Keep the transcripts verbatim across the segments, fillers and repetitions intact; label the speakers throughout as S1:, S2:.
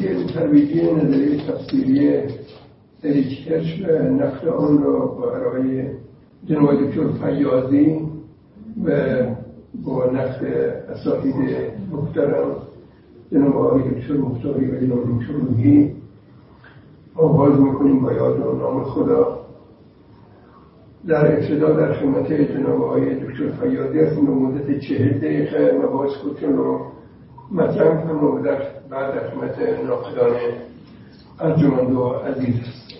S1: که ترویجی نظریه تفسیری اریک هرش و نقل آن را برای جناب دکتر فیاضی و با نقل اساتید محترم جناب آقای دکتر مختاری و جناب دکتر روحی آغاز میکنیم با یاد و نام خدا. در ابتدا در خدمت جناب آقای دکتر فیاضی هستیم به مدت چهل دقیقه مباحث خودتون رو مطرح کنم و در بعد در خدمت ناقدان ارجمند و عزیز هستیم.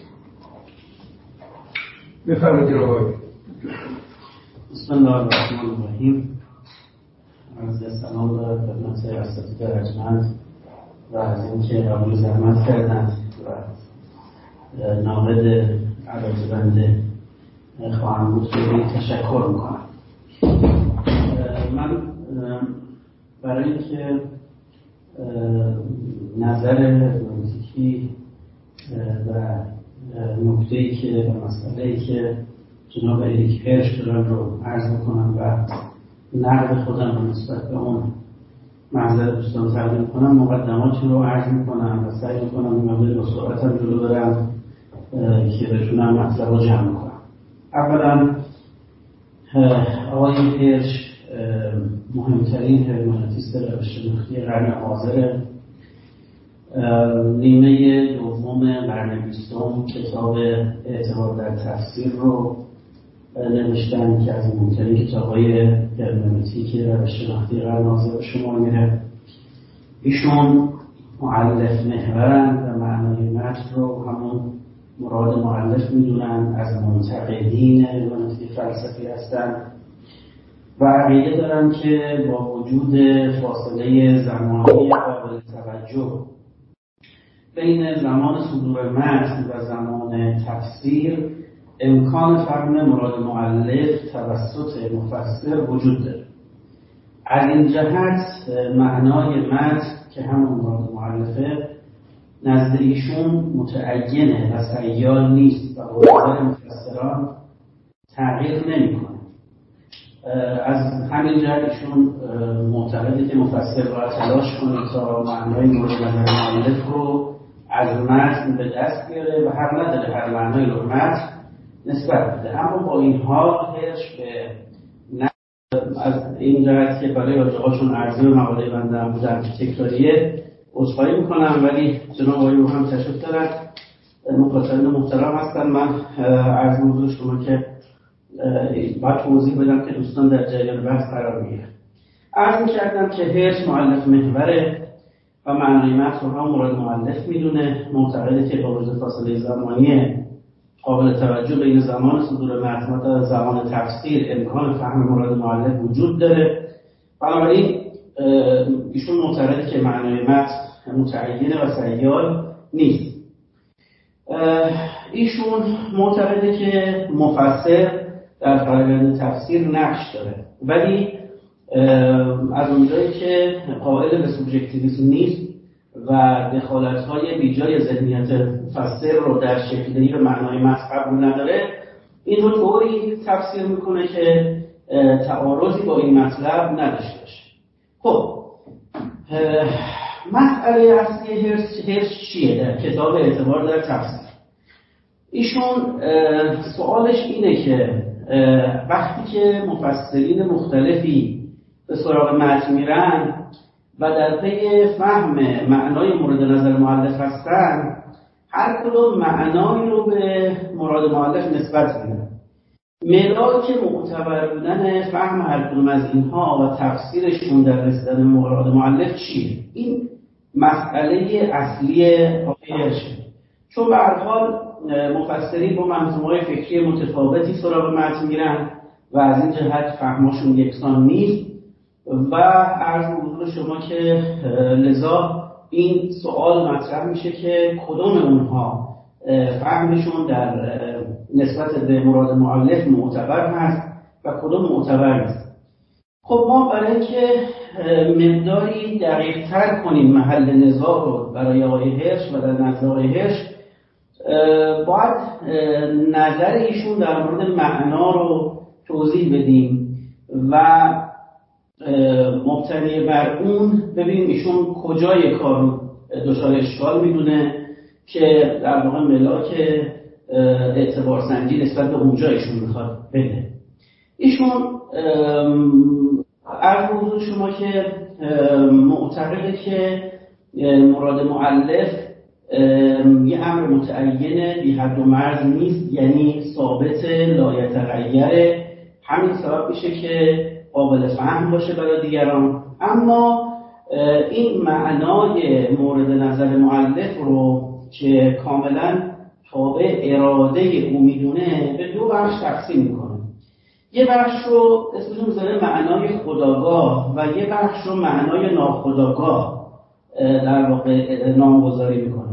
S1: بفرمایید جناب آقای.
S2: بسم الله الرحمن الرحیم. عرض سلام دارد خدمت اساتید ارجمند و از اینکه قبول زحمت کردند و ناقد علاوه‌بنده خواهم بود خیلی تشکر میکنم. من برای اینکه نظر منطقی و نکته‌ای که و مسئله‌ای که جناب اریک هرش دارن رو عرض میکنم و نقد خودم رو نسبت به اون منظر دوستان تقدیم کنم، مقدماتی رو عرض میکنم و سعی میکنم این مقداری با سرعتم جلو برم که بتونم مطلب رو جمع کنم. اولا آقای هرش مهمترین هرمنوتیست روش‌شناختی قرن حاضر، نیمه دوم قرن بیستم کتاب اعتبار در تفسیر رو نوشتن که از مهمترین کتاب‌های هرمنوتیک روش‌شناختی قرن حاضر شما میره. ایشون مؤلف محورن و معنای متن رو همون مراد مؤلف میدونن، از منتقدین هرمنوتیک فلسفی هستن و عقیده دارن که با وجود فاصله زمانی قابل توجه بین زمان صدور متن و زمان تفسیر امکان فهم مراد مؤلف توسط مفسر وجود داره. از این جهت معنای متن که همون مراد مؤلفه نزد ایشون متعینه و سیال نیست و با نظر مفسران تغییر نمیکنه. از همین جهت ایشون معتقده که مفسر باید تلاش کنه تا معنای مورد نظر مؤلف رو از متن به دست بیاره و هر نداره هر معنای رو متن نسبت بده. اما با این حال هرش به از این جهت که برای راجعهاشون عرضی و مقاله بنده بودن تکراریه عذرخواهی میکنم، ولی جناب آقای رو هم تشریف دارد، مخاطبین محترم هستن. من عرض موضوع شما که باید توضیح بدم که دوستان در جریان بحث قرار میگیرن. عرض میکردم که هرش مؤلف محوره و معنای متن رو هم مراد مؤلف میدونه، معتقده که با وجود فاصله زمانی قابل توجه بین زمان صدور متن و زمان تفسیر امکان فهم مراد مؤلف وجود داره. بنابراین ایشون معتقده که معنای متن متعینه و سیال نیست. ایشون معتقده که مفسر در فرآیند تفسیر نقش داره، ولی از اونجایی که قائل به سوبژکتیویسم نیست و دخالت‌های بیجای ذهنیت مفسر رو در شکل‌دهی به معنای متن قبول نداره، این رو طوری تفسیر میکنه که تعارضی با این مطلب نداشته باشه. خب مسئله اصلی هرش, هرش چیه در کتاب اعتبار در تفسیر؟ ایشون سوالش اینه که وقتی که مفسرین مختلفی به سراغ متن میرن و در پی فهم معنای مورد نظر مؤلف هستن، هر کدوم معنایی رو به مراد مؤلف نسبت میدن. ملاک معتبر بودن فهم هر کدوم از اینها و تفسیرشون در رسیدن مراد مؤلف چیه؟ این مسئله اصلی هرشه. چون به هر حال مفسرین با منظومه‌های فکری متفاوتی سراغ متن میرن و از این جهت فهمشون یکسان نیست و عرض حضور شما که لذا این سوال مطرح میشه که کدوم اونها فهمشون در نسبت به مراد مؤلف معتبر هست و کدوم معتبر نیست. خب ما برای اینکه مقداری دقیق تر کنیم محل نزاع رو برای آقای هرش و در نظر آقای هرش، باید نظر ایشون در مورد معنا رو توضیح بدیم و مبتنی بر اون ببینیم ایشون کجای کار رو دچار اشکال میدونه که در واقع ملاک اعتبار سنجی نسبت به اونجا ایشون میخواد بده. ایشون عرض به حضور شما که معتقده که مراد مؤلف یه امر متعین بی حد و مرز نیست، یعنی ثابت لایتغیره، همین سبب میشه که قابل فهم باشه برای دیگران. اما این معنای مورد نظر مؤلف رو که کاملا تابع اراده او میدونه به دو بخش تقسیم میکنه. یه بخش رو اسمش میذاره معنای خودآگاه و یه بخش رو معنای ناخودآگاه در واقع نامگذاری میکنه.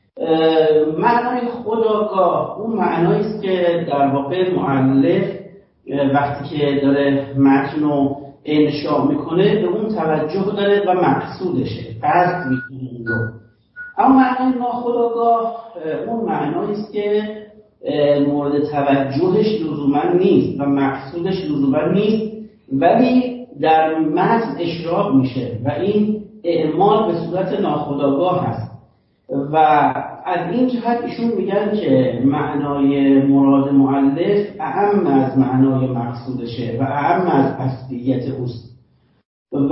S2: معنای خودآگاه اون معنایی است که در واقع مؤلف وقتی که داره متن رو انشاء میکنه به اون توجه داره و مقصودشه، قصد میکنه اون رو. اما معنای ناخودآگاه اون معنایی است که مورد توجهش لزوما نیست و مقصودش لزوما نیست، ولی در متن اشراق میشه و این اعمال به صورت ناخودآگاه هست. و از این جهت ایشون میگن که معنای مراد مؤلف اعم از معنای مقصودشه و اعم از اصلیت اوست. و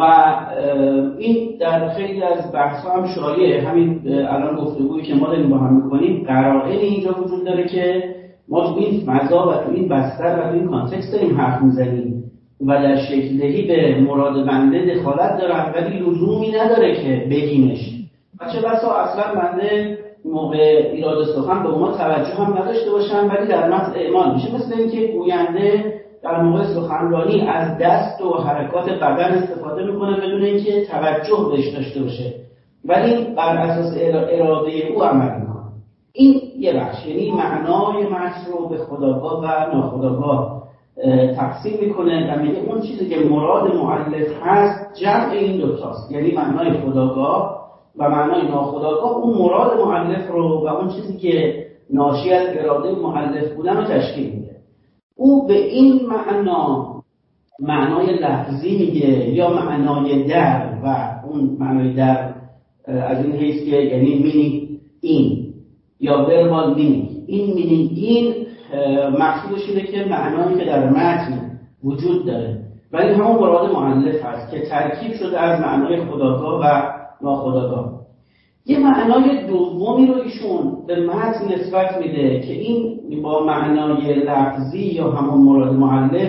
S2: این در خیلی از بحث‌ها هم شایعه. همین الان گفتگویی که ما داریم با هم می‌کنیم قرائن اینجا وجود داره که ما تو این فضا و تو این بستر و تو این کانتکست داریم حرف میزنیم و در شکل‌دهی به مراد بنده دخالت دارن، ولی لزومی نداره که بگیمش. و چه بسا اصلا بنده موقع ایراد سخن به ما توجه هم نداشته باشن ولی در متن اعمال میشه. مثل اینکه گوینده در موقع سخنرانی از دست و حرکات بدن استفاده میکنه بدون اینکه توجه بهش داشته باشه، ولی بر اساس اراده او عمل میکنه. این یه بخش، یعنی معنای متن رو به خودآگاه و ناخودآگاه تقسیم میکنه و میگه اون چیزی که مراد مؤلف هست جمع این دوتاست، یعنی معنای خودآگاه و معنای ناخودآگاه اون مراد مؤلف رو و اون چیزی که ناشی از اراده مؤلف بودن رو تشکیل میده. او به این معنا معنای لفظی میگه یا معنای در، و اون معنای در از این حیث که یعنی مینینگ این یا وربال مینینگ. این مینینگ این مقصودش اینه که معنایی که در متن وجود داره ولی همون مراد مؤلف هست که ترکیب شده از معنای خودآگاه و ناخودآگاه. یه معنای دومی رو ایشون به متن نسبت میده که این با معنای لفظی یا همون مراد مؤلف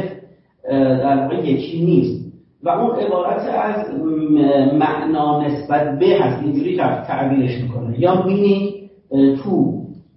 S2: در واقع یکی نیست و اون عبارت از معنا نسبت به هست، اینجوری تعبیرش میکنه، یا مینینگ تو،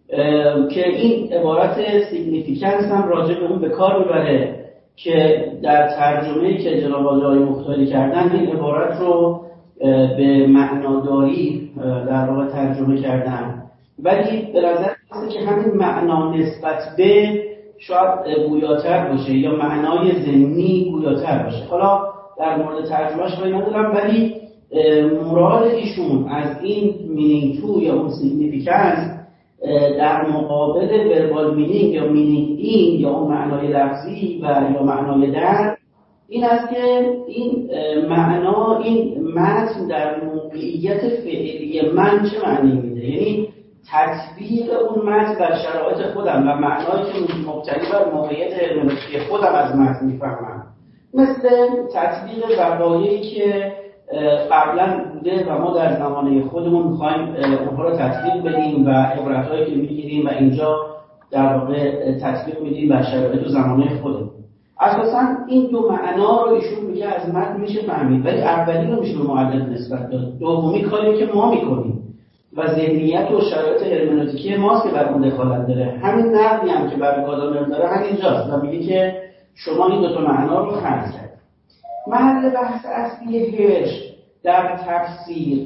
S2: که این عبارت سیگنیفیکنس هم راجع به اون به کار میبره که در ترجمه‌ای که جناب آقای مختاری کردن این عبارت رو به معناداری در واقع ترجمه کردن، ولی به نظر میاد که همین معنا نسبت به شاید گویاتر باشه یا معنای ضمنی گویاتر باشه. حالا در مورد ترجمهش کاری ندارم، ولی مراد ایشون از این مینینگ تو یا اون سیگنیفیکنس در مقابل وربال مینینگ یا مینینگ این یا اون معنای لفظی و یا معنای در این است که این معنا، این متن در موقعیت فعلی من چه معنی میده، یعنی تطبیق اون متن در شرایط خودم و معنایی که مبتنی بر موقعیت هرمنوتیک خودم از متن میفهمم، مثل تطبیق وقایعی که قبلا بوده و ما در زمانه خودمون میخوایم اونها رو تطبیق بدیم و عبرتایی که میگیریم و اینجا در واقع تطبیق میدیم بر شرایط و زمانه خودمون. اساساً این دو معنا رو ایشون میگه از متن میشه فهمید، ولی اولی رو میشه به مؤلف نسبت داد، دومی کاری که ما میکنیم و ذهنیت و شرایط هرمنوتیکی ماست که بر اون دخالت داره. همین نقدی هم که بر گادامر داره همینجاست و میگه که شما این دو تا معنا رو خلط کرد. محل بحث اصلی هرش در تفسیر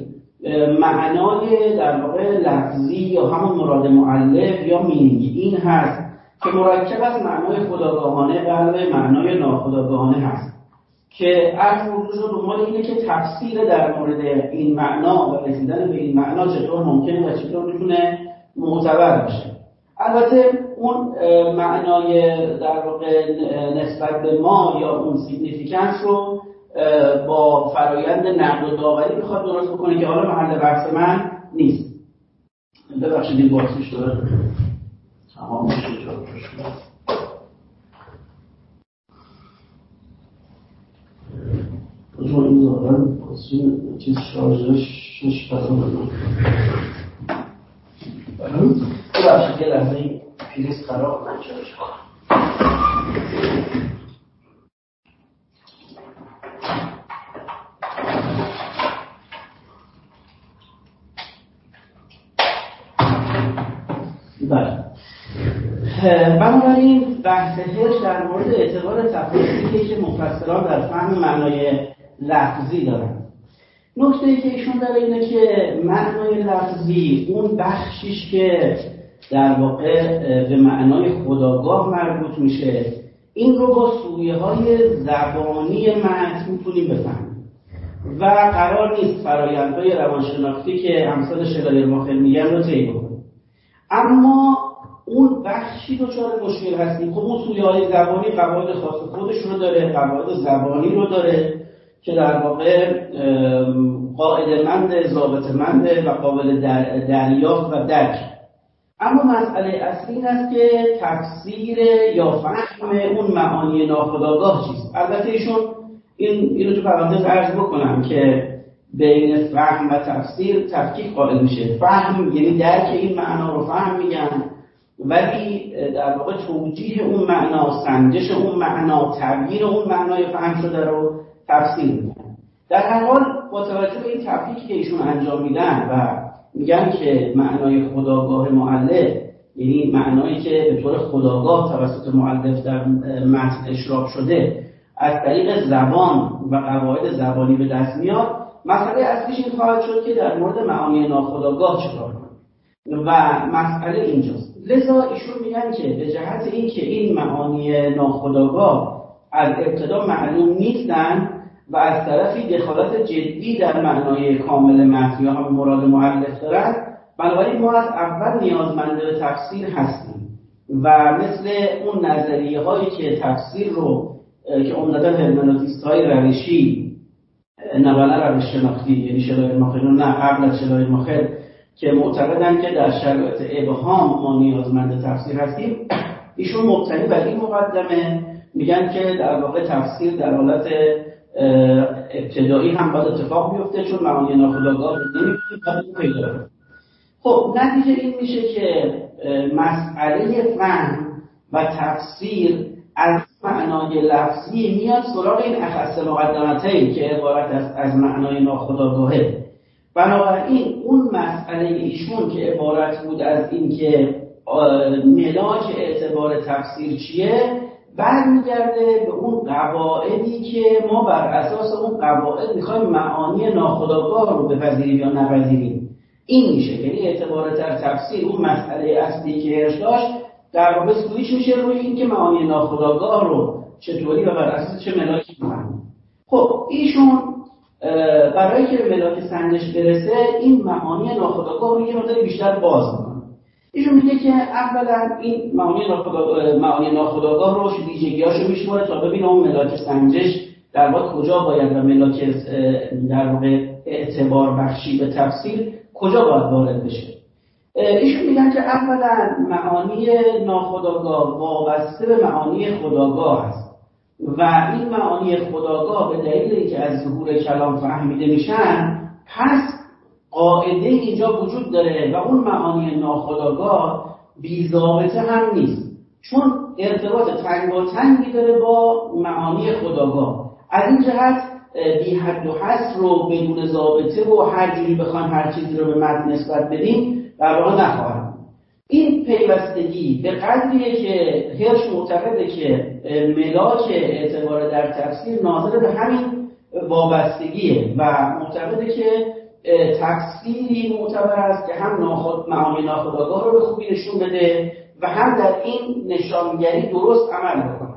S2: معنای در واقع لفظی یا همون مراد مؤلف یا مینینگ این هست که مرکب از معنای خودآگاهانه و معنای ناخودآگاهانه هست، که از موضوع دنبال اینه که تفسیر در مورد این معنا و رسیدن به این معنا چطور ممکنه و چطور میتونه معتبر باشه. البته اون معنای در واقع نسبت به ما یا اون سیگنیفیکنس رو با فرایند نقد و داوری میخواد درست بکنه که حالا محل بحث من نیست. ببخشید این باتریش داره تمام میشه جاش این دارن پاسون چیز شارژش شش پسان دارن ببخشید یه لحظه این پریز خراب من شارژ کنم. بله بنابراین بحث هرش در مورد اعتبار تفسیری که مفسران در فهم معنای لفظی دارن. نکته که ایشون داره اینه که معنای لفظی اون بخشیش که در واقع به معنای خودآگاه مربوط میشه این رو با سویه های زبانی متن میتونیم بفهمیم و قرار نیست فرآیندهای روانشناختی که امثال شلایر-ماخر میگن رو طی بکنیم. اما اون بخشی دچار مشکل هستیم. خب اون سویه های زبانی قواعد خاص خودش رو داره، قواعد زبانی رو داره که در واقع قاعده‌مند، ضابطه‌مند و قابل دریافت و درک. اما مسئله اصلی این است که تفسیر یا فهم اون معانی ناخودآگاه چیست. البته ایشون این اینو تو پرانتز عرض بکنم که بین فهم و تفسیر تفکیک قائل میشه. فهم یعنی درک این معنا رو فهم میگن، ولی در واقع توجیه اون معنا، سنجش اون معنا، تغییر اون معنای فهم شده رو تفسیر میگن. در هر حال با توجه به این تفکیکی که ایشون انجام میدن و میگن که معنای خودآگاه مؤلف یعنی معنایی که به طور خودآگاه توسط مؤلف در متن اشراف شده از طریق زبان و قواعد زبانی به دست میاد، مسئله اصلیش این خواهد شد که در مورد معانی ناخودآگاه چکار کنیم و مسئله اینجاست. لذا ایشون میگن که به جهت این که این معانی ناخودآگاه از ابتدا معلوم نیستن و از طرفی دخالت جدی در معنای کامل متن یا هم مراد مؤلف دارن، بنابراین ما از اول نیازمند به تفسیر هستیم و مثل اون نظریه هایی که تفسیر رو که عمدتاً هرمنوتیست های روشی نه بله روش شناختی یعنی شلایر-ماخر نه قبل از شلایر-ماخر که معتقدن که در شرایط ابهام ما نیازمند تفسیر هستیم، ایشون مبتنی بر این مقدمه میگن که در واقع تفسیر در حالت ابتدایی هم باید اتفاق بیفته چون معانی ناخودآگاه نمیتونیم پیدا کنیم. خب نتیجه این میشه که مسئله فهم و تفسیر از معنای لفظی میاد سراغ این اخص مقدمتایی که عبارت از از معنای ناخودآگاهه. بنابراین اون مسئله ایشون که عبارت بود از این که ملاک اعتبار تفسیر چیه برمیگرده به اون قواعدی که ما بر اساس اون قواعد میخوایم معانی ناخودآگاه رو بپذیریم یا نپذیریم. این میشه یعنی اعتبار در تفسیر اون مسئله اصلی که هرش داشت در واقع سویچ میشه روی این که معانی ناخودآگاه رو چطوری و بر اساس چه ملاکی بفهمیم. خب ایشون برای که به ملاک سنجش برسه این معانی ناخودآگاه رو یه مقدار بیشتر باز میکنه. ایشون میگه که اولا این معانی ناخودآگاه معانی ناخودآگاه رو ویژگیاشو میشماره تا ببینه اون ملاک سنجش در واقع کجا باید و ملاک در واقع اعتبار بخشی به تفسیر کجا باید وارد بشه. ایشون میگن که اولا معانی ناخودآگاه وابسته به معانی خودآگاه است و این معانی خودآگاه به دلیل اینکه از ظهور کلام فهمیده میشن پس قاعده اینجا وجود داره و اون معانی ناخودآگاه بی ضابطه هم نیست چون ارتباط تنگاتنگی داره با معانی خودآگاه. از این جهت بی حد و حصر رو بدون ضابطه و هر جوری بخوان هر چیزی رو به متن نسبت بدیم در واقع نخواهد. این پیوستگی به قدریه که هرش معتقده که ملاک اعتبار در تفسیر ناظر به همین وابستگیه و معتقده که تفسیری معتبر است که هم ناخود معانی ناخودآگاه رو به خوبی نشون بده و هم در این نشانگری درست عمل بکنه.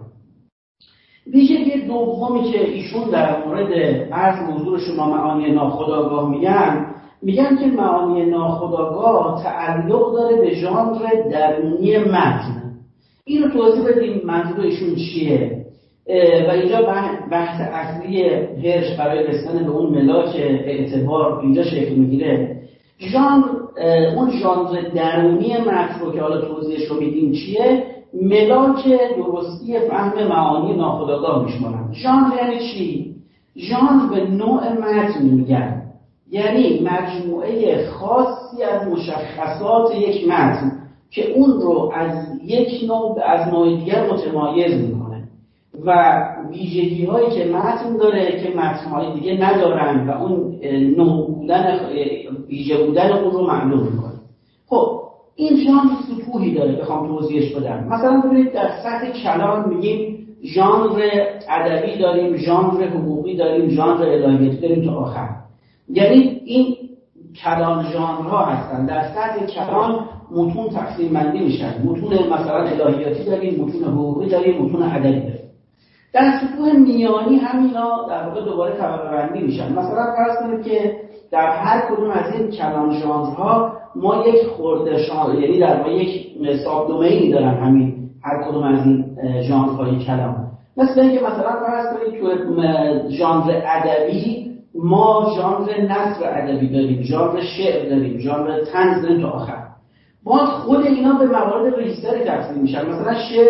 S2: ویژگی دومی که ایشون در مورد عرض موضوع شما معانی ناخودآگاه میگن میگن که معانی ناخودآگاه تعلق داره به ژانر درونی متن. این رو توضیح بدیم منظور ایشون چیه و اینجا بحث اصلی هرش برای رسیدن به اون ملاک اعتبار اینجا شکل میگیره. ژانر اون ژانر درونی متن رو که حالا توضیحش رو میدیم چیه، ملاک درستی فهم معانی ناخودآگاه میشمارن. ژانر یعنی چی؟ ژانر به نوع متن میگن، یعنی مجموعه خاصی از مشخصات یک متن که اون رو از یک نوع از نوع دیگر متمایز میکنه و ویژگی هایی که متن داره که متن های دیگه ندارن و اون نوع بودن ویژه بودن اون رو معلوم میکنه. خب این ژانر سطوحی داره، بخوام توضیحش بدم. مثلا ببینید در سطح کلام میگیم ژانر ادبی داریم، ژانر حقوقی داریم، ژانر الهیاتی داریم تا آخر. یعنی این کلام ژانرها هستن. در سطح کلام متون تقسیم بندی میشن، متون مثلا الهیاتی داریم، متون حقوقی داریم، متون ادبی داریم. در سطوح میانی همینا در واقع دوباره طبقه بندی میشن. مثلا فرض کنید که در هر کدوم از این کلام ژانرها ما یک خورده ژانر، یعنی در واقع یک ساب دومینی دارن همین هر کدوم از این ژانرهای کلام. مثلا اینکه مثلا فرض کنید تو ژانر ادبی ما ژانر نثر ادبی داریم، ژانر شعر داریم، ژانر طنز داریم تا آخر. باز خود اینا به موارد ریزتری تقسیم میشن. مثلا شعر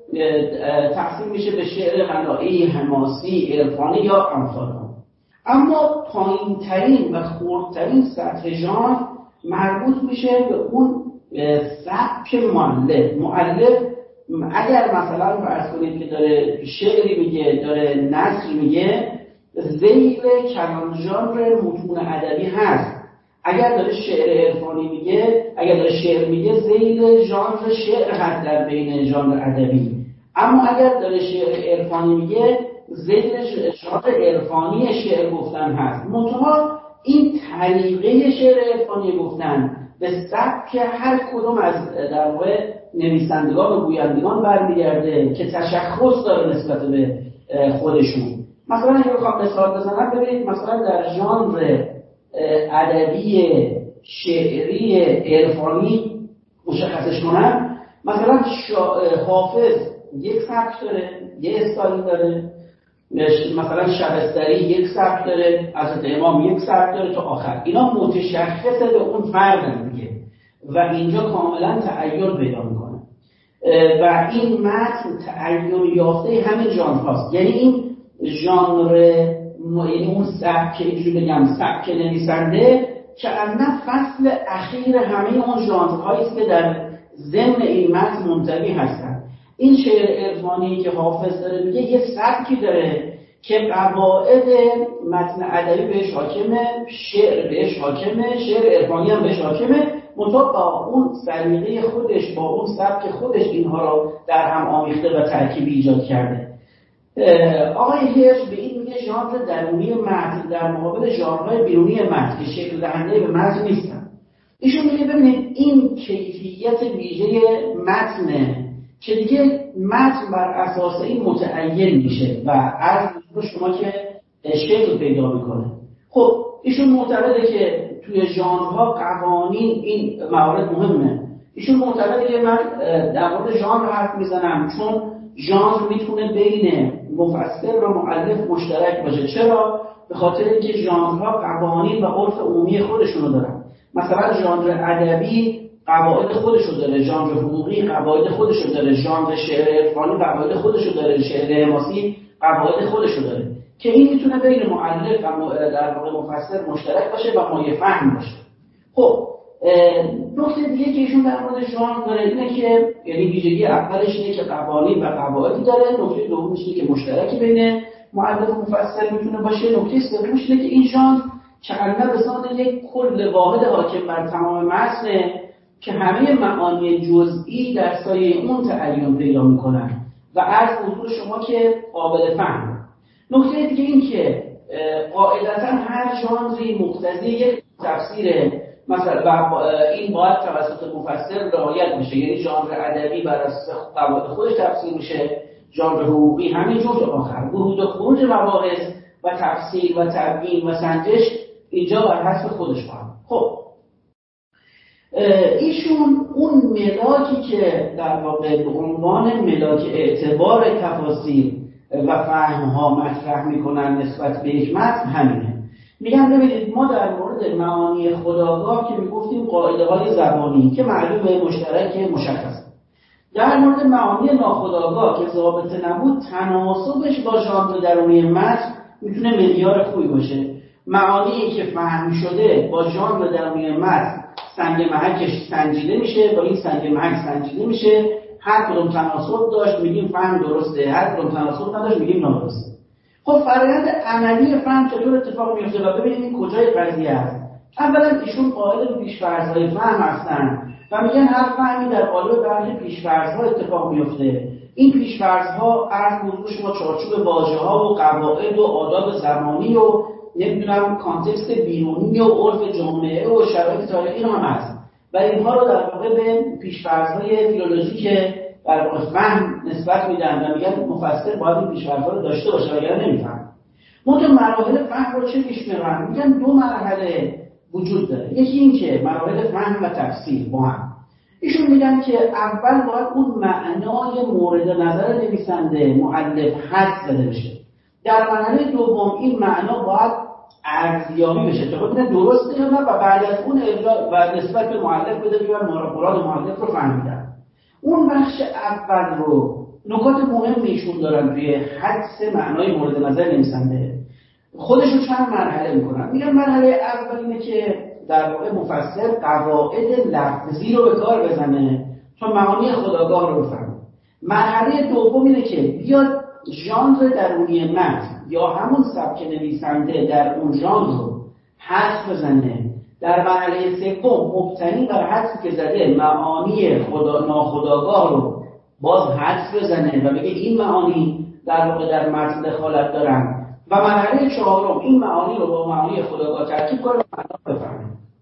S2: تقسیم میشه به شعر غنایی، حماسی، عرفانی یا امثال آن. اما پایین‌ترین و خردترین سطح ژانر مربوط میشه به اون سبک مؤلف. مؤلف اگر مثلا فرض کنید که داره شعری میگه، داره نثر میگه، ذیل کلام ژانر متون ادبی هست. اگر داره شعر عرفانی میگه، اگر داره شعر میگه، ذیل ژانر شعر هست در بین ژانر ادبی. اما اگر داره شعر عرفانی میگه، ذیل ژانر عرفانی شعر گفتن هست. منتها این طریقه شعر عرفانی گفتن به سبک هر کدوم از در واقع نویسندگان و گویندگان برمیگرده که تشخص داره نسبت به خودشون. مثلا اگه بخوام مثال بزنم، ببینید مثلا در ژانر ادبی شعری عرفانی مشخصش کنم، مثلا حافظ یک سبک داره، یک استایل داره، مثلا شبستری یک سبک داره، حضرت امام یک سبک داره تا آخر. اینا متشخصه به اون فردن دیگه و اینجا کاملا تعین پیدا میکنه و این متن تعین یافته همین ژانر هاست. یعنی این ژانر، یعنی اون سبک، اینجوری بگم سبک نویسنده که اصلا فصل اخیر همه اون ژانرهایی است که در ضمن این متن منطوی هستن. این شعر عرفانی که حافظ داره میگه یه سبکی داره که قواعد متن ادبی بهش حاکمه، شعر بهش حاکمه، شعر عرفانی هم بهش حاکمه، منتها با اون سلیقه خودش، با اون سبک خودش اینها رو در هم آمیخته و ترکیبی ایجاد کرده. آقای هیرش به این میگه ژانر درونی متن در مقابل ژانرهای بیرونی متن که شکل دهنده به متن نیستن. ایشون میگه ببینید این کیفیت ویژه متنه که دیگه متن بر اساس این متعین میشه و از شما که شکل پیدا میکنه. خب ایشون معتقده که توی ژانرها قوانین این موارد مهمه. ایشون معتقده که من در مورد ژانر حرف میزنم چون ژانر میتونه بین مفسر و مؤلف مشترک باشه. چرا؟ به خاطر اینکه ژانرها قوانین و عرف عمومی خودشونو دارن. مثلا ژانر ادبی قواعد خودشو داره، ژانر حقوقی قواعد خودشو داره، ژانر شعر عرفانی قواعد خودشو داره، شعر حماسی قواعد خودشو داره که این میتونه بین مؤلف و در واقع مفسر مشترک باشه و مایه فهم باشه. خب نکته دیگه که ایشون در مورد ژانر داره اینه که یعنی ویژگی اولش اینه که قوانین و قواعدی داره، نکته دومش اینه که مشترکی بین مؤلف و مفسر میتونه باشه، نکته سومش اینه که این ژانر چقدر به صورت یک کل واحد حاکم بر تمام متن که همه معانی جزئی در سایه اون تعین پیدا میکنن و از حضور شما که قابل فهم. نکته دیگه این که قاعدتا هر ژانری مقتضی یک تفسیر، مثلا این باید توسط مفسر رعایت میشه، یعنی ژانر ادبی بر اساس قواعد خودش تفسیر میشه، ژانر حقوقی همینجور تا آخر. ورود و خروج مباحث و تفسیر و تبیین و سنجش اینجا بر حسب خودش فهم. خب ایشون اون ملاکی که در واقع به عنوان ملاک اعتبار تفاسیر و فهمها مطرح میکنن نسبت به یک متن همینه. میگن ببینید ما در مورد معانی خودآگاه که میگفتیم قاعده های زبانی که معلومه مشترک مشخص، در مورد معانی ناخودآگاه که ضابطه نبود تناسبش با ژانر درونی متن میتونه معیار خوبی باشه. معانی که فهم شده با ژانر درونی متن سنگ محکش سنجیده میشه، با این سنگ محک سنجیده میشه، هر کدوم تناسب داشت میگیم فهم درسته، هر کدوم تناسب نداشت میگیم نادرسته. خب فرآیند عملی فهم چطور اتفاق میفته و ببینید کجای قضیه است. اولا ایشون قائل به پیش‌فرض‌های فهم هستن و میگن هر فهمی در قالب برخی پیش‌فرض‌ها اتفاق میفته. این پیش‌فرض‌ها از موضوع شما چارچوب واژه‌ها و قواعد و آداب زمانی و نمیدونم کانتکست بیرونی و عرف جامعه و شرایط تاریخی هم هست و اینها رو در واقع به پیش‌فرض‌های فیلولوژیک در واقع فهم نسبت میدن و میگن مفسر باید این پیش‌فرض‌ها رو داشته باشه وگرنه نمیفهم. منتها مراحل فهم رو چه پیش میبرن؟ میگن دو مرحله وجود داره. یکی این که مراحل فهم و تفسیر با هم. ایشون میگن که اول باید اون معنای مورد نظر نویسنده مؤلف حدس زده بشه. در مرحله دوم این معنا باید ارزیابی بشه که ببینه درسته یا نه و بعد از اون ارجاع و نسبت به مؤلف بده بگن مراد مؤلف رو فهمیدن. اون بخش اول رو نکات مهمی ایشون دارن روی حدس معنای مورد نظر نویسنده. خودشون چند مرحله میکنن. میگن مرحله اول اینه که در واقع مفسر قواعد لفظی رو به کار بزنه تا معانی خودآگاه رو بفهمه. مرحله دوم اینه که بیاد ژانر درونی متن یا همون سبک نویسنده در اون ژانر رو حدس بزنه. در مرحله سوم مبتنی بر حدسی که زده معانی خدا ناخودآگاه رو باز حدس بزنه و بگه این معانی در واقع در متن دخالت دارن و مرحله چهارم این معانی رو با معانی خودآگاه ترکیب کنه و معنا بفهمه.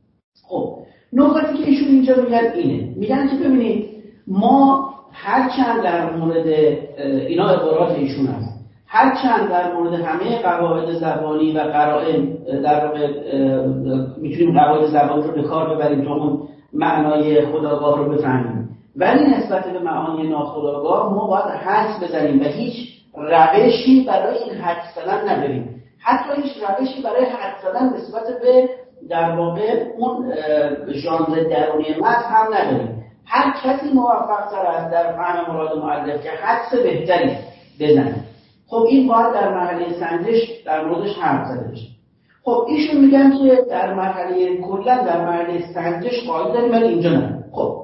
S2: خب نکاتی که ایشون اینجا میگن اینه، میگن که ببینید ما هرچند در مورد اینا عبارات ایشون هست، هرچند در مورد همه قواعد زبانی و قرائن در واقع میتونیم قواعد زبانی رو به کار ببریم تا اون معنای خودآگاه رو بفهمیم، ولی نسبت به معانی ناخودآگاه ما باید حدس بزنیم و هیچ روشی برای این حدس زدن نداریم. حتی هیچ روشی برای حدس زدن نسبت به در واقع اون ژانر درونی متن هم نداریم. هر کسی موفق تر است در فهم مراد مؤلف که حدس بهتری بزنه. خب این باید در مرحله سنجش در موردش حرف زده بشه. خب ایشون میگن که در مرحله کلا در مرحله سنجش قاعده داریم ولی اینجا نه. خب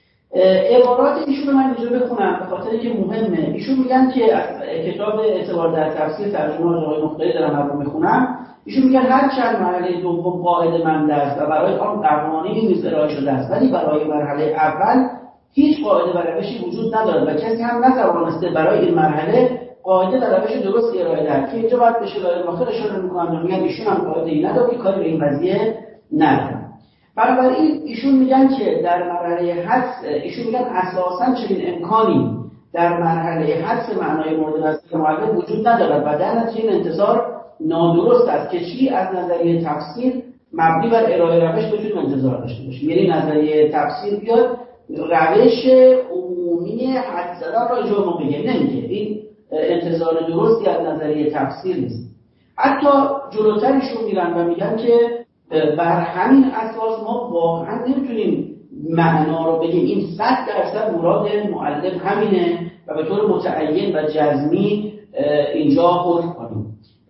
S2: عبارات ایشون رو من اینجا بخونم به خاطر اینکه مهمه. ایشون میگن که از کتاب اعتبار در تفسیر ترجمه آقای مختاری دارم رو میخونم. ایشون میگن هر چند مرحله دوم قاعده منده است و برای آن قوانینی نیز ارائه شده است، ولی برای مرحله اول هیچ قاعده و روشی وجود ندارد و کسی هم نتوانسته برای این مرحله قاعده و روش درست ارائه دهد که اینجا باید بشه داره ماخر اشاره میکنن و میگن ایشون هم قاعده ای نداره که کاری به این قضیه ندارن. بنابراین ایشون میگن که در مرحله حدس ایشون میگن اساساً چنین امکانی در مرحله حدس معنای مورد نظر مؤلف وجود ندارد و در نتیجه این انتظار نادرست است که چی از نظریه تفسیر مبنی بر ارائه روش بتونیم انتظار داشته باشیم. یعنی نظریه تفسیر بیاد روش عمومی حدس زدن را جا ما بگه، نمیگه. این انتظار درستی از نظریه تفسیر نیست. حتی جلوترشون میرن و میگن که بر همین اساس ما واقعا نمیتونیم معنا رو بگیم این صد درصد مراد مؤلف همینه و به طور متعین و جزمی اینجا حکم کنیم.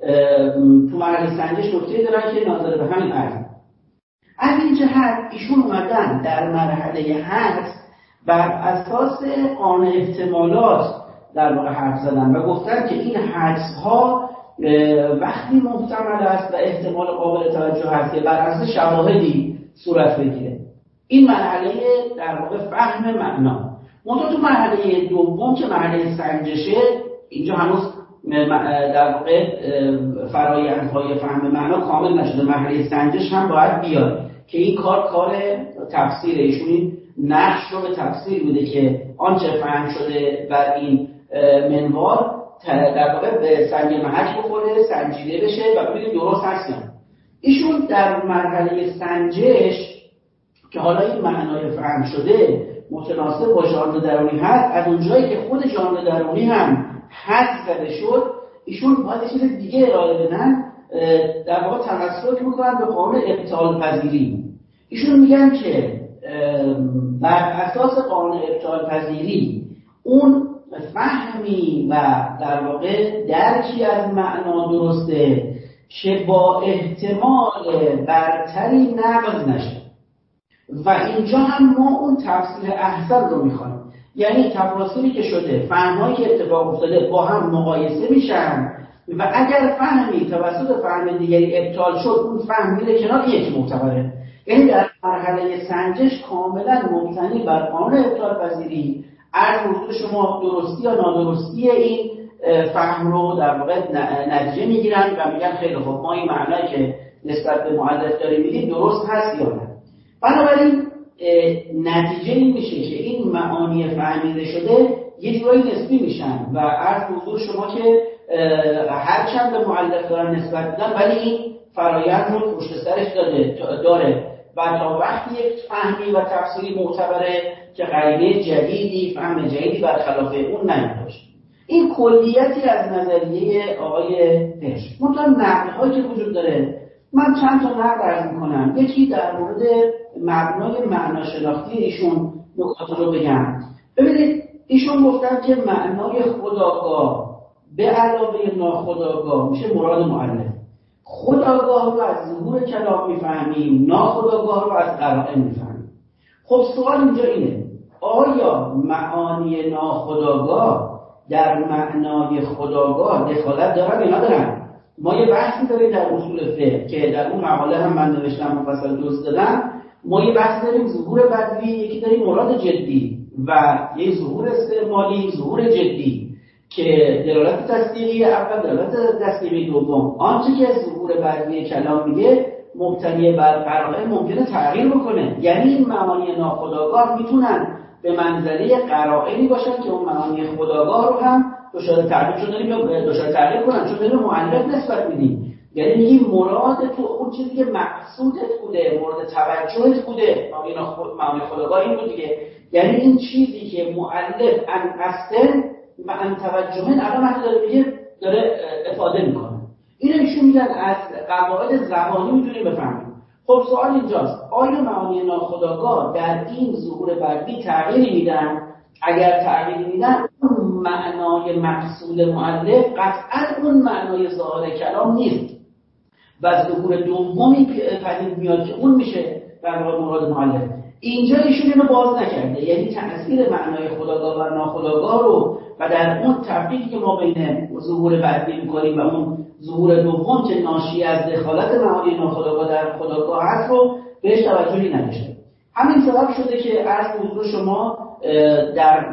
S2: تو مرحله سنجش نکته دارن که ناظر به همین عرض. از این جهت ایشون اومدن در مرحله حدس بر اساس آن احتمالات در واقع حرف زدن و گفتن که این حدس ها وقتی محتمل است و احتمال قابل توجه هست که بر اساس شواهدی صورت بگیره. این مرحله در واقع فهم معنا. منتها تو مرحله دوم که مرحله سنجشه، اینجا هنوز در واقع فرآیندهای فهم معنا کامل نشده. مرحله سنجش هم باید بیاد که این کار کار تفسیر ایشون نقش رو به تفسیر بوده که آنچه فهم شده بر این منوال در واقع به سنگ محک بخوره، سنجیده بشه و ببینیم درست هست یا نه. ایشون در مرحله سنجش که حالا این معنای فهم شده متناسب با ژانر درونی هست، از اونجایی که خود ژانر درونی هم حدس زده شد، ایشون باید چیز دیگه ارائه بدن در واقع تمسک میکنن به قانون ابطال پذیری. ایشون میگن که بر اساس قانون ابطال پذیری اون فهمی و در واقع درکی از معنا درسته که با احتمال برتری نقض نشه و اینجا هم ما اون تفسیر احسن رو میخوایم، یعنی تفاصیلی که شده، فهمایی که اتفاق افتاده با هم مقایسه میشن و اگر فهمی توسط فهم دیگری ابطال شد اون فهم میره کنار، یک معتبره. یعنی در مرحله سنجش کاملا مبتنی بر قانون ابطال پذیری از حضور شما درستی یا نادرستی این فهم رو در واقع نتیجه میگیرن و میگن خیلی خوب ما این معنایی که نسبت به مؤلف داریم میدیم درست هست یا نه. بنابراین نتیجه این میشه که این معانی فهمیده شده یه جورایی نسبی میشن و از حضور شما که هر چند به مؤلف دارن نسبت میدن ولی این فرایند رو پشت سرش داده داره و تا وقتی یک فهمی و تفسیری معتبره که قرینه جدیدی، فهم جدیدی برخلاف اون نمیداشت. این کلیتی از نظریه آقای هرش. منتها نقدهایی که وجود داره، من چند تا نقد عرض میکنم. یکی در مورد مبنای معناشناختی ایشون نکات رو بگم. ببینید ایشون گفتن که معنای خودآگاه به علاوه ناخودآگاه میشه مراد مؤلف. خودآگاه رو از ظهور کلام میفهمیم، ناخودآگاه رو از قرائن میفهمیم. خب سوال اینجا اینه، آیا معانی ناخودآگاه در معنای خودآگاه دخالت دارن یا ندارن؟ ما یه بحثی داریم در اصول فقه که در اون مقاله هم من نوشتم مفصل جزء دادم. ما یه بحث داریم ظهور بدوی، یکی داریم مراد جدی و یه ظهور استعمالی، ظهور جدی که دلالت تصدیقی اول، دلالت تصدیقی دوم. آنچه که ظهور بدوی کلام میگه مبتنی بر قرائن ممکنه تغییر بکنه، یعنی این معانی ناخودآگاه میتونن به منزله قرائنی باشن که اون معانی خودآگاه رو هم دچار تغییر چون داریم دچار تغییر کنن، چون داریم مؤلف نسبت میدیم. یعنی میگیم مراد تو اون چیزی که مقصودت بوده، مورد توجهت بوده، معانی خودآگاه این بود دیگه. یعنی این چیزی که مؤلف ان قصد و ان توجهن الان وقتی داره میگه داره افاده میکنه. اینو ایشون میگن از قواعد زبانی میتونیم بفهمیم. خب سوال اینجاست، آیا معانی ناخودآگاه در این ظهور بدوی تغییری میدن؟ اگر تغییری میدن اون معنای مقصود مؤلف قطعا اون معنای ظاهر کلام نیست و ظهور دومی پدید میاد که اون میشه در واقع مراد مؤلف. اینجا ایشون اینو باز نکرده، یعنی تأثیر معنای خودآگاه و ناخودآگاه رو و در اون تفکیکی که ما بین ظهور بدوی می‌کنیم و اون ظهور دوم که ناشی از دخالت معانی ناخودآگاه در خودآگاه هست رو بهش توجهی نداشته. همین سبب شده که از حضور شما در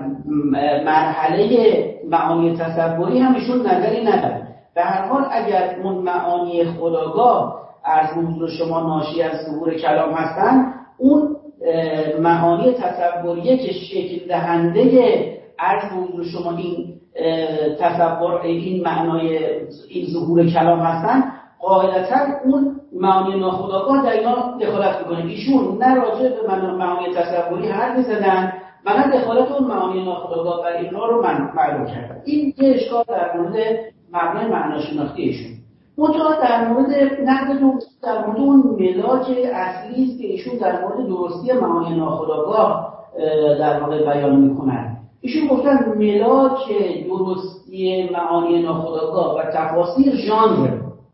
S2: مرحله معانی تصوری هم ایشون نظری نداره. به هر حال اگر اون معانی خودآگاه از حضور شما ناشی از ظهور کلام هستن، اون معانی تصوریه که شکل دهنده از حضور شما این تصور این معنای این ظهور کلام هستن، قاعدتا اون معانی ناخودآگاه در اینا دخالت میکنه. ایشون نه راجع به معانی تصوری حرف میزدن و نه دخالت اون معانی ناخودآگاه بر اینا رو من معلوم کردم. این یه اشکال در مورد مبنای معناشناختی ایشون. منتها در مورد نقد در مورد اون ملاک اصلی است که ایشون در مورد درستی معانی ناخودآگاه در واقع بیان میکنن. ایشون گفتن ملاک درستی معانی ناخودآگاه و تفاسیر ژانر.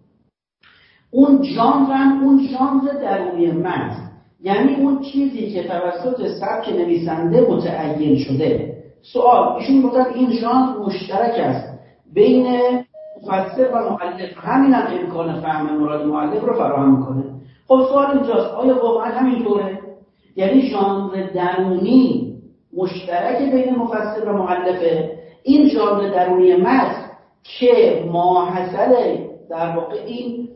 S2: اون ژانر هم اون ژانر درونی متن، یعنی اون چیزی که توسط سبک نویسنده متعین شده. سوال ایشون گفتن این ژانر مشترک است بین مفسر و مؤلف، همین هم امکان فهم مراد مؤلف رو فراهم میکنه. خب سوال اینجاست، آیا واقعا همینطوره؟ یعنی ژانر درونی مشترک بین مفسر و مؤلفه، این ژانر درونی متن که ماحصل در واقع این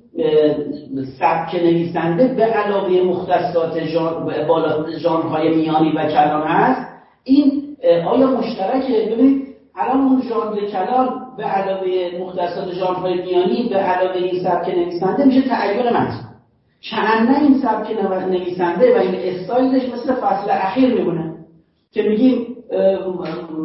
S2: سبک نویسنده به علاوه مختصات ژانرهای میانی و کلان هست، این آیا مشترکه؟ ببینید الان اون ژانر کلان به علاوه مختصات ژانرهای میانی به علاوه این سبک نویسنده میشه تعین متن. چند این سبک نویسنده و این استایلش مثل فصل اخیر میمونه که میگیم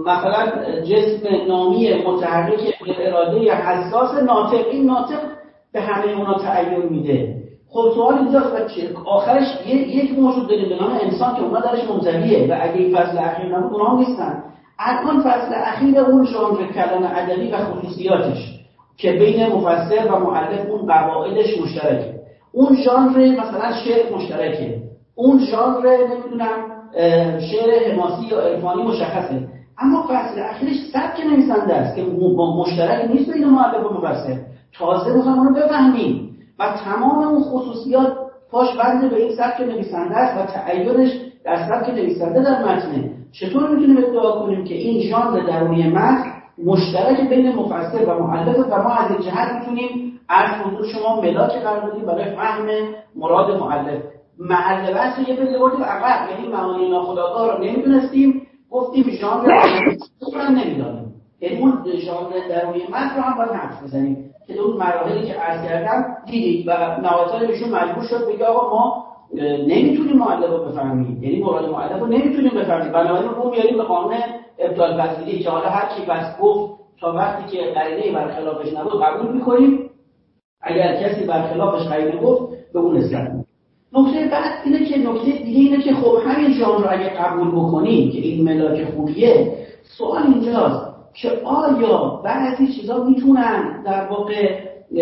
S2: مثلا جسم نامی متحرک اراده حساس ناطق، این ناطق به همه اونا تعین میده. خب سوال اینجاست آخرش یک موجود داریم به نام انسان که اونا درش منزویه و اگه این فصل اخیر نبود اونا هم نیستن. الان فصل اخیر اون ژانر کلام ادبی و خصوصیاتش که بین مفسر و مؤلف اون قواعدش مشترکه، اون ژانر مثلا شعر مشترکه، اون ژانر نمیدونم شعر حماسی یا عرفانی مشخصه، اما فصل اخیرش سبک نویسنده است که مشترک نیست بین مؤلف و مفسر. تازه میخوام اونو بفهمیم و تمام اون خصوصیات پاش بنده به این سبک نویسنده است و تعیینش در سبک نویسنده در متنه. چطور میتونیم ادعا کنیم که این ژانر درونی متن مشترک بین مفسر و مؤلف و ما از این جهت میتونیم از حضور شما ملاک قرار بدیم برای فهم مراد مؤلف؟ محل بحث یه بده بردیم عقب، یعنی معانی ناخودآگاه رو نمیدونستیم، گفتیم ژانر رو نمیدانیم، یعنی اون ژانر درونی متن رو هم باید حدس بزنیم که اون مراحلی که عرض کردم دیدید و نهایتاً بهشون مجبور شد بگه آقا ما نمیتونیم مؤلف رو بفهمیم، یعنی مراد مؤلف رو نمیتونیم بفهمیم، بنابراین رو میاریم به قانون ابطال پذیری که حالا هر کی بس گفت تا وقتی که قرینه‌ای برخلافش نبود قبول می‌کنیم، اگر کسی برخلافش قرینه گفت به اون نسبت. نکته بعد اینه که نکته دیگه اینه که خب همین ژانر رو اگه قبول بکنیم که این ملاک خوبیه، سوال اینجاست که آیا بعضی چیزا میتونن در واقع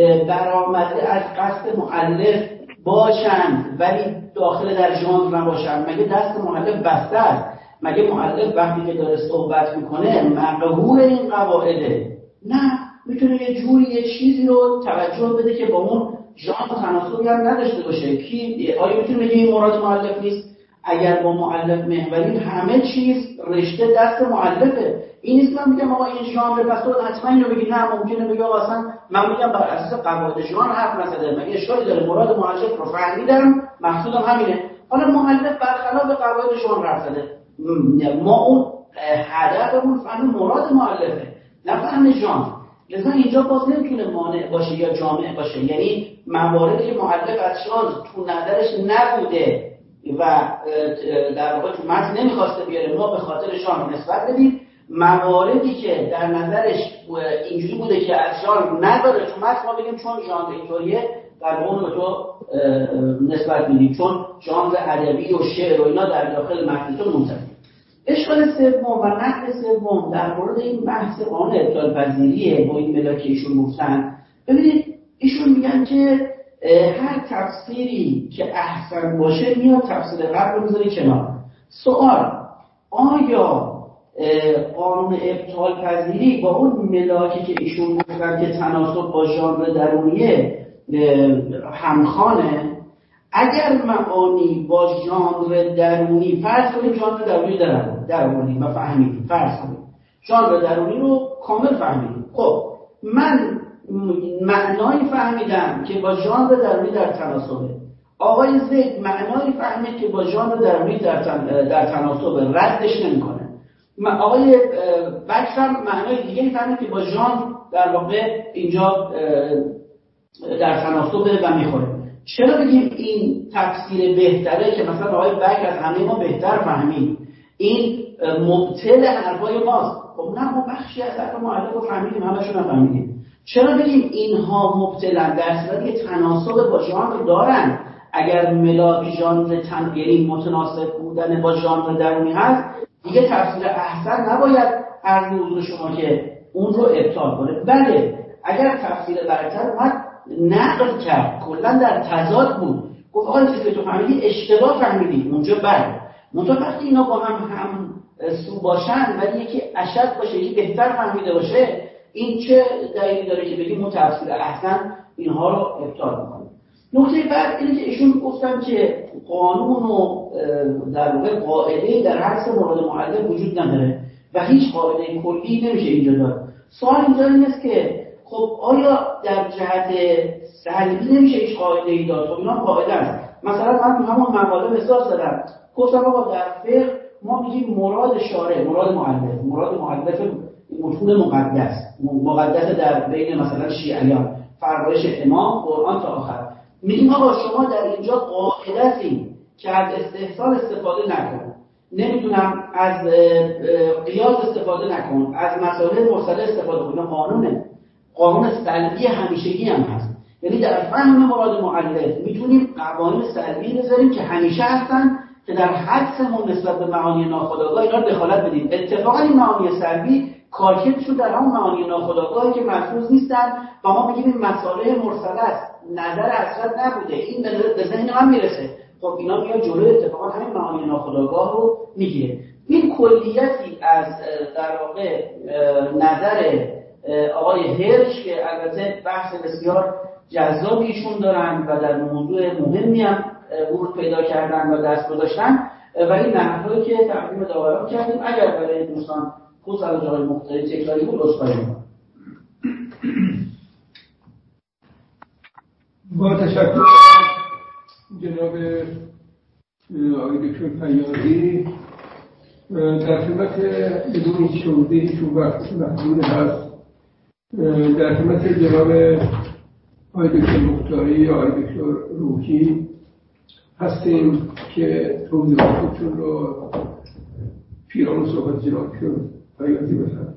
S2: برآمده از قصد مؤلف باشند ولی داخل در ژانر نباشند؟ مگه دست مؤلف بسته است؟ مگه مؤلف وقتی که داره صحبت میکنه مقهور این قواعده؟ نه، میتونه یه جوری یه چیزی رو توجه بده که با اون ژانر تناسبی هم نداشته باشه. کی آیا میتونه بگه این مراد مؤلف نیست؟ اگر با مؤلف محوریم همه چیز رشته دست مؤلفه. این نیست من میگم آقا این ژانر پس تو حتما اینو بگی، نه ممکنه بگه آقا اصلا من میگم بر اساس قواعد ژانر حرف نزده، مگه اشکالی داره؟ مراد مؤلف رو فهمیدم، مقصودم همینه. حالا مؤلف برخلاف قواعد ژانر حرف زده، ما اون هدفمون فهم مراد مؤلفه نه فهم ژانر. لذا اینجا باز نمیتونه مانع باشه یا جامع باشه، یعنی مواردی که مؤلف از ژانر تو نظرش نبوده و در واقع تو متن نمیخواسته بیاره ما به خاطر ژانر نسبت بدیم، مواردی که در نظرش اینجوری بوده که از ژانر نداره تو متن ما بگیم چون ژانر اینطوریه در واقع به تو نسبت میدیم، چون ژانر ادبی و شعر و اینا در داخل متن تو منتفی. اشکال سوم و نقد سوم در مورد این بحث قانون ابطال پذیریه با این ملاک ایشون گفتن. ببینید ایشون میگن که هر تفسیری که احسن باشه میاد تفسیر قبل رو میذاره کنار. سوال آیا قانون ابطال پذیری با اون ملاکی که ایشون گفتن که تناسب با ژانر درونیه همخوانه؟ اگر معانی با ژانر درونی، فرض کنیم ژانر درونی درونی درونی و فهمیدیم، فرض کنیم ژانر درونی رو کامل فهمیدیم، خب من معنایی فهمیدم که با ژانر درونی در تناسبه، آقای زید معنایی فهمید که با ژانر درونی در تن... در تناسبه، ردش نمیکنه. آقای بکر هم معنای دیگه فهمید که با ژانر در واقع اینجا در تناسبه و میخوره. چرا بگیم این تفسیر بهتره که مثلا آقای بکر از همه ما بهتر فهمید، این مبطل حرفای ماست؟ خب نه، ما بخشی از حرف مؤلف رو فهمیدیم، همشون هم فهمیدیم. چرا بگیم اینها مبطلن در صورتی که تناسب با ژانر دارن؟ اگر ملاک ژانر تن یعنی متناسب بودن با ژانر درونی هست، دیگه تفسیر احسن نباید از حضور شما که اون رو ابطال کنه. بله اگر تفسیر برتر اومد نقل کرد، کلا در تضاد بود، گفت آقا چیزی که تو فهمیدی اشتباه فهمیدی، اونجا بله. منتها وقتی اینا با هم هم سو باشن ولی یکی اشد باشه یکی بهتر فهمیده باشه، این چه دلیلی داره که بگیم تفسیر احسن اینها رو ابطال میکنه؟ نکته بعد اینه که ایشون گفتن که قانون و در واقع قاعده در هر سه مورد مؤلف وجود نداره و هیچ قاعده کلی نمیشه اینجا داد. سوال اینجا این است که خب آیا در جهت سلبی نمیشه هیچ قاعده ای داد؟ خب اینا قاعده است. مثلا من تو همون مقاله مثال زدم، گفتم آقا در فقه ما میگیم مراد شارع، مراد مؤلف، مراد مؤلف متون مقدس، مقدس در بین مثلا شیعیان، فرمایش امام، قرآن تا آخر. میگیم آقا شما در اینجا قاعده‌ای که از استحسان استفاده نکن، نمیدونم از قیاس استفاده نکن، از مسائل مرسله استفاده کن. قانونه، قانون سلبی همیشگی هم هست. یعنی در فهم مراد مؤلف میتونیم قوانین سلبی بذاریم که همیشه هستن که در حدسمون نسبت به معانی ناخودآگاه اینا رو دخالت بدیم. اتفاقا این معانی سلبی کارکردشون در همون معانی ناخودآگاهی که ملفوظ نیستن و ما میگیم این مساله مرسله است، نظر حضرت نبوده، این به ذهن من میرسه. خب اینا میاد جلوی اتفاقا همین معانی ناخودآگاه رو میگیره. این کلیتی از در واقع نظر آقای هرش که البته بحث بسیار جذابی ایشون دارن و در موضوع مهمی هم ورود پیدا کردن و دست گذاشتن و این نقدهایی که تقدیم داوران کردیم اگر برای دوستان خصوصا از جای مختلف تکراری بود عذرخواهی می‌کنم.
S1: با تشکر جناب آقای دکتر فیاضی در خدمت بدون هیچ توضیحی چون وقت محدود هست در خدمت جناب آقای دکتر مختاری یا آقای دکتر روحی هستیم که توضیحاتتون رو پیرامون صحبت جناب دکتر فیاضی بفرمایید.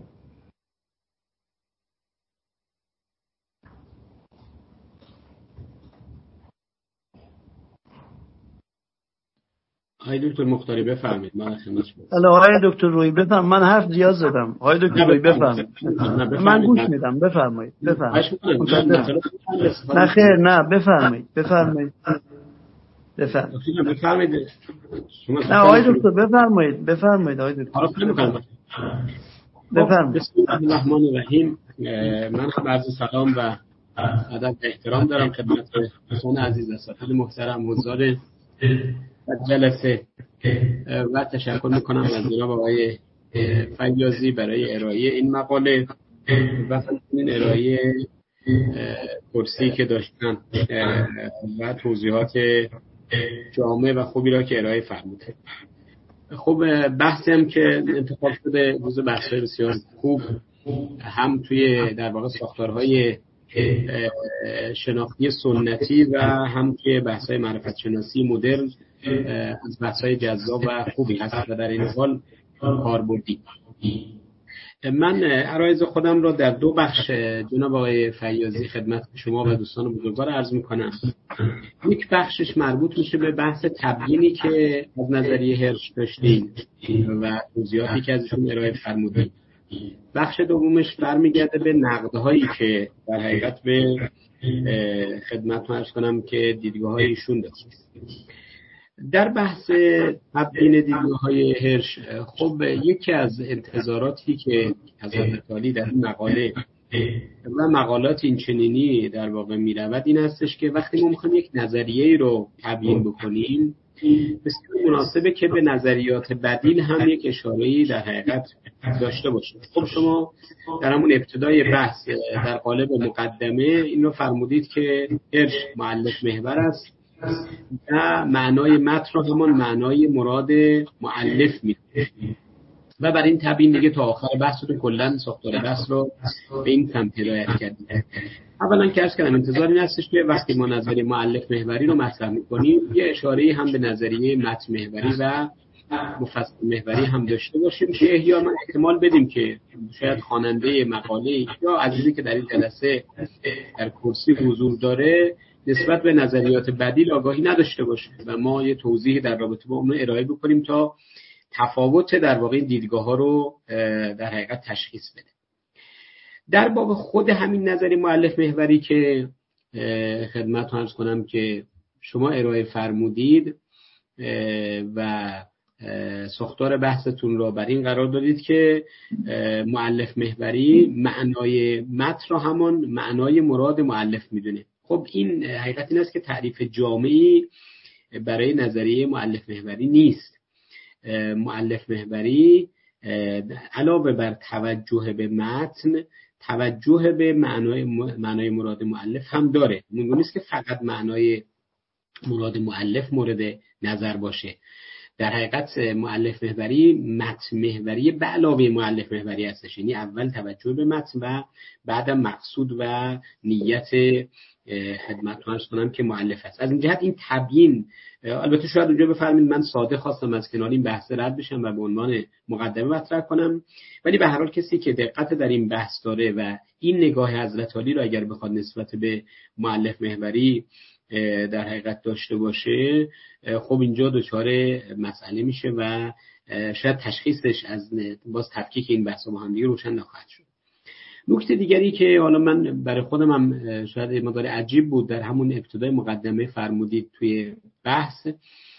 S3: آقای دکتر مختاری بفرمایید. من خدمت شما.
S4: الو آقای دکتر روحی بفرمایید. من حرف زیاد زدم. آقای دکتر روحی بفرمایید. من گوش میدم. بفرمایید. بفرمایید. نه خیر نه بفرمایید. بفرمایید. بفرمایید.
S3: بفرمایید.
S4: نه آقای دکتر بفرمایید. بفرمایید آقای دکتر. بفرمایید.
S3: بسم الله الرحمن الرحیم. من هم عرض سلام و ادب و احترام دارم خدمت دوستان عزیز اساتید محترم حضار جلسه و تشکر میکنم از جناب آقای فیاضی برای ارائه این مقاله و این ارائه پرسی که داشتن و توضیحات جامع و خوبی را که ارائه فرموده. خب بحثی هم که انتخاب شده روز بحث‌های بسیار خوب هم توی در واقع ساختارهای شناختی سنتی و هم توی بحث‌های معرفت شناسی مدرن از بحث‌های جذاب و خوبی هست و در این حال کاربردی. من عرایض خودم را در دو بخش جناب آقای فیاضی خدمت شما و دوستان بزرگوار عرض می‌کنم. یک بخشش مربوط میشه به بحث تبیینی که از نظریه هرش داشتیم و توضیحاتی که ازشون ارائه فرمودیم. بخش دومش برمیگرده به نقدهایی که در حقیقت به خدمتتون عرض کنم که دیدگاه‌های ایشون داشت. در بحث تبیین دیدگاه‌های هرش خب یکی از انتظاراتی که از حضرت عالی در این مقاله و مقالات این چنینی در واقع می‌رود این هستش که وقتی ما می‌خوایم یک نظریه‌ای رو تبیین بکنیم بسیار مناسبه که به نظریات بدیل هم یک اشاره‌ای در حقیقت داشته باشیم. خب شما در همون ابتدای بحث در قالب مقدمه این رو فرمودید که هرش مؤلف محور است و معنای متن رو همان معنای مراد مؤلف می‌دونه و برای این تبیین دیگه تا آخر بحث رو کلاً ساختار بحث رو به این سمت هدایت کردیم. اولا که عرض کردم انتظار این هستش که وقتی ما نظریه مؤلف محوری رو مطرح می‌کنیم یه اشاره‌ای هم به نظریه متن محوری و مفصل محوری هم داشته باشیم که احیانا احتمال بدیم که شاید خواننده مقاله یا عزیزی که در این جلسه در کرسی حضور داره نسبت به نظریات بدیل آگاهی نداشته باشه و ما یه توضیح در رابطه با اون ارائه بکنیم تا تفاوت در واقع دیدگاه‌ها رو در حقیقت تشخیص بده. در باب خود همین نظریه مؤلف محوری که خدمتتون عرض کنم که شما ارائه فرمودید و ساختار بحثتون رو بر این قرار دادید که مؤلف محوری معنای متن رو همان معنای مراد مؤلف میدونه. خب این حقیقت این است که تعریف جامعی برای نظریه مؤلف محوری نیست. مؤلف محوری علاوه بر توجه به متن توجه به معنای معنای مراد مؤلف هم داره. میگه نیست که فقط معنای مراد مؤلف مورد نظر باشه. در حقیقت مؤلف محوری متن محوری به علاوه مؤلف محوری هستش، یعنی اول توجه به متن و بعدم مقصود و نیت خدمتتون عرض کنم که مؤلف است. از این جهت این تبیین، البته شاید اونجا بفرمایید من ساده خواستم از کنار این بحث رد بشم و به عنوان مقدمه مطرح کنم، ولی به هر حال کسی که دقت در این بحث داره و این نگاه حضرت علی رو اگر بخواد نسبت به مؤلف محوری در حقیقت داشته باشه، خب اینجا دچار مسئله میشه و شاید تشخیصش از باز تفکیک این بحث با هم دیگه روشن نخواهد شد. نکته دیگری که حالا من برای خودم هم شاید مقدار عجیب بود، در همون ابتدای مقدمه فرمودید توی بحث،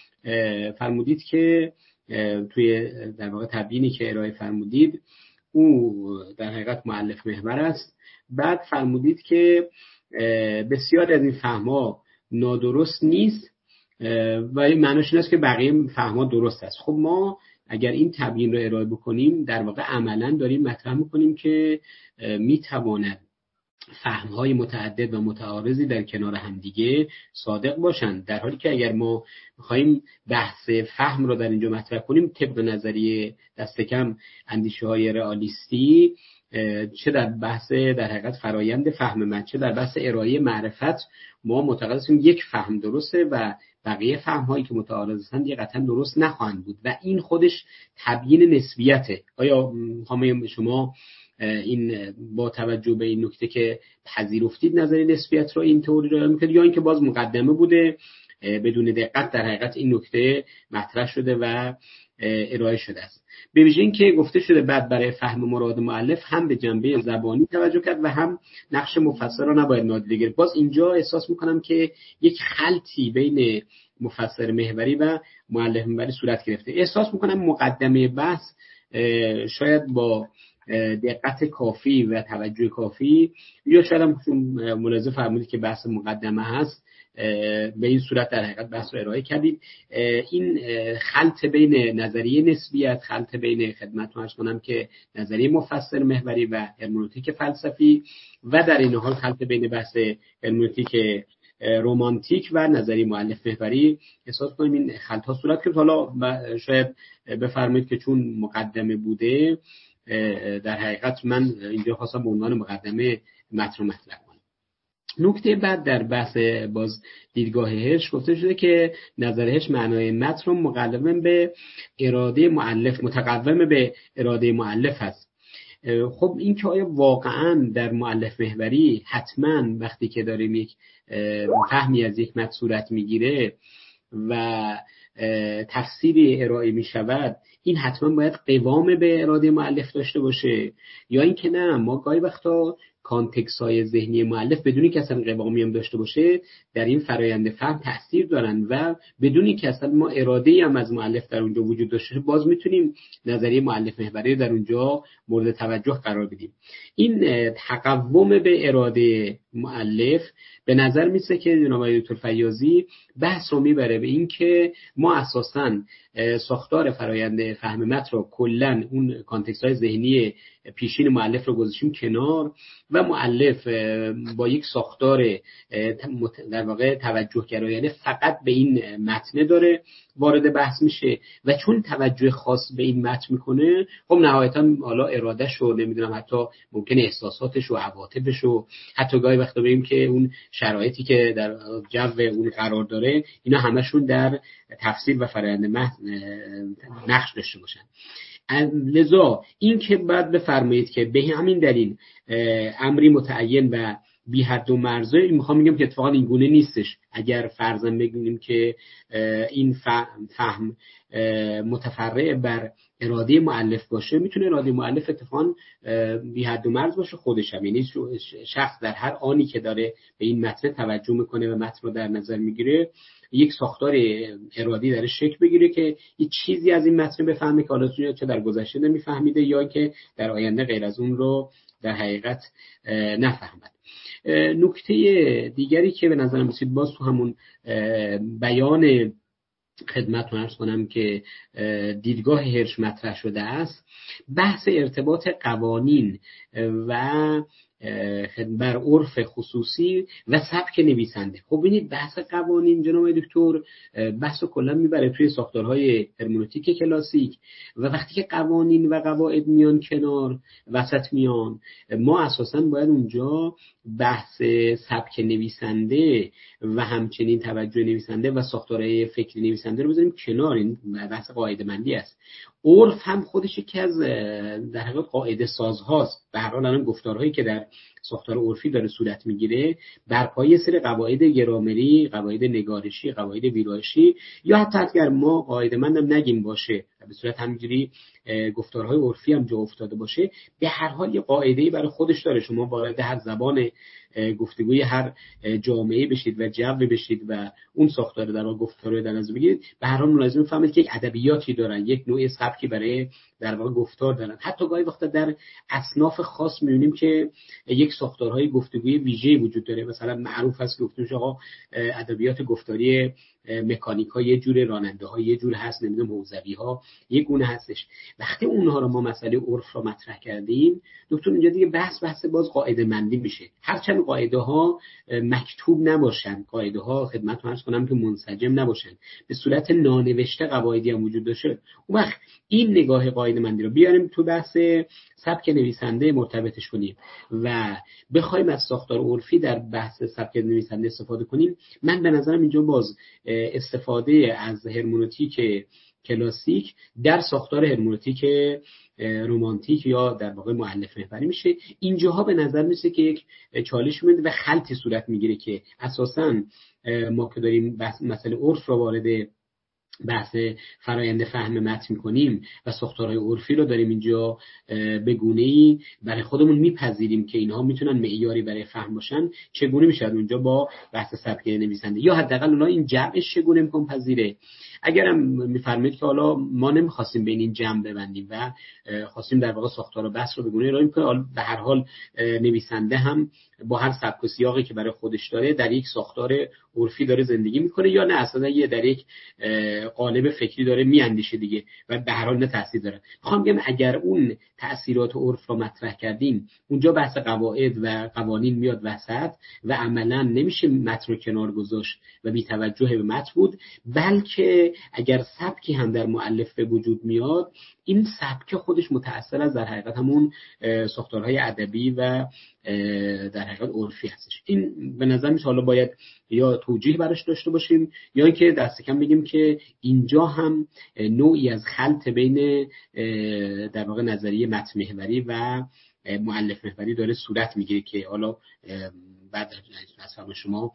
S3: فرمودید که توی در واقع تبیینی که ارائه فرمودید او در حقیقت مؤلف محور است. بعد فرمودید که بسیار از این فهم‌ها نادرست نیست و این معنیش این است که بقیه فهم‌ها درست است. خب ما اگر این تبیین رو ارائه بکنیم در واقع عملاً داریم مطرح می‌کنیم که میتواند فهم‌های متعدد و متعارضی در کنار هم دیگه صادق باشند، در حالی که اگر ما بخوایم بحث فهم رو در اینجا مطرح کنیم طبق نظریه دست کم اندیشه‌های رئالیستی، چه در بحث در حقیقت فرایند فهم من، چه در بحث ارائه معرفت، ما معتقد هستیم یک فهم درسته و بقیه فهم‌هایی که متعارض هستند قطعاً درست نخواهند بود و این خودش تبیین نسبیته. آیا همه شما این با توجه به این نکته که پذیرفتید نظریه نسبیت رو این تئوری رو می‌کنید، یا اینکه باز مقدمه بوده بدون دقت در حقیقت این نکته مطرح شده و ارائه شده است؟ به ویژه اینکه گفته شده بعد برای فهم مراد مؤلف هم به جنبه زبانی توجه کرد و هم نقش مفسر را نباید نادیده گرفت. باز اینجا احساس می‌کنم که یک خلطی بین مفسر محوری و مؤلف محوری صورت گرفته. احساس می‌کنم مقدمه بحث شاید با دقت کافی و توجه کافی، یا شاید هم ملاحظه فرمودید که بحث مقدمه هست، به این صورت در حقیقت بحث رو ارائه کردید. این خلط بین نظریه نسبیت، خلط بین خدمتتون عرض کنم که نظریه مفسر محوری و هرمنوتیک فلسفی و در این حال خلط بین بحث هرمنوتیک رومانتیک و نظریه مؤلف محوری، احساس کنیم این خلط ها صورت گرفت. حالا شاید بفرمایید که چون مقدمه بوده در حقیقت من اینجا خواستم به عنوان مقدمه متن مطرح کنم. نکته بعد در بحث باز دیدگاه هرش گفته شده که نظر هرش معنای متن رو مقدم به اراده مؤلف، متقوم به اراده مؤلف هست. خب این که آیا واقعا در مؤلف محوری حتما وقتی که داریم یک فهمی از یک متن صورت میگیره و تفسیری ارائه می شود، این حتما باید قوام به اراده مؤلف داشته باشه، یا این که نه ما گاهی وقتا کانتکست های ذهنی مؤلف بدونی که اصلا قوامی هم داشته باشه در این فرایند فهم تاثیر دارن و بدونی که اصلا ما اراده هم از مؤلف در اونجا وجود داشته باز میتونیم نظریه مؤلف محوری در اونجا مورد توجه قرار بدیم. این تقوم به اراده مؤلف به نظر میسه که جناب دکتر فیاضی بحث رو میبره به این که ما اساساً ساختار فرایند فهم متن رو کلاً اون کانتکست های ذهنی پیشین مؤلف رو گذاشتیم کنار و مؤلف با یک ساختار در واقع توجه گرایانه فقط به این متن داره وارد بحث میشه و چون توجه خاص به این متن میکنه خب نهایتاً حالا ارادهش رو نمیدونم حتی ممکنه احساساتش و عواطفش و حتی گاهی وقتا بگیم که اون شرایطی که در جو اون قرار داره اینا همشون در تفسیر و فرآیند متن نقش داشته باشن. لذا این که بعد بفرمایید که به همین دلیل امری متعین و بی حد و مرزه، میخوام بگم که اتفاقا این گونه نیستش. اگر فرضاً بگیم که این فهم متفرع بر اراده مؤلف باشه، میتونه اراده مؤلف اتفاقا بی حد و مرز باشه خودش هم، یعنی شخص در هر آنی که داره به این متن توجه میکنه و متن رو در نظر میگیره یک ساختار ارادی داره شکل بگیره که یه چیزی از این متن بفهمه که حالا چه در گذشته نمیفهمیده یا که در آینده غیر از اون رو در حقیقت نفهمد. نکته دیگری که به نظرم رسید باز تو همون بیان خدمتتون عرض کنم که دیدگاه هرش مطرح شده است، بحث ارتباط قوانین و بر عرف خصوصی و سبک نویسنده. خب ببینید بحث قوانین جناب دکتر بحث کلا میبره توی ساختارهای هرمنوتیک کلاسیک و وقتی که قوانین و قواعد میان کنار وسط میان، ما اساساً باید اونجا بحث سبک نویسنده و همچنین توجه نویسنده و ساختارهای فکری نویسنده رو بذاریم کنار. این بحث قاعده مندی است. عرف هم خودش یکی از در حقیقت قاعده سازهاست. به هر حال الان گفتارهایی که در ساختار عرفی داره صورت میگیره بر پایه سری قواعد گرامری، قواعد نگارشی، قواعد ویرایشی، یا حتی اگر ما قاعده مندم نگیم باشه به صورت همینجوری گفتارهای عرفی هم جا افتاده باشه، به هر حال یه قاعده‌ای برای خودش داره. شما وارد هر زبان گفتگوی هر جامعه بشید و جو بشید و اون ساختار در واقع گفتار رو در نظر بگیرید، به هر حال ملاحظه می‌فهمید که یک ادبیاتی دارن، یک نوع سبکی برای در واقع گفتار دارن. حتی گاهی وقتا در اصناف خاص می‌بینیم که یک ساختارهای گفتگوی ویژه‌ای وجود داره. مثلا معروف است گفتن آقا ادبیات گفتاری مکانیکا یه جور، راننده‌ها یه جور هست، نمیدونم حوزوی‌ها یه گونه هستش. وقتی اونها رو ما مسئله عرف رو مطرح کردیم دکتر، اینجا دیگه بحث بحث باز قاعده مندی میشه. هرچند قاعده ها مکتوب نباشن، قاعده ها خدمتتون عرض کنم که منسجم نباشن، به صورت نانوشته قواعدی هم وجود داشته، اون وقت این نگاه قاعده مندی رو بیاریم تو بحث سبک نویسنده مرتبطش کنیم و بخوایم از ساختار عرفی در بحث سبک نویسنده استفاده کنیم، من به نظرم اینجا باز استفاده از هرمنوتیک کلاسیک در ساختار هرمنوتیک رمانتیک یا در واقع مؤلف محوری میشه. اینجاها به نظر میسه که یک چالش میاد و خلطی صورت میگیره که اساساً ما که داریم بحث مسئله عرف رو وارد بحث فرایند فهم متن کنیم و ساختارهای عرفی رو داریم اینجا به گونه‌ای برای خودمون میپذیریم که اینها میتونن معیاری برای فهم باشن، چگونه میشه اونجا با بحث سبک نویسنده یا حداقل اونها این جمعش چگونه امکان پذیره. اگرم میفرمایید که حالا ما نمیخواستیم بین این جمع ببندیم و خواستیم در واقع ساختار و بحث رو به گونه‌ای ارائه کنیم، به هر حال نویسنده هم با هر سبک و سیاقی که برای خودش داره در یک ساختار عرفی داره زندگی میکنه یا نه اصلا یه در یک قالب فکری داره میاندیشه دیگه و به هر حال نه تاثیر داره. میخوام بگم اگر اون تاثیرات عرف رو مطرح کردیم اونجا بحث قواعد و قوانین میاد وسط و عملا نمیشه متن رو کنار گذاشت و بی توجه به متن بود، بلکه اگر سبکی هم در مؤلف به وجود میاد این سبک خودش متأثر از در حقیقت همون ساختارهای ادبی و در حقیقت عرفی هستش. این به نظر میاد حالا باید یا توجیه براش داشته باشیم یا اینکه دست کم بگیم که اینجا هم نوعی از خلط بین در واقع نظریه متن محوری و مؤلف محوری داره صورت میگیره که حالا بعد از فهم شما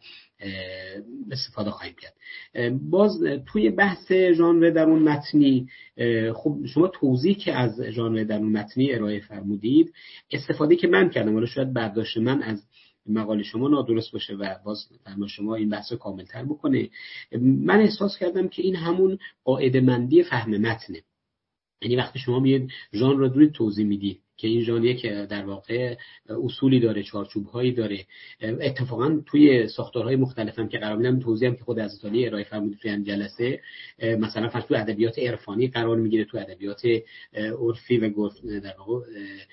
S3: استفاده خواهیم کرد. باز توی بحث ژانر درون متنی، خب شما توضیح که از ژانر درون متنی ارائه فرمودید، استفاده که من کردم، حالا شاید برداشت من از مقاله شما نادرست باشه و باز فرما شما این بحث رو کاملتر بکنه، من احساس کردم که این همون قاعده مندی فهم متنه. یعنی وقتی شما میید ژانر رو دوری توضیح میدید که این ژانری که در واقع اصولی داره، چارچوب‌هایی داره، اتفاقا توی ساختارهای مختلف هم که قرار میدم توضیح هم که خود عزت‌عالی ارائه فرمودید توی این جلسه، مثلا فرض تو ادبیات عرفانی قرار میگیره، تو ادبیات عرفی و در واقع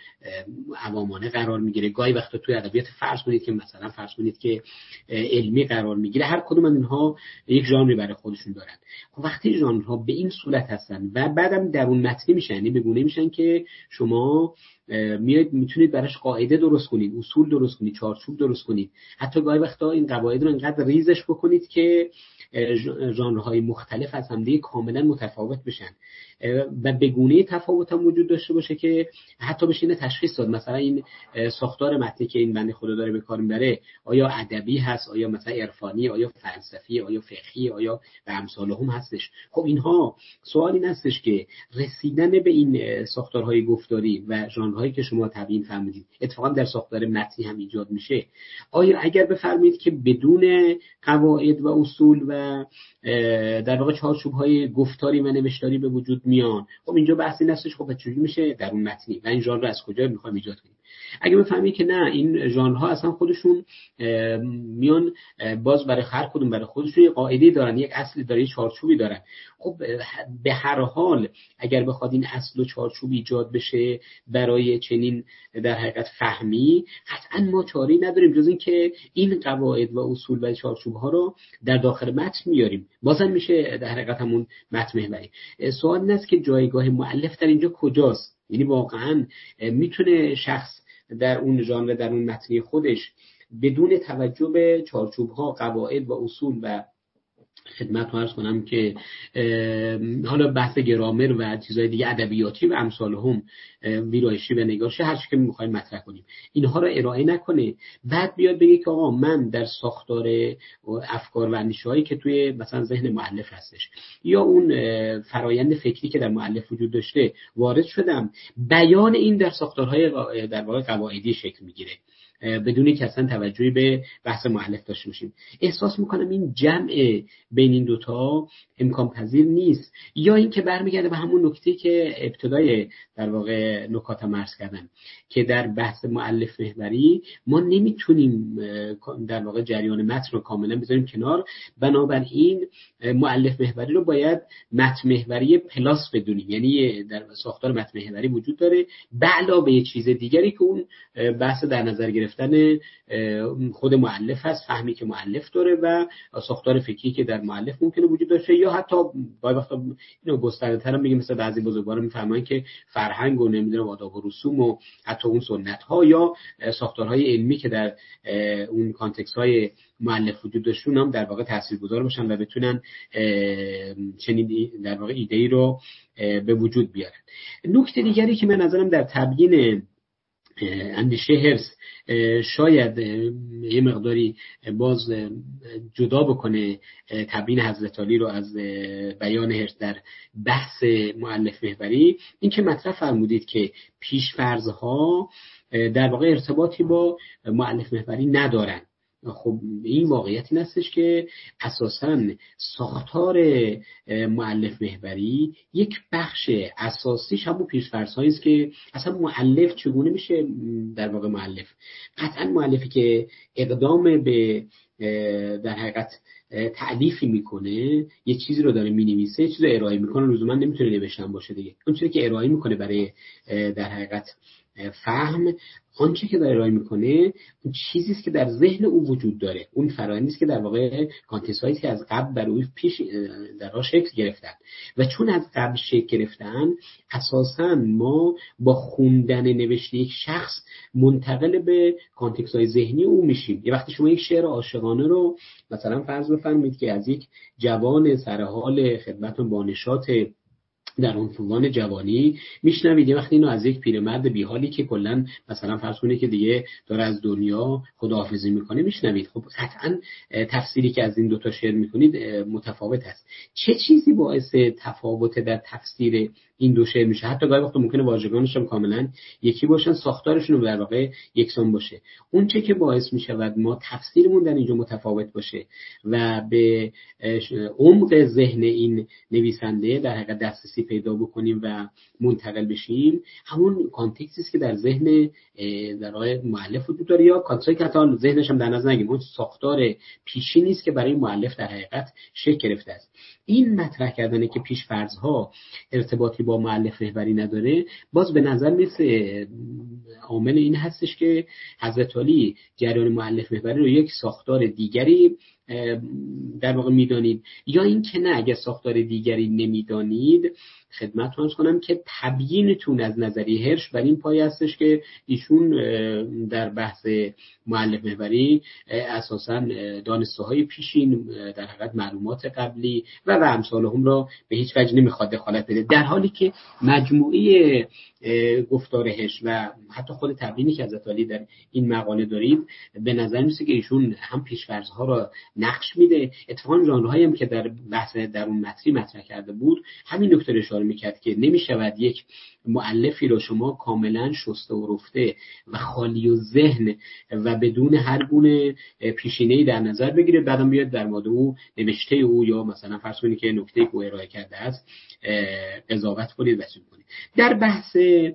S3: عوامانه قرار میگیره، گاهی وقتا توی ادبیات فرض کنید که مثلا فرض کنید که علمی قرار میگیره. هر کدوم از اینها یک ژانری برای خودشون دارن. خب وقتی ژانرها به این صورت هستن و بعدم درون متنی میشن، یعنی به گونه میشن که شما میاد میتونید براش قاعده درست کنید، اصول درست کنید، چارچوب درست کنید، حتی گاهی وقتا این قواعد رو انقدر ریزش بکنید که ژانرهای مختلف از همدیگه کاملا متفاوت بشن و به گونه تفاوت هم وجود داشته باشه که حتی بشه اینو تشخیص داد مثلا این ساختار متنی که این بنده خدا داره به کار میبره آیا ادبی هست، آیا مثلا عرفانی، آیا فلسفی، آیا فقهی، آیا و امثال هم هستش. خب اینها سوال این هستش که رسیدن به این ساختارهای گفتاری و ژانرهایی که شما تبیین فرمودید اتفاقا در ساختار متنی هم ایجاد میشه. آیا اگر بفرمایید که بدون قواعد و اصول و در واقع چارچوب‌های گفتاری و نوشتاری به وجود میان، خب اینجا بحث این هستش خب چجوری میشه درون متنی و این ژانر از کجا میخوایم ایجاد کنیم. اگه بفهمی که نه این ژانرها اصلا خودشون میان باز برای هر کدوم برای خودشون یه قاعده دارن، یک اصلی داره، چارچوبی دارن، خب به هر حال اگر بخواد این اصل و چارچوب ایجاد بشه برای چنین در حقیقت فهمی، قطعا ما چاره‌ای نداریم جز این که این قواعد و اصول و چارچوب ها رو در داخل متن میاریم. بازم میشه در حقیقت همون متن محوری. سوال این است که جایگاه مؤلف در اینجا کجاست؟ یعنی واقعا میتونه شخص در اون ژانر در اون متن خودش بدون توجه به چارچوب ها، قواعد و اصول و خدمت عرض کنم که حالا بحث گرامر و چیزهای دیگه ادبیاتی و امثال هم، ویرایشی و نگارشی، هر چی که می‌خوایم مطرح کنیم، اینها رو ارائه نکنه، بعد بیاد بگه که آقا من در ساختار افکار و اندیشه‌هایی که توی مثلا ذهن مؤلف هستش یا اون فرایند فکری که در مؤلف وجود داشته وارد شدم، بیان این در ساختارهای در واقع قواعدی شکل میگیره بدون که اصلا توجهی به بحث مؤلف داشته باشیم. احساس میکنم این جمع بین این دوتا امکان پذیر نیست، یا این که برمیگرده به همون نکته که ابتدای در واقع نکات مرز کردن که در بحث مؤلف محوری ما نمیتونیم در واقع جریان متن رو کاملا بذاریم کنار، بنابراین مؤلف محوری رو باید متن محوری پلاس بدونیم، یعنی در ساختار متن محوری وجود داره به علاوه یه چیز دیگری که اون بحث در نظر گرفتن خود مؤلف هست، فهمی که مؤلف داره و ساختار فکری که در مؤلف ممکنه وجود داشته، یا حتی باید وقتا اینو گسترده‌تر میگه مثلا بعضی بزرگوارا میفهمن که فرهنگ و نمیدونم آداب و رسوم و حتی اون سنت ها یا ساختارهای علمی که در اون کانتکست های مؤلف وجود داشتون هم در واقع تاثیرگذار باشن و بتونن چنین در واقع ایده‌ای رو به وجود بیارن. نکته دیگری که من نظرم در تبیین اندیشه هرس شاید یه مقداری باز جدا بکنه تبیین حضرت علی رو از بیان هرس در بحث مؤلف محوری، این که مطرح فرمودید که پیش‌فرض‌ها در واقع ارتباطی با مؤلف محوری ندارن. خب این واقعیت این هستش که اساساً ساختار مؤلف محوری یک بخش اساسیش همون پیش‌فرض‌هایی است که اصلا مؤلف چگونه میشه در واقع مؤلف. قطعاً مؤلفی که اقدام به در حقیقت تألیفی میکنه، یه چیزی رو داره مینویسه، یه چیزی رو ارائه میکنه، لزوما نمیتونه نوشتن باشه دیگه. اون چیزی که ارائه میکنه برای در حقیقت فهم، آنچه که داره ارائه میکنه اون چیزی است که در ذهن او وجود داره، اون فرآیندی است که در واقع کانتکست‌هایی که از قبل در او پیش در راه شکل گرفتن و چون از قبل شکل گرفتن اساساً ما با خوندن نوشته یک شخص منتقل به کانتکست‌های ذهنی او میشیم. یه وقتی شما یک شعر عاشقانه رو مثلا فرض بفرمایید که از یک جوان سرحال خدمتتون با نشاط در اون فوان جوانی میشنوید، یه وقتی اینو از یک پیرمرد بیحالی که کلا مثلا فرض کنید که دیگه داره از دنیا خداحافظی میکنه میشنوید، خب قطعا تفسیری که از این دوتا شعر میکنید متفاوت است. چه چیزی باعث تفاوت در تفسیر این دو شعر میشه؟ حتی گاهی وقتا ممکنه واژگانش هم کاملا یکی باشن، ساختارشون در واقع یکسان باشه. اون چه که باعث میشود ما تفسیرمون در اینجا متفاوت باشه و به عمق ذهن این نویسنده در حقیقت دسترسی پیدا بکنیم و منتقل بشیم، همون کانتکستی است که در ذهن در واقع مؤلف وجود داره، یا کانتکسی که حتی ذهنش هم در نظر نگیریم، اون ساختار پیشی نیست که برای مؤلف در حقیقت شکل گرفته است. این مطرح کردنه که پیش فرض‌ها ارتباطی با مؤلف محوری نداره، باز به نظر میسه عامل این هستش که حضرت علی جریان مؤلف محوری رو یک ساختار دیگری در واقع میدانید، یا این که نه اگر ساختار دیگری نمیدانید خدمتتون عرض کنم که تبیینتون از نظریه هرش بر این پایه هستش که ایشون در بحث مؤلف محوری اساساً دانسته های پیشین در حقیقت معلومات قبلی و و امثال هم را به هیچ وجه نمیخواد دخالت بده، در حالی که مجموعه گفتار هرش و حتی خود تبیینی که حضرت علی در این مقاله دارید به نظر میسه که ایشون هم پیش‌فرض‌ها را نقش میده. اتفاقاً ژانرهایی هم که در بحث در اون متن مطرح کرده بود همین نکته رو اشاره اشاره میکرد که نمیشود یک مؤلفی رو شما کاملا شسته و رفته و خالی و ذهن و بدون هر گونه پیشینه‌ای در نظر بگیرید بعدم بیاد در مورد او نوشته او یا مثلا فرض کنید که نکته‌ای که ارائه کرده است قضاوت کنید و چون کنید. در بحث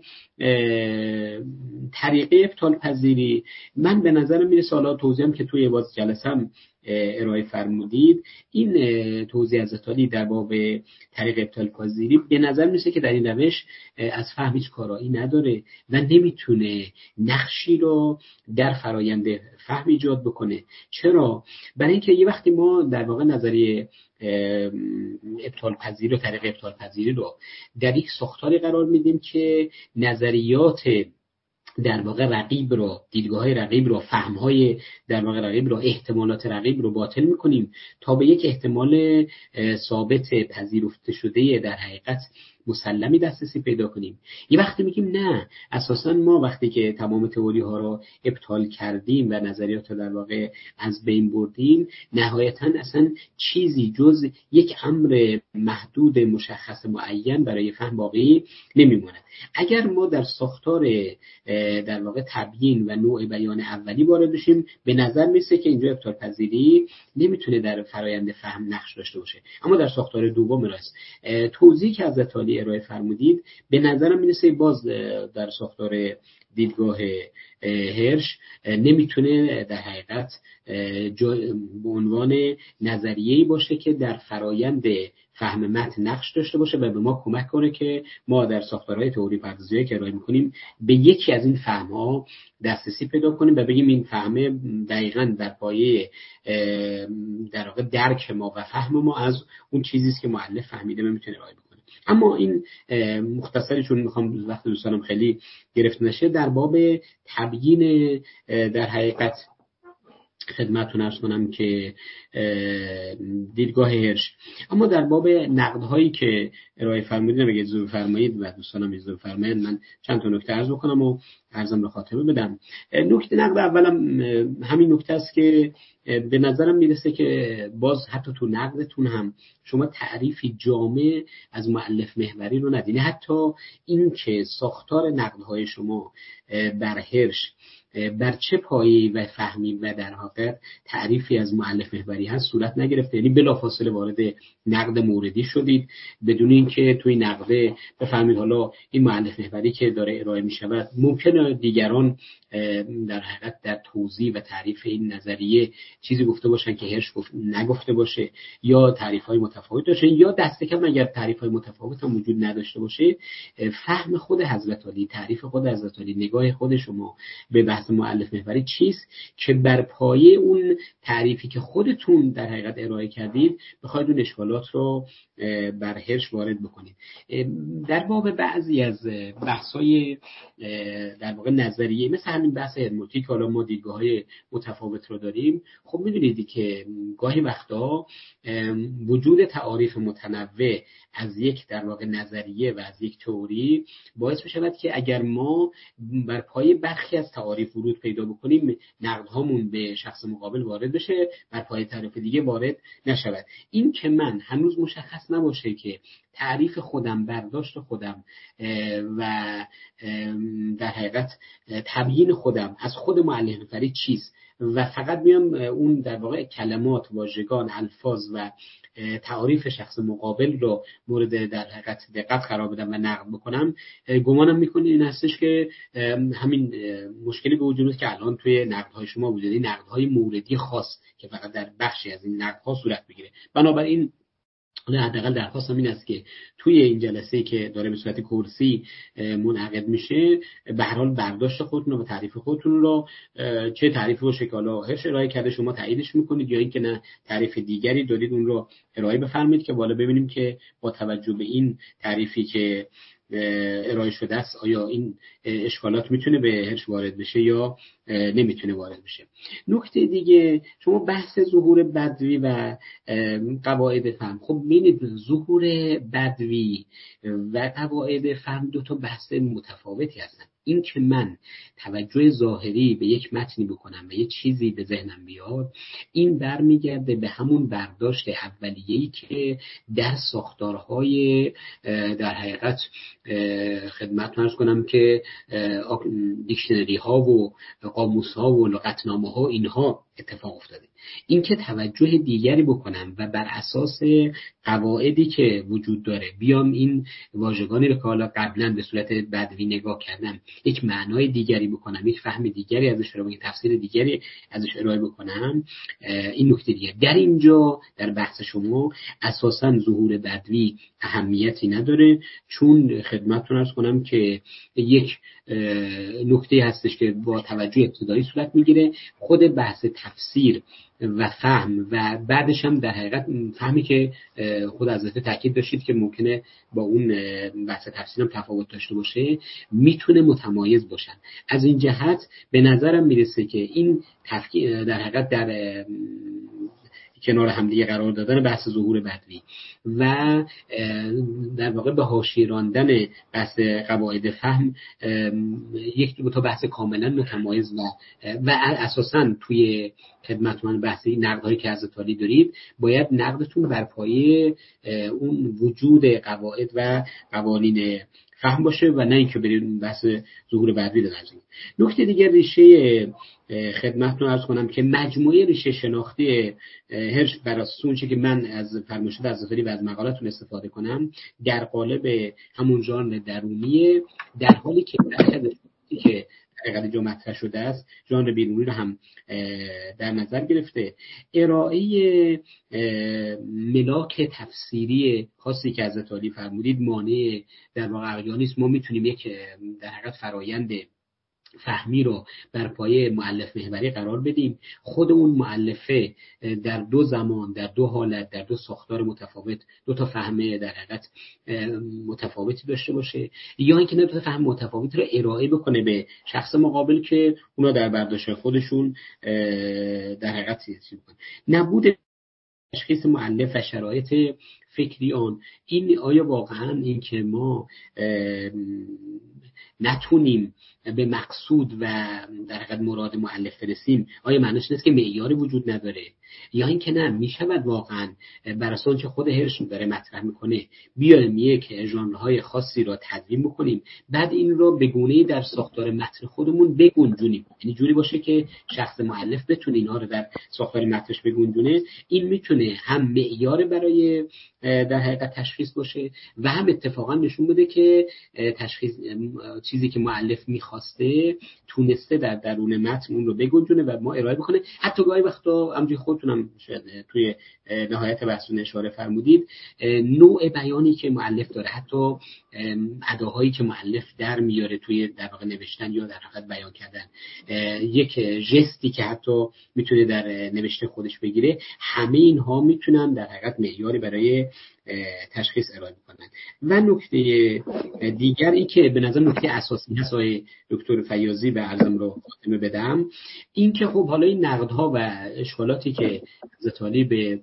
S3: طریقه ابطال پذیری من به نظرم میرسه، حالا توضیحم که توی باز جلسه‌ام ارائه فرمودید، این توضیح از اتالی در باب طریق ابطال پذیری به نظر میسه که در این روش از فهم هیچ کارایی نداره و نمیتونه نقشی رو در فرایند فهم ایجاد بکنه. چرا؟ برای اینکه یه وقتی ما در واقع نظریه ابطال پذیری و طریق ابطال پذیری رو در یک ساختاری قرار میدیم که نظریات در واقع رقیب رو، دیدگاه‌های رقیب رو، فهم‌های در واقع رقیب رو، احتمالات رقیب رو باطل می‌کنیم تا به یک احتمال ثابت پذیرفته شده در حقیقت مسلمی دسترسی پیدا کنیم. یه وقتی میگیم نه، اساساً ما وقتی که تمام تئوری ها رو ابطال کردیم و نظریات رو در واقع از بین بردیم، نهایتاً اصلا چیزی جز یک امر محدود مشخص معین برای فهم واقعی نمیمونه. اگر ما در ساختار در واقع تبیین و نوع بیان اولی وارد بشیم، به نظر میسه که اینجا ابطال پذیری نمیتونه در فرایند فهم نقش داشته باشه. اما در ساختار دوم راست توضیحی که از اتالی ارائه فرمودید به نظرم میرسه باز در ساختار دیدگاه هرش نمیتونه در حقیقت به عنوان نظریه‌ای باشه که در فرایند فهم متن نقش داشته باشه و به ما کمک کنه که ما در ساختارهای تئوری پردازی که ارائه می‌کنیم به یکی از این فهم‌ها دسترسی پیدا کنیم و بگیم این فهم دقیقاً در پایه در واقع درک ما و فهم ما از اون چیزی است که مؤلف فهمیده و میتونه ارائه بکنه. اما این مختصری چون میخوام وقت دوستانم خیلی گرفته نشه در باب تبیین در حقیقت خدمتتون عرض کنم که دیدگاه هرش. اما در باب نقدهایی که ارائه فرمودید اگه اجازه فرمایید و دوستانم اجازه فرمایید من چند تا نکته عرض بکنم و عرضم رو خاتمه بدم. نکته نقد اولم همین نکته است که به نظرم میرسه که باز حتی تو نقدتون هم شما تعریفی جامع از مؤلف محوری رو ندید. حتی این که ساختار نقدهای شما بر هرش بر چه پایه‌ای و فهمی و در حقیقت تعریفی از مؤلف محوری هست صورت نگرفته، یعنی بلافاصله وارد نقد موردی شدید بدون اینکه توی نقد بفهمید حالا این مؤلف محوری که داره ارائه می شود ممکنه دیگران در حقیقت در توضیح و تعریف این نظریه چیزی گفته باشن که هرش گفت نگفته باشه یا تعریف‌های متفاوت داشته یا دست کم اگر تعریف‌های متفاوت هم وجود نداشته باشه فهم خود حضرت علی، تعریف خود حضرت علی، نگاه خود شما به بحث مؤلف محوری چیست که بر پایه اون تعریفی که خودتون در حقیقت ارائه کردید بخواید اون اشکالات رو بر هرش وارد بکنید. در باب بعضی از بحث‌های در واقع نظریه مثل همین بحث هرمنوتیک، حالا ما دیدگاه‌های متفاوت رو داریم، خب می‌دونید که گاهی وقتا وجود تعاریف متنوع از یک در واقع نظریه و از یک تئوری باعث می‌شود که اگر ما بر پایه برخی از تعاریف ورود پیدا بکنیم نقدهامون به شخص مقابل وارد بشه، بر پایه تعریف دیگه وارد نشود. این که من هنوز مشخص نباشه که تعریف خودم، برداشت خودم و در حقیقت تبیین خودم از خود مؤلف محوری چیست و فقط میام اون در واقع کلمات، واژگان، الفاظ و تعاریف شخص مقابل رو مورد در حقیقت دقت قرار بدم و نقد بکنم، گمانم میکنید این هستش که همین مشکلی به وجود میاد که الان توی نقدهای شما وجودی نقدهای موردی خاص که فقط در بخشی از این نقدها صورت بگیره. بنابراین حداقل درخواستم این است که توی این جلسه‌ای که داره به صورت کورسی منعقد میشه به هر حال برداشت خودتون و تعریف خودتون رو، چه تعریفی باشه که حالا هرش ارائه کرده شما تاییدش میکنید یا اینکه نه تعریف دیگری دارید اون رو ارائه بفرمایید که بالا ببینیم که با توجه به این تعریفی که ارائه شده است آیا این اشکالات میتونه به هرش وارد بشه یا نمیتونه وارد بشه. نکته دیگه شما بحث ظهور بدوی و قواعد فهم، خب ببینید ظهور بدوی و قواعد فهم دو تا بحث متفاوتی هستن. این که من توجه ظاهری به یک متنی بکنم و یه چیزی به ذهنم بیاد، این برمیگرده به همون برداشت اولیه‌ای که در ساختارهای در حقیقت خدمتتون عرض کنم که دیکشنری ها و قاموس ها و لغتنامه ها اینها اتفاق افتاده. این که توجه دیگری بکنم و بر اساس قواعدی که وجود داره بیام این واژگانی رو که حالا قبلا به صورت بدوی نگاه کردم یک معنای دیگری بکنم، یک فهم دیگری ازش رو، یک تفسیر دیگری ازش ارائه بکنم، این نکته دیگه. در اینجا در بحث شما اساساً ظهور بدوی اهمیتی نداره، چون خدمتتون عرض کنم که یک نکته هستش که با توجه ابتدایی صورت میگیره. خود بحث تفسیر و فهم و بعدش هم در حقیقت فهمی که خود حضرت تاکید داشتید که ممکنه با اون بحث تفسیر هم تفاوت داشته باشه، میتونه متمایز باشن. از این جهت به نظرم میرسه که این تفکیک در حقیقت در کنار همدیگه قرار دادن بحث ظهور بدوی و در واقع به حاشیه راندن بحث قواعد فهم یک دو تا بحث کاملا متمایز و و اساساً توی خدمتتون بحثی نقدهایی که از تالی دارید باید نقدتون بر پایه اون وجود قواعد و قوانین فهم باشه و نه اینکه برید بحث ظهور بدوی رو درجه. نکته دیگر ریشه خدمتتون عرض کنم که مجموعه ریشه شناختی هرش بر اساس اون چیزی که من از فرمایشات حضرت و از مقالاتون استفاده کنم در قالب همون ژانر درونیه، در حالی که که حقیقت جا مطرح شده است ژانر بیرونی رو هم در نظر گرفته. ارائه ملاک تفسیری خاصی که حضرت علی فرمودید مانع در واقع نیست. ما میتونیم یک در حقیقت فرایند فهمی رو بر پایه مؤلف محوری قرار بدیم، خود اون مؤلفه در دو زمان، در دو حالت، در دو ساختار متفاوت دو تا فهمه در حقیقت متفاوتی داشته باشه، یا اینکه نه دو تا فهم متفاوت رو ارائه بکنه به شخص مقابل که اونا در برداشت خودشون در حقیقت چیزی بکنن. نبود تشخیص مؤلف و شرایط فکری آن، این آیا واقعا این که ما نتونیم به مقصود و در حقیقت مراد مؤلف برسیم آیا معنیش نیست که معیاری وجود نداره، یا اینکه نه میشود واقعا بر اساس آنچه خود هرش داره مطرح میکنه بیایم یک ژانرهای خاصی را تدوین بکنیم بعد این رو به گونه‌ای در ساختار متن خودمون بگنجونیم، یعنی جوری باشه که شخص مؤلف بتونه اینها رو در ساختار متنش بگنجونه. این میتونه هم معیار برای در حقیقت تشخیص باشه و هم اتفاقا نشون بده که تشخیص چیزی که مؤلف میخواسته تونسته در درون متن اون رو بگنجونه و ما ارائه بکنه. حتی گاهی وقتا همونجوری خودتونم شاید توی نهایت بحثتون اشاره فرمودید، نوع بیانی که مؤلف داره، حتی اداهایی که مؤلف در میاره توی در واقع نوشتن یا در حقیقت بیان کردن، یک ژستی که حتی میتونه در نوشته خودش بگیره، همه اینها میتونن در حقیقت معیاری برای تشخیص ارائه بکنن. و نکته دیگر این که به نظر نکته اساسی هست آقای دکتر فیاضی و عرضم رو خاتمه بدم، این که خب حالا این نقدها و اشکالاتی که حضرت علی به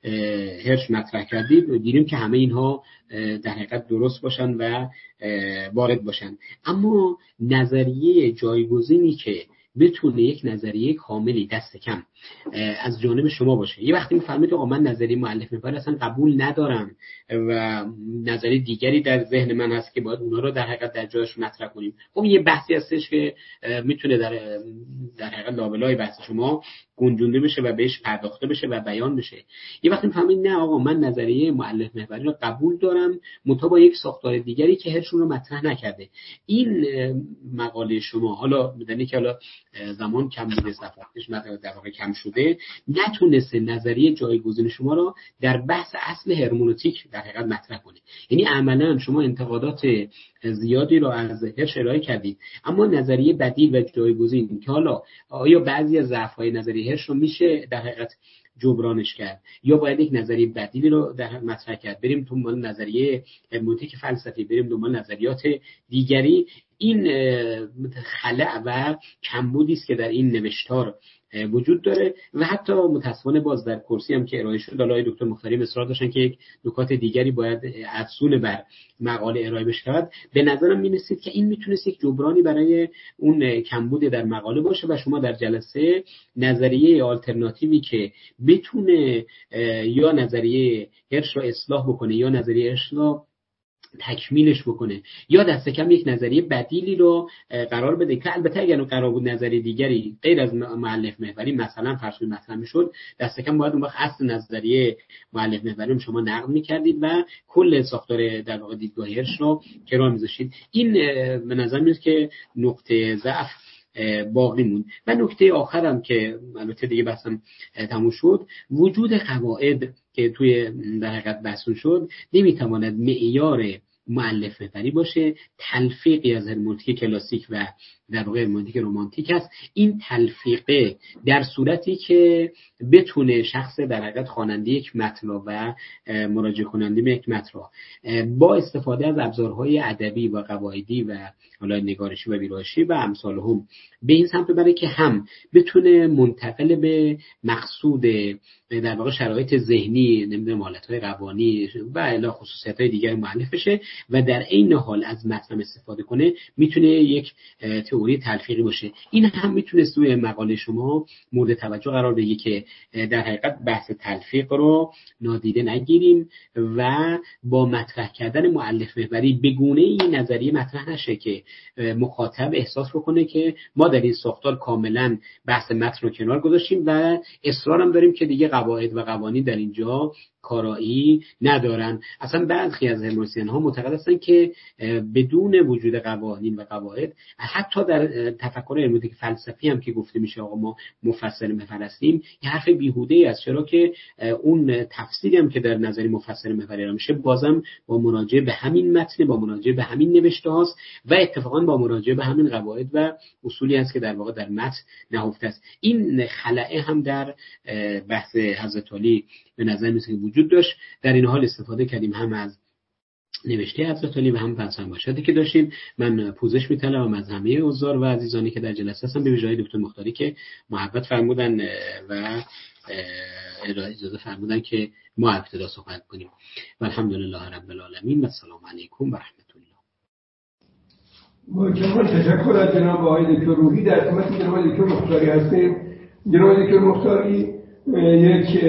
S3: هرش مطرح کردید دیدیم که همه اینها در حقیقت درست باشن و وارد باشن، اما نظریه جایگزینی که بتونه یک نظریه کاملی دست کم از جانب شما باشه. یه وقتی میفهمید آقا من نظریه مؤلف محور اصلا قبول ندارم و نظریه دیگری در ذهن من هست که باید اونا رو در حقیقت در جایش مطرح کنیم، خب یه بحثی هستش که میتونه در در حقیقت لابلای بحث شما گنجونده بشه و بهش پرداخته بشه و بیان بشه. یه وقتی میفهمید نه آقا من نظریه مؤلف محوری رو قبول دارم منتها با یک ساختار دیگری که هرشون رو مطرح نکرده، این مقاله شما حالا بدونی که حالا زمان کم بوده، صفحاتش در واقع کم شده، نتونسته نظریه جایگزین شما رو در بحث اصل هرمنوتیک در حقیقت مطرح کنه. یعنی عملاً شما انتقادات زیادی رو از هرش ارائه کردید، اما نظریه بدیل و جایگزین که حالا آیا بعضی از ضعف‌های نظریه هرش رو میشه در حقیقت جبرانش کرد یا باید یک نظریه بدیلی رو در مطرح کرد، بریم دنبال نظریه هرمنوتیک فلسفی، بریم دنبال نظریات دیگری، این خلأ و کمبودی است که در این نوشتار وجود داره و حتی متاسفانه باز در کرسی هم که ارائه شد آقای دکتر مختاری اصرار داشتن که یک نکات دیگری باید افزون بر مقاله ارائه بشه. به نظرم می‌رسید که این میتونست یک جبرانی برای اون کمبود در مقاله باشه و شما در جلسه نظریه آلترناتیوی که بتونه یا نظریه هرش رو اصلاح بکنه یا نظریه هرش رو تکمیلش بکنه یا دست کم یک نظریه بدیلی رو قرار بده که البته اگر قرار بود نظریه دیگری غیر از مؤلف محوری مثلا فرض کنید مطرح میشد دست کم باید اون وقت اصل نظریه مؤلف محوری رو شما نقد میکردید و کل ساختار در واقع دیدگاه هرش رو کنار میذاشتید. این به نظر میاد که نقطه ضعف باقی موند. و نکته آخرم که البته دیگه بحثم تموم شد، وجود قواعد که توی در حقیقت بحثون شد نمیتواند معیار مؤلف محوری باشه. تلفیقی از هرمنوتیک کلاسیک و در واقع هرمنوتیک رمانتیک است. این تلفیقه در صورتی که بتونه شخص در حقیقت خواننده یک متن و مراجعه کننده به یک متن با استفاده از ابزارهای ادبی و قواعدی و حالا نگارشی و ویرایشی و امثال هم به این سمت بره که هم بتونه منتقل به مقصود در واقع شرایط ذهنی، نمیدونم حالت‌های روانی و الی خصوصیت‌های دیگر مؤلف بشه و در عین حال از متن استفاده کنه، میتونه یک تئوری تلفیقی باشه. این هم میتونه توی مقاله شما مورد توجه قرار بگیره که در حقیقت بحث تلفیق رو نادیده نگیریم و با مطرح کردن مؤلف محوری به گونه‌ای نظریه مطرح نشه که مخاطب احساس بکنه که ما در این ساختار کاملا بحث متن رو کنار گذاشتیم و اصرارم داریم که دیگه قواعد و قوانین در اینجا کارایی ندارن. اصلا بعضی از هرمنوتیسین ها معتقد هستن که بدون وجود قوانین و قواعد، حتی در تفکر هرمنوتیک فلسفی هم که گفته میشه آقا ما مفسر محور هستیم، یه حرف بیهوده است، چرا که اون تفسیری هم که در نظری مفسر محور میشه بازم با مراجعه به همین متن، با مراجعه به همین نوشته هاست و اتفاقا با مراجعه به همین قواعد و اصولی است که در واقع در متن نهفته است. این خلأ هم در بحث حضرت علی به نظر میاد که وجود داشت. در این حال استفاده کردیم هم از نوشته حضرت علی و هم پس‌انباشتی که داشتیم. من پوزش می‌طلبم از همه حضار و عزیزانی که در جلسه هستن، به ویژه دکتر مختاری که محبت فرمودن و اجازه فرمودن که ما ابتدا صحبت کنیم. و الحمدلله رب العالمین و السلام علیکم و رحمت الله.
S1: با کمال تشکر از جناب آقای دکتر روحی. در خدمت جناب دکتر مختاری هستیم. جناب دکتر مختاری یک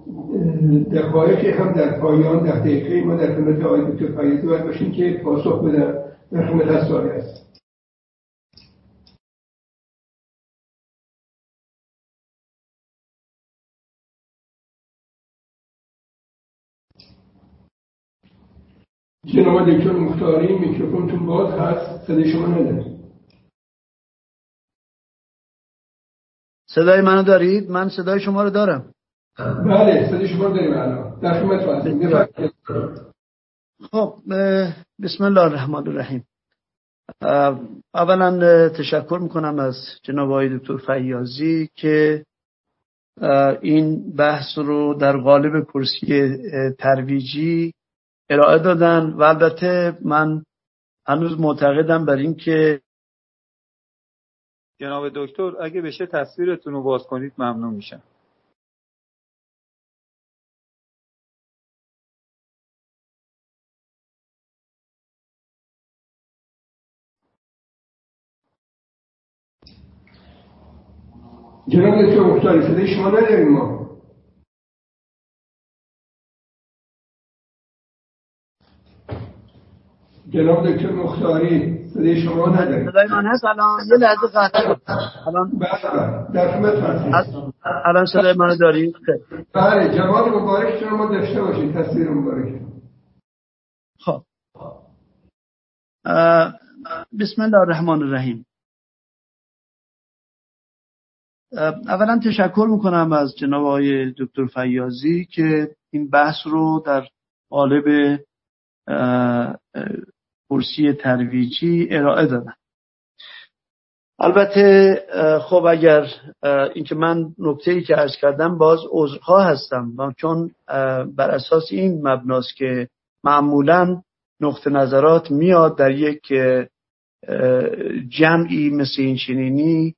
S1: دقایقی هم در پایان ده دقیقه ما در خدمت آقای دکتر فیاضی باید باشیم که پاسخ بدن. در خدمت هستاری هست. جناب دکتر مختاری میکروفونتون باز هست، صدای شما نداریم.
S4: صدای منو دارید؟ من صدای شما رو دارم.
S1: بله صدای شما رو داریم الان. در خدمت هستیم.
S4: خب بسم الله الرحمن الرحیم. اولا تشکر میکنم از جناب آقای دکتر فیاضی که این بحث رو در قالب کرسی ترویجی ارائه دادن و البته من هنوز معتقدم بر این که
S5: جناب دکتر اگه بشه تصویرتون رو باز کنید ممنون میشم.
S1: جناب دکتر مختاری صدای شما نداریم ما. جناب دکتر مختاری صدای شما نداریم.
S4: صدای من هست الان؟ یه لحظه قطع الان
S1: در خدمت هستیم.
S4: الان صدای منو دارید؟
S1: بله جواد مبارک شما ما داشته باشید تصویر مبارک.
S4: خب بسم الله الرحمن الرحیم. اولا تشکر میکنم از جناب آقای دکتر فیاضی که این بحث رو در قالب کرسی ترویجی ارائه دادن. البته خب اگر اینکه من نکته‌ای که عرض کردم باز عذرخواه هستم، چون بر اساس این مبناست که معمولاً نقطه نظرات میاد در یک جمعی مثل این چنینی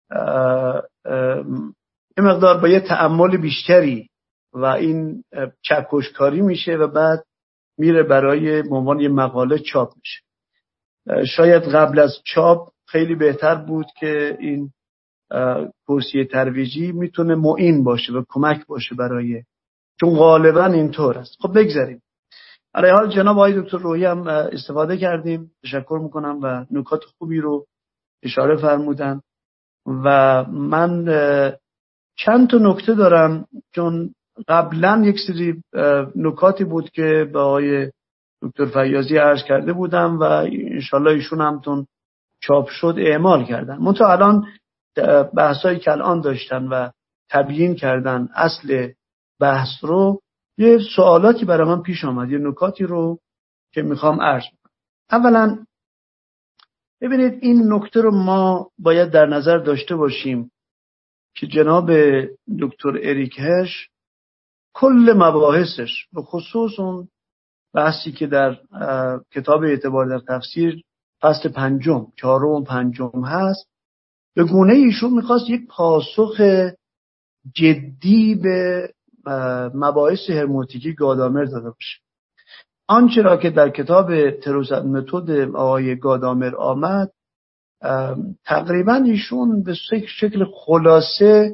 S4: یه مقدار با یه تأمل بیشتری و این چکشکاری میشه و بعد میره برای به عنوان یه مقاله چاپ میشه. شاید قبل از چاپ خیلی بهتر بود که این توصیه ترویجی میتونه معین باشه و کمک باشه برای، چون غالبا اینطور است. خب بگذاریم. برای حال جناب آقای دکتر روحی هم استفاده کردیم، تشکر میکنم و نکات خوبی رو اشاره فرمودن و من چند تا نکته دارم چون قبلا یک سری نکاتی بود که به آقای دکتر فیاضی عرض کرده بودم و انشالله ایشون همتون چاپ شد اعمال کردن. منتها الان بحثایی که الان داشتن و تبیین کردن اصل بحث رو، یه سوالاتی برای من پیش آمد، یه نکاتی رو که میخوام عرض کنم. اولا ببینید این نکته رو ما باید در نظر داشته باشیم که جناب دکتر اریک هرش کل مباحثش به خصوص اون بحثی که در کتاب اعتبار در تفسیر فصل پنجم چهارم و پنجم هست، به گونه ایشون میخواست یک پاسخ جدی به مباحث هرمنوتیکی گادامر داده باشه. آنچه را که در کتاب تروس متد آقای گادامر آمد تقریبا ایشون به شکل خلاصه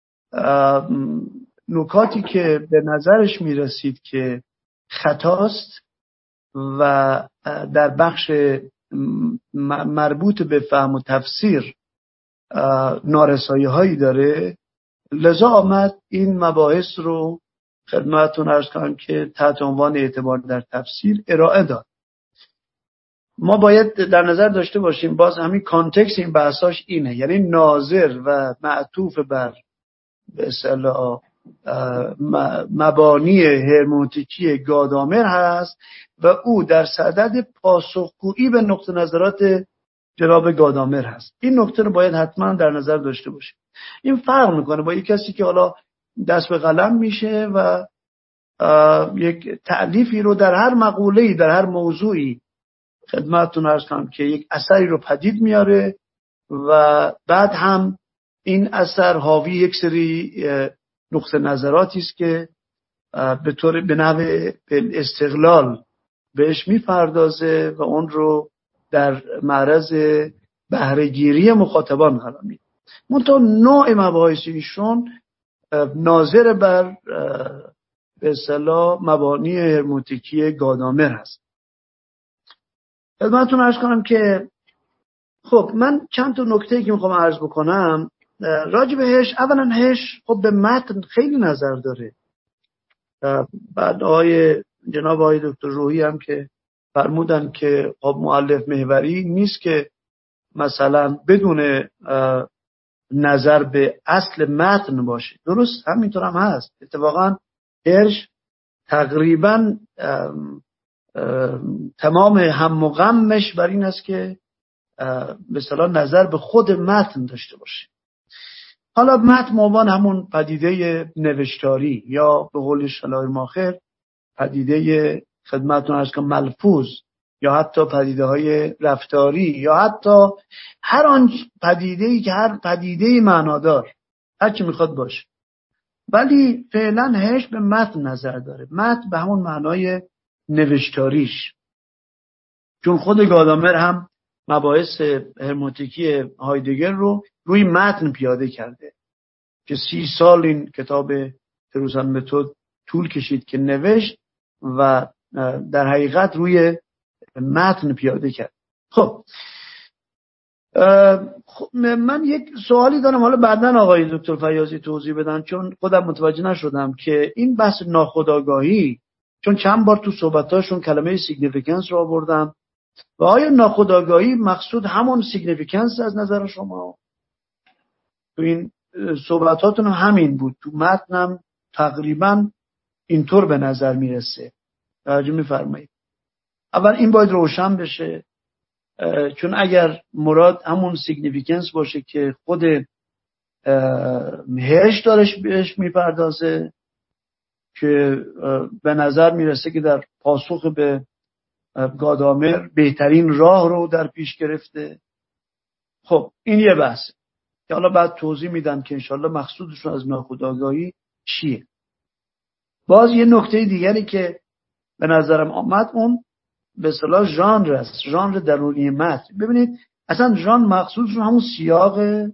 S4: نکاتی که به نظرش میرسید که خطاست و در بخش مربوط به فهم و تفسیر نارسایی هایی داره، لذا آمد این مباحث رو خدمتتون عرض کنم که تحت عنوان اعتبار در تفسیر ارائه داد. ما باید در نظر داشته باشیم باز همین کانتکست این بحثاش اینه، یعنی ناظر و معطوف بر به اصطلاح مبانی هرمنوتیکی گادامر هست و او در صدد پاسخگویی به نقطه نظرات جناب گادامر هست. این نکته رو باید حتما در نظر داشته باشیم. این فرق میکنه با یک کسی که حالا دست به قلم میشه و یک تألیفی رو در هر مقوله‌ای در هر موضوعی خدمتتون عرض کنم که یک اثری رو پدید میاره و بعد هم این اثر حاوی یک سری نقطه نظراتی است که به طور به نحو استقلال بهش میپردازه و اون رو در معرض بهره‌گیری مخاطبان قرار میده. منتها نوع مباحث ایشون ناظر بر به اصطلاح مبانی هرمنوتیکی گادامر هست. خدمتتون عرض کنم که خب من چند تا نکته که میخوام عرض بکنم راجع به هش. اولا هش خب به متن خیلی نظر داره. بعد آقای جناب آقای دکتر روحی هم که فرمودن که خب مؤلف محوری نیست که مثلا بدون نظر به اصل متن باشه. درست همینطور هم هست. اتفاقا هرش تقریبا تمام هم و غمش بر این است که مثلا نظر به خود متن داشته باشه. حالا متن موان همون پدیده نوشتاری یا به قول شلای ماخر پدیده خدمتتون عرض کنم ملفوظ یا حتی پدیده های رفتاری یا حتی هر آن پدیده‌ای که هر پدیده معنادار هر چی میخواد باشه، ولی فعلا هش به متن نظر داره. متن به همون معنای نوشتاریش، چون خود گادامر هم مباحث هرمنوتیکی هایدگر رو روی متن پیاده کرده که سی سال این کتاب تروس متد طول کشید که نوشت و در حقیقت روی متن پیاده کرد. خب من یک سوالی دارم، حالا بعداً آقای دکتر فیاضی توضیح بدن چون خودم متوجه نشدم که این بحث ناخودآگاهی، چون چند بار تو صحبتاشون کلمه سیگنیفیکنس رو آوردن و آیا ناخودآگاهی مقصود همون سیگنیفیکنس از نظر شما؟ تو این صحبتاتون همین بود، تو متنم تقریبا اینطور به نظر میرسه. توجه میفرمایید. اول این باید روشن بشه، چون اگر مراد همون سیگنیفیکنس باشه که خود هرش دارش بهش میپردازه که به نظر میرسه که در پاسخ به گادامر بهترین راه رو در پیش گرفته. خب این یه بحثه که حالا بعد توضیح میدن که انشالله مقصودشون از ناخودآگاهی چیه. باز یه نکته دیگری که به نظرم آمد اون به اصطلاح ژانر است، ژانر درونی متن. ببینید اصلا ژانر مقصودشون همون سیاقه،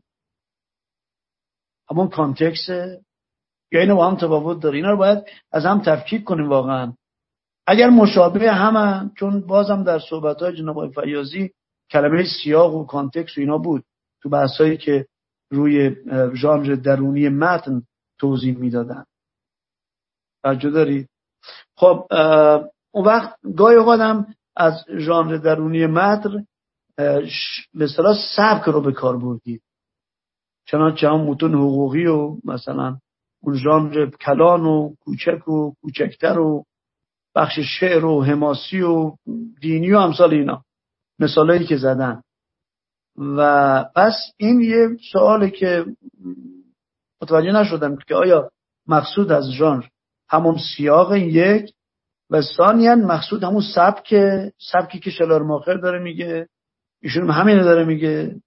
S4: همون کانتکسته یا اینو با هم تفاوت داره؟ اینا رو باید از هم تفکیک کنیم واقعا. اگر مشابه همن، چون بازم در صحبت‌های جناب آقای فیاضی کلمه سیاق و کانتکست و اینا بود تو بحثایی که روی ژانر درونی متن توضیح میدادن. توجه دارید؟ خب اون وقت گاهی اوقات هم از ژانر درونی متن به اصطلاح سبک رو به کار بردید، چنانچه هم متون حقوقی و مثلا اون ژانر کلان و کوچک و کوچکتر و بخش شعر و حماسی و دینی و امثال اینا مثالایی که زدن. و پس این یه سواله که متوجه نشدم که آیا مقصود از ژانر همون سیاق یک و ثانیاً مقصود همون سبک، سبکی که شلارماخر داره میگه، ایشون همینه داره میگه.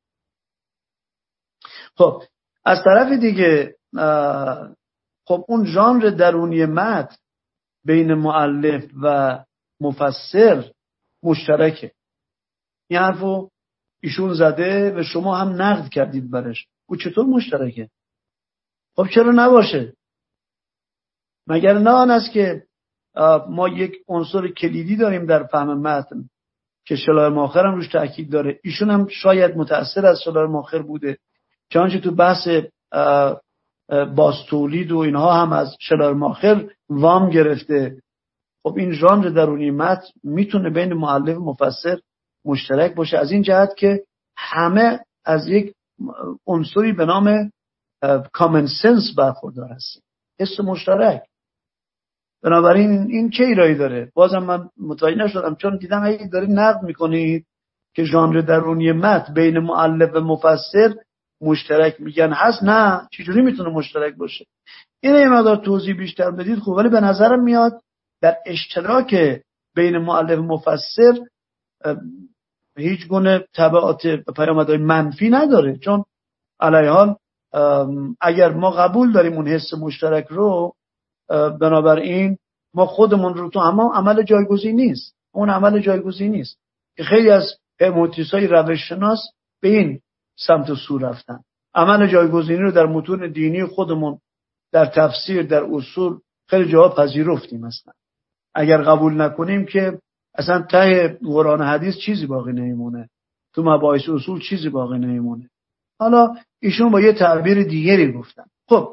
S4: خب از طرف دیگه خب اون ژانر درونی متن بین مؤلف و مفسر مشترکه. این حرفو ایشون زده و شما هم نقد کردید برش. او چطور مشترکه؟ خب چرا نباشه؟ مگر نه آن است که ما یک عنصر کلیدی داریم در فهم متن که شلارماخر هم روش تاکید داره. ایشون هم شاید متأثر از شلارماخر بوده، چنانچه تو بحث باستولید و اینها هم از شلارماخر وام گرفته. خب این ژانر درونی متن میتونه بین مؤلف و مفسر مشترک باشه از این جهت که همه از یک عنصری به نام کامن سنس برخوردار هستیم، حس مشترک. بنابراین این چه ایرادی داره؟ بازم من متوجه نشدم، چون دیدم اگه دارید نقد میکنید که ژانر درونی متن بین مؤلف و مفسر مشترک میگن هست، نه چجوری میتونه مشترک باشه؟ اینه یه مقدار توضیح بیشتر بدید. خب ولی به نظرم میاد در اشتراک بین مؤلف و مفسر هیچ گونه تبعات پیامدهای منفی نداره، چون علیه حال اگر ما قبول داریم اون حس مشترک رو، بنابراین ما خودمون رو تو اما عمل جایگزین نیست، اون عمل جایگزین نیست که خیلی از هرمونتیستای روش شناس به این سمت و سو رفتن. عمل جایگزینی رو در متون دینی خودمون در تفسیر، در اصول خیلی جاها پذیرفتیم. اصلا اگر قبول نکنیم که اصلا ته قرآن حدیث چیزی باقی نمیمونه، تو مباحث اصول چیزی باقی نمیمونه. حالا ایشون با یه تعبیر دیگری گفتن. خب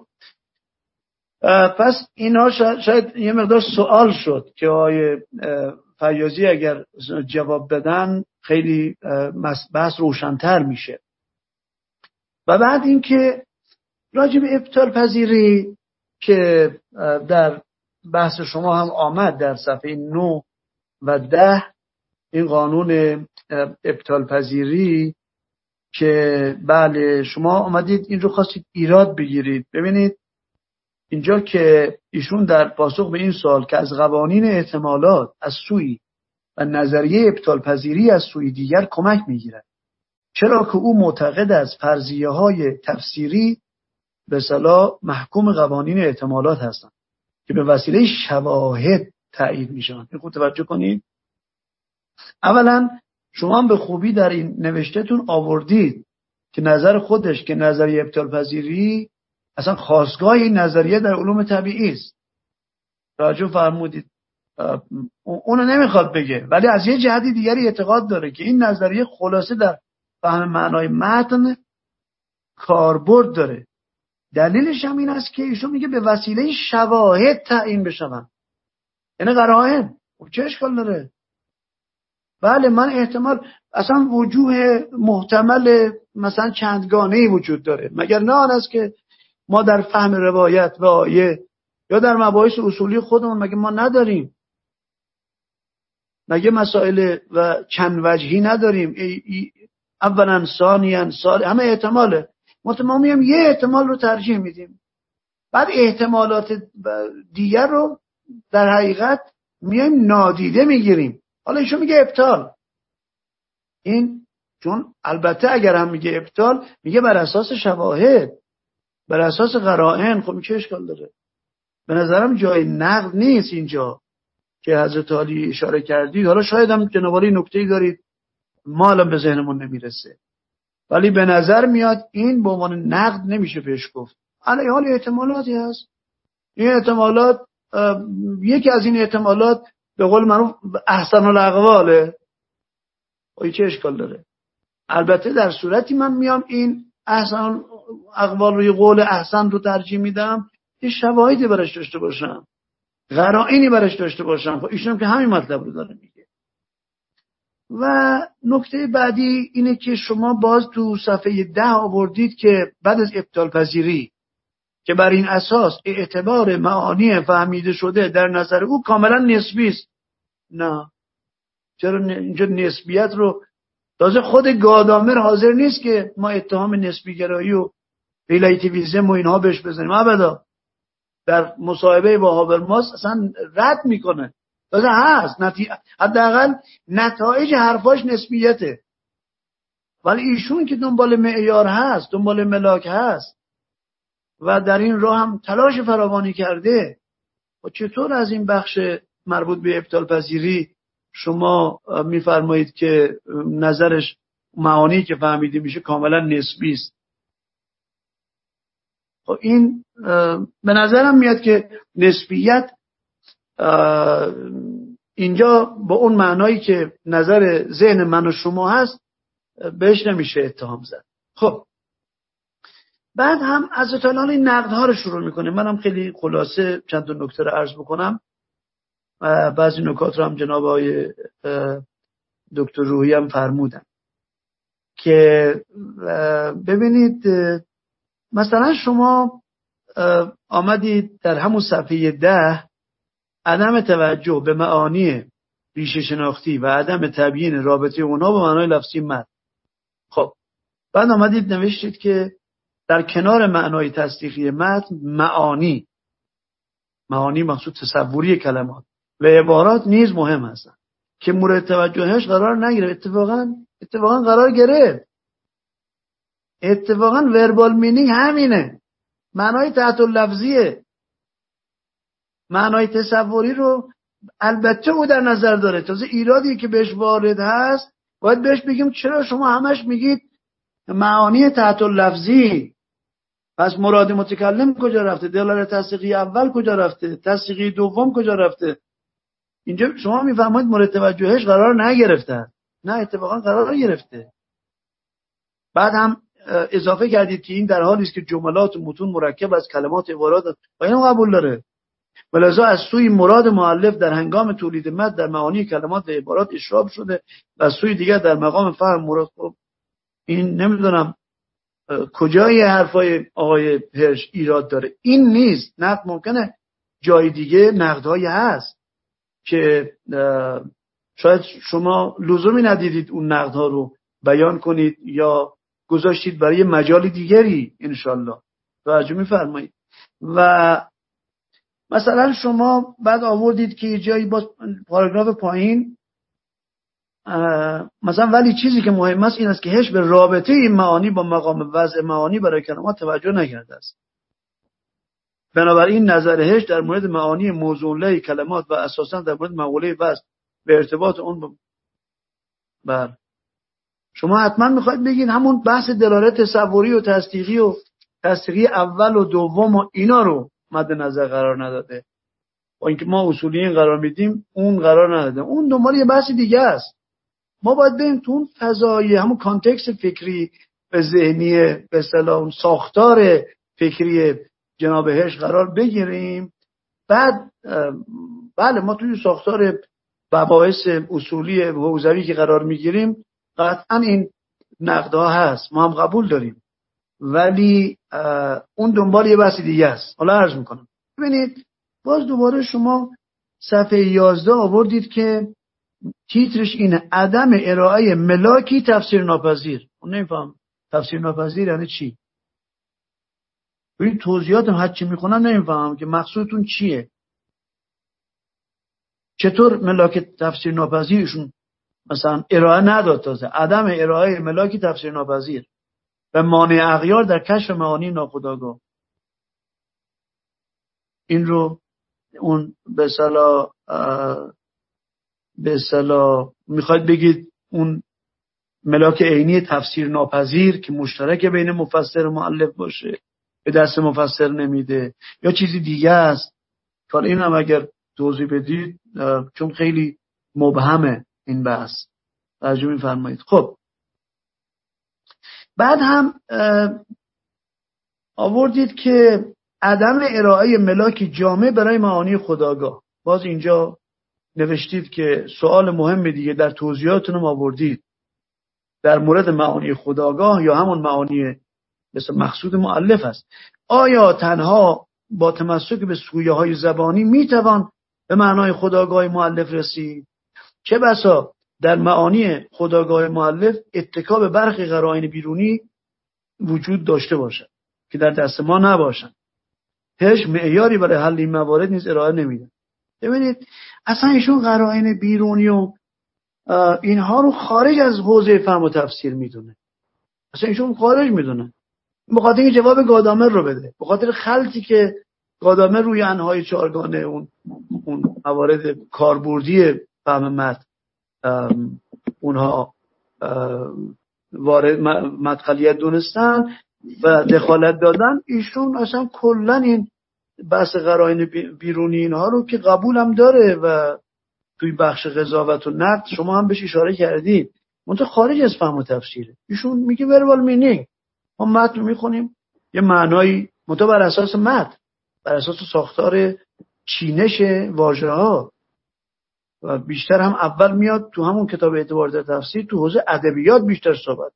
S4: پس اینا شاید, شاید یه مقدار سوال شد که آقای فیاضی اگر جواب بدن خیلی بحث روشن‌تر میشه. و بعد اینکه راجع به ابطال پذیری که در بحث شما هم آمد در صفحه نه و ده، این قانون ابطال پذیری که بله شما آمدید این رو خواستید ایراد بگیرید. ببینید اینجا که ایشون در پاسخ به این سوال که از قوانین احتمالات از سوی و نظریه ابطال پذیری از سوی دیگر کمک میگیرد، چرا که او معتقد از فرضیه های تفسیری به اصطلاح محکوم قوانین احتمالات هستند که به وسیله شواهد تایید میشن. خوب توجه کنید. اولا شما هم به خوبی در این نوشتهتون آوردید که نظر خودش که نظریه ابطال پذیری اصلا خاستگاه این نظریه در علوم طبیعی است. راجع فرمودید اونو نمیخواد بگه، ولی از یه جهتی دیگری اعتقاد داره که این نظریه خلاصه در فهم معنای متن کاربرد داره. دلیلش هم این است که ایشون میگه به وسیله شواهد تعیین بشن، یعنی قرائن. خب چه اشکال داره؟ بله من احتمال اصلا وجوه محتمل مثلا چندگانه‌ای وجود داره، مگر نه آن است که ما در فهم روایت و آیه یا در مباحث اصولی خودمون مگه ما نداریم؟ مگه مسائل و چند وجهی نداریم؟ ای ای اولا ثانیا سال همه احتماله، ما میام یه احتمال رو ترجیح میدیم، بعد احتمالات دیگر رو در حقیقت میایم نادیده میگیریم. حالا ایشون میگه ابطال. این چون البته اگر هم میگه ابطال، میگه بر اساس شواهد، بر اساس قرائن. خب چه اشکال داره؟ به نظرم جای نقد نیست اینجا که حضرت علی اشاره کردید. حالا شاید هم جناب علی نکته‌ای دارید ما الان به ذهنمون نمیرسه، ولی به نظر میاد این به عنوان نقد نمیشه بهش گفت. علی حال احتمالاتی هست. این احتمالات یکی از این احتمالات به قول معروف احسن الاقواله. و چه اشکال داره؟ البته در صورتی من میام این احسن اقوال رو، قول احسن رو ترجیح میدم یه شواهدی برش داشته باشم، قرائنی برش داشته باشم. خب ایشون که همین مطلب رو داره میگه. و نکته بعدی اینه که شما باز تو صفحه ده آوردید که بعد از ابطال پذیری که بر این اساس اعتبار معانی فهمیده شده در نظر او کاملا نسبی است. نه، چرا اینجا نسبیت رو تازه خود گادامر حاضر نیست که ما اتهام نسبی گرایی و ریلیتیویسم و اینها بهش بزنیم. ابدا. در مصاحبه با هابرماس اصلا رد میکنه. تازه هست نتی... حداقل نتایج حرفاش نسبیته، ولی ایشون که دنبال معیار هست، دنبال ملاک هست و در این راه هم تلاش فراوانی کرده، و چطور از این بخش مربوط به ابطال پذیری شما میفرمایید که نظرش معانی که فهمیده میشه کاملا نسبی است؟ خب این به نظرم میاد که نسبیت اینجا با اون معنایی که نظر ذهن من و شما هست بهش نمیشه اتهام زد. خب بعد هم از اطلاعات این نقدها رو شروع میکنه. منم خیلی خلاصه چند تا نکته رو عرض بکنم. بعضی نکات رو هم جناب آقای دکتر روحی هم فرمودن که ببینید مثلا شما آمدید در همون صفحه ده عدم توجه به معانی ریشه شناختی و عدم تبیین رابطه اونها با معنای لفظی متن. خب بعد آمدید نوشتید که در کنار معنای تصدیقی متن معانی معانی مقصود تصوری کلمات و عبارات نیز مهم هستند که مورد توجهش قرار نگیره. اتفاقا اتفاقا قرار گرفت. اتفاقا وربال مینینگ همینه. معنای تحت اللفظیه. معنای تصوری رو البته او در نظر داره. تازه ایرادی که بهش وارد هست باید بهش بگیم چرا شما همش میگید معانی تحت اللفظی؟ پس مراد متکلم کجا رفته؟ دلالت تصدیقی اول کجا رفته؟ تصدیقی دوم کجا رفته؟ اینجا شما میفهمید مورد توجهش قرار نگرفته. نه، اتفاقا قرار گرفته. بعد هم اضافه کردید که این در حالی است که جملات و متون مرکب از کلمات عبارات و اینو قبول داره. ولذا از سوی مراد مؤلف در هنگام تولید متن در معانی کلمات و عبارات اشراب شده و از سوی دیگر در مقام فهم مراد. این نمیدونم کجای حرفای آقای هرش ایراد داره. این نیست. نقد ممکنه جای دیگه نقدهایی هست که شاید شما لزومی ندیدید اون نقدها رو بیان کنید یا گذاشتید برای مجال دیگری انشالله. توجه می‌فرمایید. و مثلا شما بعد آوردید که جایی باز پاراگراف پایین مثلا ولی چیزی که مهم است این است که هیچ به رابطه این معانی با مقام وضع معانی برای کلمات توجه نکرده است. بنابراین نظر هیچ در مورد معانی موضوعه کلمات و اساساً در مورد مقوله وضع به ارتباط اون با بر شما حتما میخواید بگین همون بحث دلالت تصوری و تصدیقی و تصدیقی اول و دوم و اینا رو مد نظر قرار نداده. با اینکه ما اصولیین قرار میدیم اون قرار نداده. اون دنبال یه بحث دیگه است. ما باید بریم تو اون فضای همون کانتکست فکری و ذهنی به اصطلاح اون ساختار فکری جناب هرش قرار بگیریم. بعد بله ما توی ساختار مباحث اصولی حوزوی که قرار میگیریم قطعا این نقدها هست، ما هم قبول داریم، ولی اون دنبال یه بحث دیگه است. حالا عرض میکنم. ببینید باز دوباره شما صفحه یازده آوردید که تیترش اینه عدم ارائه ملاکی تفسیر ناپذیر. اون نمیفهم تفسیر ناپذیر یعنی چی؟ ببین توضیحات هم هرچی میخونم نمیفهمم که مقصودتون چیه. چطور ملاک تفسیر ناپذیرشون مثلا ارائه نداد، تازه عدم ارائه ملاک تفسیر ناپذیر و مانع اغیار در کشف معانی ناخودآگاه، این رو اون به اصطلاح به اصطلاح میخواید بگید اون ملاک عینی تفسیر ناپذیر که مشترک بین مفسر و مؤلف باشه به دست مفسر نمیده یا چیزی دیگه است؟ حالا این هم اگر توضیح بدید چون خیلی مبهمه این بحث، توجه می‌فرمایید. خب بعد هم آوردید که عدم ارائه ملاک جامع برای معانی خودآگاه. باز اینجا نوشتید که سوال مهم دیگه در توضیحاتونم آوردید در مورد معانی خودآگاه یا همون معانی مثل مقصود مؤلف است. آیا تنها با تمسک به سویه های زبانی میتوان به معنای خودآگاه مؤلف رسید؟ چه بسا در معانی خودآگاه مؤلف اتکا به برخی قرائن بیرونی وجود داشته باشد که در دست ما نباشند. هیچ معیاری برای حل این موارد نیز ارائه نمیدن. ببینید اصلا ایشون قرائن بیرونی و اینها رو خارج از حوزه فهم و تفسیر میدونه، اصلا ایشون خارج میدونه، به خاطر اینکه جواب گادامر رو بده، به خاطر خلطی که گادامر روی انهای چهارگانه اون اون موارد کاربردی فهم متن اونها وارد مدخلیت دونستن و دخالت دادن، ایشون اصلا کلا این بحث قرائن بیرونی اینها رو که قبول هم داره و توی بخش قضاوت و نقد شما هم بهش اشاره کردید، منتها خارج از فهم و تفسیره. ایشون میگه verbal meaning، ما متن رو میخونیم یه معنایی منتها بر اساس متن، بر اساس ساختار چینش واژه ها و بیشتر هم اول میاد تو همون کتاب اعتبار در تفسیر تو حوزه ادبیات بیشتر صحبت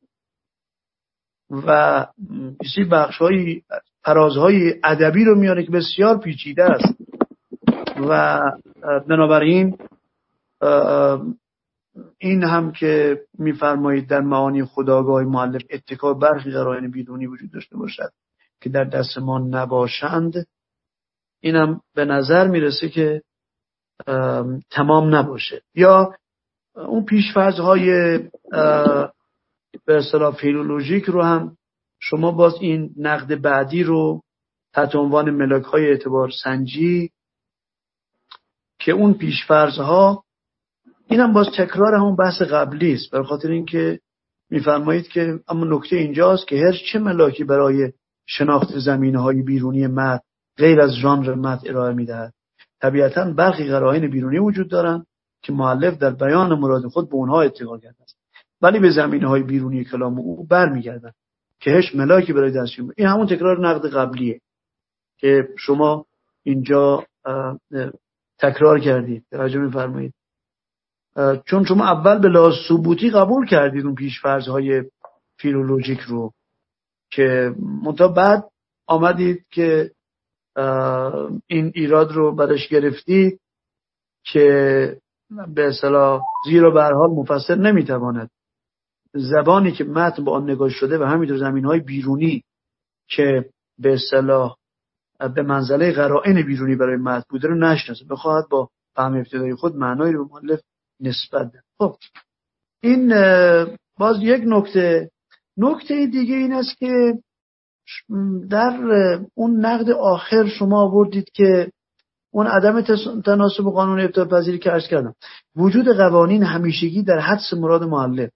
S4: و کسی بخش‌های فرازهای ادبی رو میاره که بسیار پیچیده است و بنابراین این هم که میفرمایید در معانی خودآگاه مؤلف اتکا برخی قرائن بیرونی وجود داشته باشد که در دست ما نباشند، اینم به نظر میرسه که تمام نباشه. یا اون پیش‌فرض‌های به اصطلاح فیلولوژیک رو هم شما باز این نقد بعدی رو تحت عنوان ملاک‌های اعتبار سنجی که اون پیش‌فرض‌ها اینم باز تکرار همون بحث قبلی است، برای خاطر اینکه میفرمایید که اما نکته اینجاست که هر چه ملاکی برای شناخت زمینه‌های بیرونی متن غیر از ژانر متن ارائه میدهد، طبیعتاً برخی قرائن بیرونی وجود دارن که مؤلف در بیان مراد خود به اونها اتکا کرده است ولی به زمینه‌های بیرونی کلام او برمیگردن که هیچ ملاکی برای دستیابی این همون تکرار نقد قبلیه که شما اینجا تکرار کردید. توجه می‌فرمایید چون شما اول به لحاظ ثبوتی قبول کردید اون پیش‌فرض‌های فیلولوژیک رو که منتها بعد آمدید که این ایراد رو برش گرفتید که به اصطلاح زیرا به هر حال مفسر نمیتواند زبانی که متن با آن نگاه شده و همینطور زمینهای بیرونی که به اصطلاح به منزله قرائن بیرونی برای متن بوده رو نشناسه، بخواهد با فهم ابتدایی خود معنایی رو به مؤلف نسبت ده. خب این باز یک نکته. نکته دیگه این است که در اون نقد آخر شما آوردید که اون عدم تناسب قانون ابطال پذیری که عرض کردم، وجود قوانین همیشگی در حدس مراد مؤلف.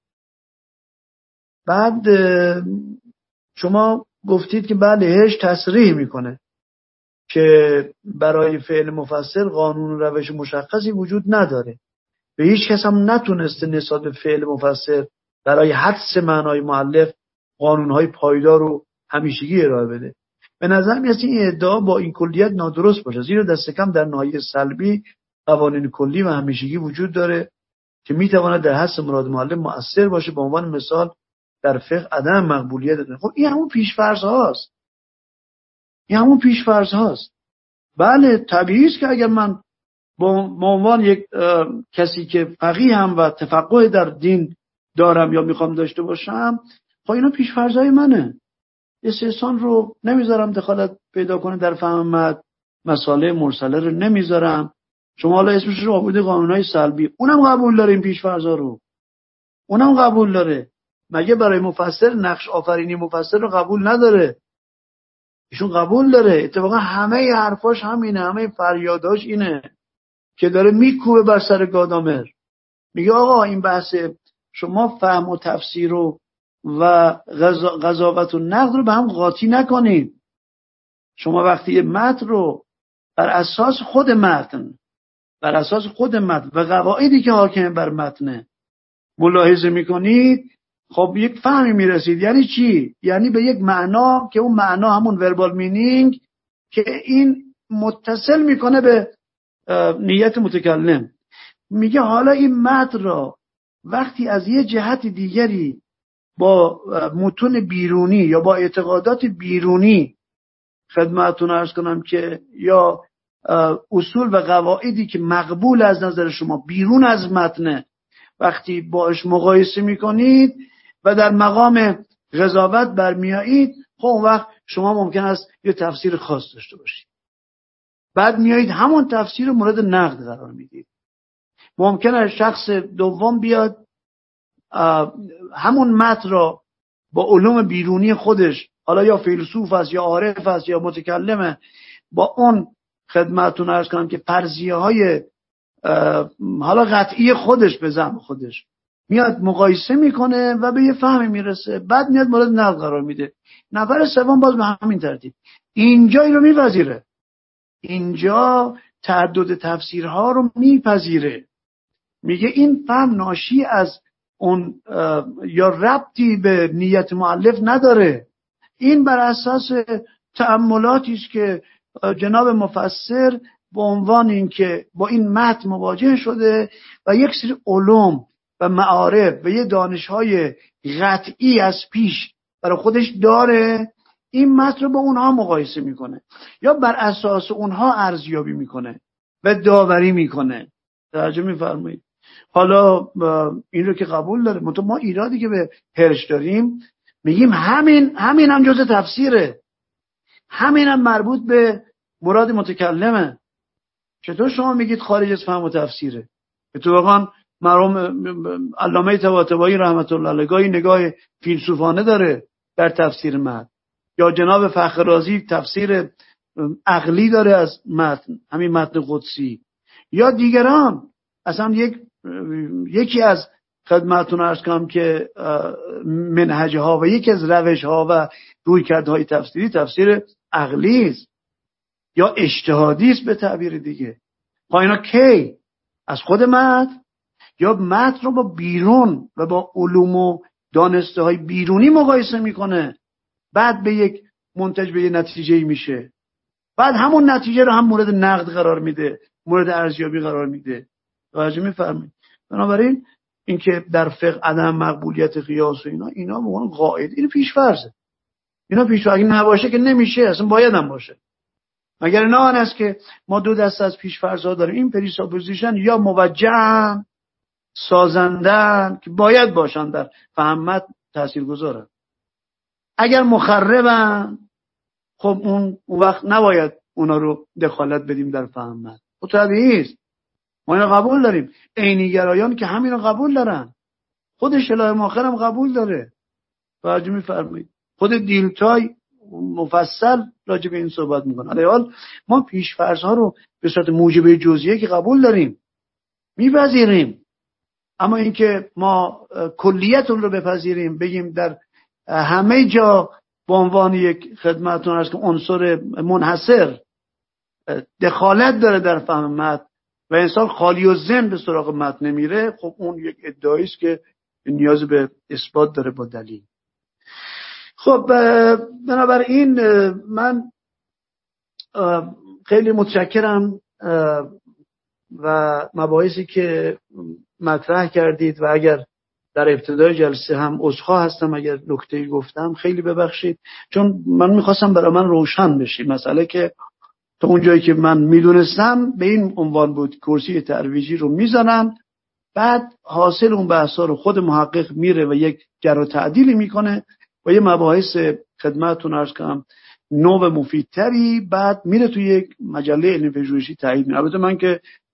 S4: بعد شما گفتید که بله هیچ تصریح میکنه که برای فعل مفسر قانون و روش مشخصی وجود نداره و هیچ کس هم نتونسته نسبت به فعل مفسر برای حدس معنای مؤلف قانونهای پایدار و همیشگی ارائه بده. به نظر میاد این ادعا با این کلیت نادرست باشه، زیرا دست کم در ناحیه سلبی قوانین کلی و همیشگی وجود داره که میتواند در حدس مراد مؤلف مؤثر باشه. به عنوان مثال در فقه عدم مقبولیت داره. خب این همون پیش‌فرض هاست، این همون پیش‌فرض هاست. بله طبیعی است که اگر من با عنوان یک کسی که فقیه هم و تفقه در دین دارم یا میخوام داشته باشم، خب اینا پیش‌فرض‌های منه، استحسان رو نمیذارم دخالت پیدا کنه در فهم متن، مسائل مرسله رو نمیذارم شما حالا اسمش رو آورده قانونهای سلبی، اونم قبول داره این پیش‌فرض‌ها رو، اونم قبول داره. مگه برای مفسر نقش آفرینی مفسر رو قبول نداره؟ ایشون قبول داره. اتفاقا همه حرفاش همینه، همه فریاداش اینه که داره میکوبه بر سر گادامر. میگه آقا این بحث شما فهم و تفسیر و و قضاوت و نقد رو به هم قاطی نکنید. شما وقتی متن رو بر اساس خود متن بر اساس خود متن و قواعدی که حاکم بر متن ملاحظه میکنید، خب یک فهمی میرسید. یعنی چی؟ یعنی به یک معنا که اون معنا همون وربال مینینگ که این متصل میکنه به نیت متکلم. میگه حالا این متن را وقتی از یه جهت دیگری با متون بیرونی یا با اعتقادات بیرونی خدمتتون عرض کنم که یا اصول و قواعدی که مقبول از نظر شما بیرون از متن وقتی باش مقایسه میکنید و در مقام قضاوت برمیایید، خب اون وقت شما ممکن است یه تفسیر خاص داشته باشید. بعد میایید همون تفسیر مورد نقد قرار میدید. ممکنه شخص دوم بیاد همون متن را با علوم بیرونی خودش، حالا یا فیلسوف است یا عارف است یا متکلمه، با اون خدمتتون عرض کنم که فرضیه های حالا قطعی خودش به زعم خودش میاد مقایسه میکنه و به یه فهمی میرسه، بعد میاد مورد نقد قرار میده. نفر سوم باز به همین ترتیب اینجا اینو میپذیره، اینجا تعدد تفسیرها رو میپذیره. میگه این فهم ناشی از اون یا ربطی به نیت مؤلف نداره، این بر اساس تأملاتی است که جناب مفسر به عنوان اینکه با این متن مواجه شده و یک سری علوم و معارف و یه دانش‌های قطعی از پیش برای خودش داره، این متن رو با اونها مقایسه میکنه یا بر اساس اونها ارزیابی میکنه و داوری میکنه. توجه میفرمایید؟ حالا این رو که قبول داره، منتها ما ایرادی که به هرش داریم میگیم همین همین هم جزء تفسیره، همین هم مربوط به مراد متکلمه. چطور شما میگید خارج از فهم و تفسیره؟ اتفاقا مرحوم علامه طباطبایی رحمت الله علیه نگاه فیلسوفانه داره در تفسیر متن، یا جناب فخررازی تفسیر عقلی داره از متن، همین متن قدسی، یا دیگران. اصلا یک یکی از خدمتتون عرض کنم که منهج ها و یکی از روش ها و رویکردهای تفسیری تفسیر عقلی است یا اجتهادی است به تعبیر دیگه. خب اینا کی؟ از خود متن یا متن رو با بیرون و با علوم و دانسته های بیرونی مقایسه میکنه، بعد به یک منتج به یک نتیجه میشه، بعد همون نتیجه رو هم مورد نقد قرار میده، مورد ارزیابی قرار میده. توجه میفرمایید؟ بنابراین اینکه در فقه عدم مقبولیت قیاس و اینا اینا به عنوان قاعده این پیش فرضه، اینا پیش فرض نباشه که نمیشه، اصلا باید هم باشه. مگر نه آن است که ما دو دسته از پیش فرض ها داریم، این پریساپوزیشن یا موجهن سازندن که باید باشن در فهمت تاثیرگذارن، اگر مخربن خب اون وقت نباید اونا رو دخالت بدیم در فهمت. خب طبیعی است، ما اینو قبول داریم. عینی‌گرایان که همین رو قبول دارن، خود شلاه ماخر هم قبول داره. توجه می‌فرمایید؟ خود دیلتای مفصل راجع به این صحبت میکنه. در حال ما پیش‌فرض ها رو به صورت موجبه جزئیه که قبول داریم، میپذیریم، اما اینکه ما کلیت اون رو بپذیریم بگیم در همه جا به عنوان یک خدمتتون هست که عنصر منحصر دخالت داره در فهم متن و انسان خالی و ذهن به سراغ متن نمیره، خب اون یک ادعایی است که نیاز به اثبات داره با دلیل. خب بنابراین من خیلی متشکرم و مباحثی که مطرح کردید و اگر در ابتدای جلسه هم عذرخواه هستم اگر نکته‌ای گفتم خیلی ببخشید، چون من میخواستم برای من روشن بشه مسئله که تا اون جایی که من میدونستم به این عنوان بود، کرسی ترویجی رو میزنن، بعد حاصل اون بحثا رو خود محقق میره و یک جر و تعدیلی میکنه و یه مباحث خدمتتون عرض کنم نو و مفیدتری بعد میره توی یک مجله علمی پژوهشی تایید میکنه. البته من که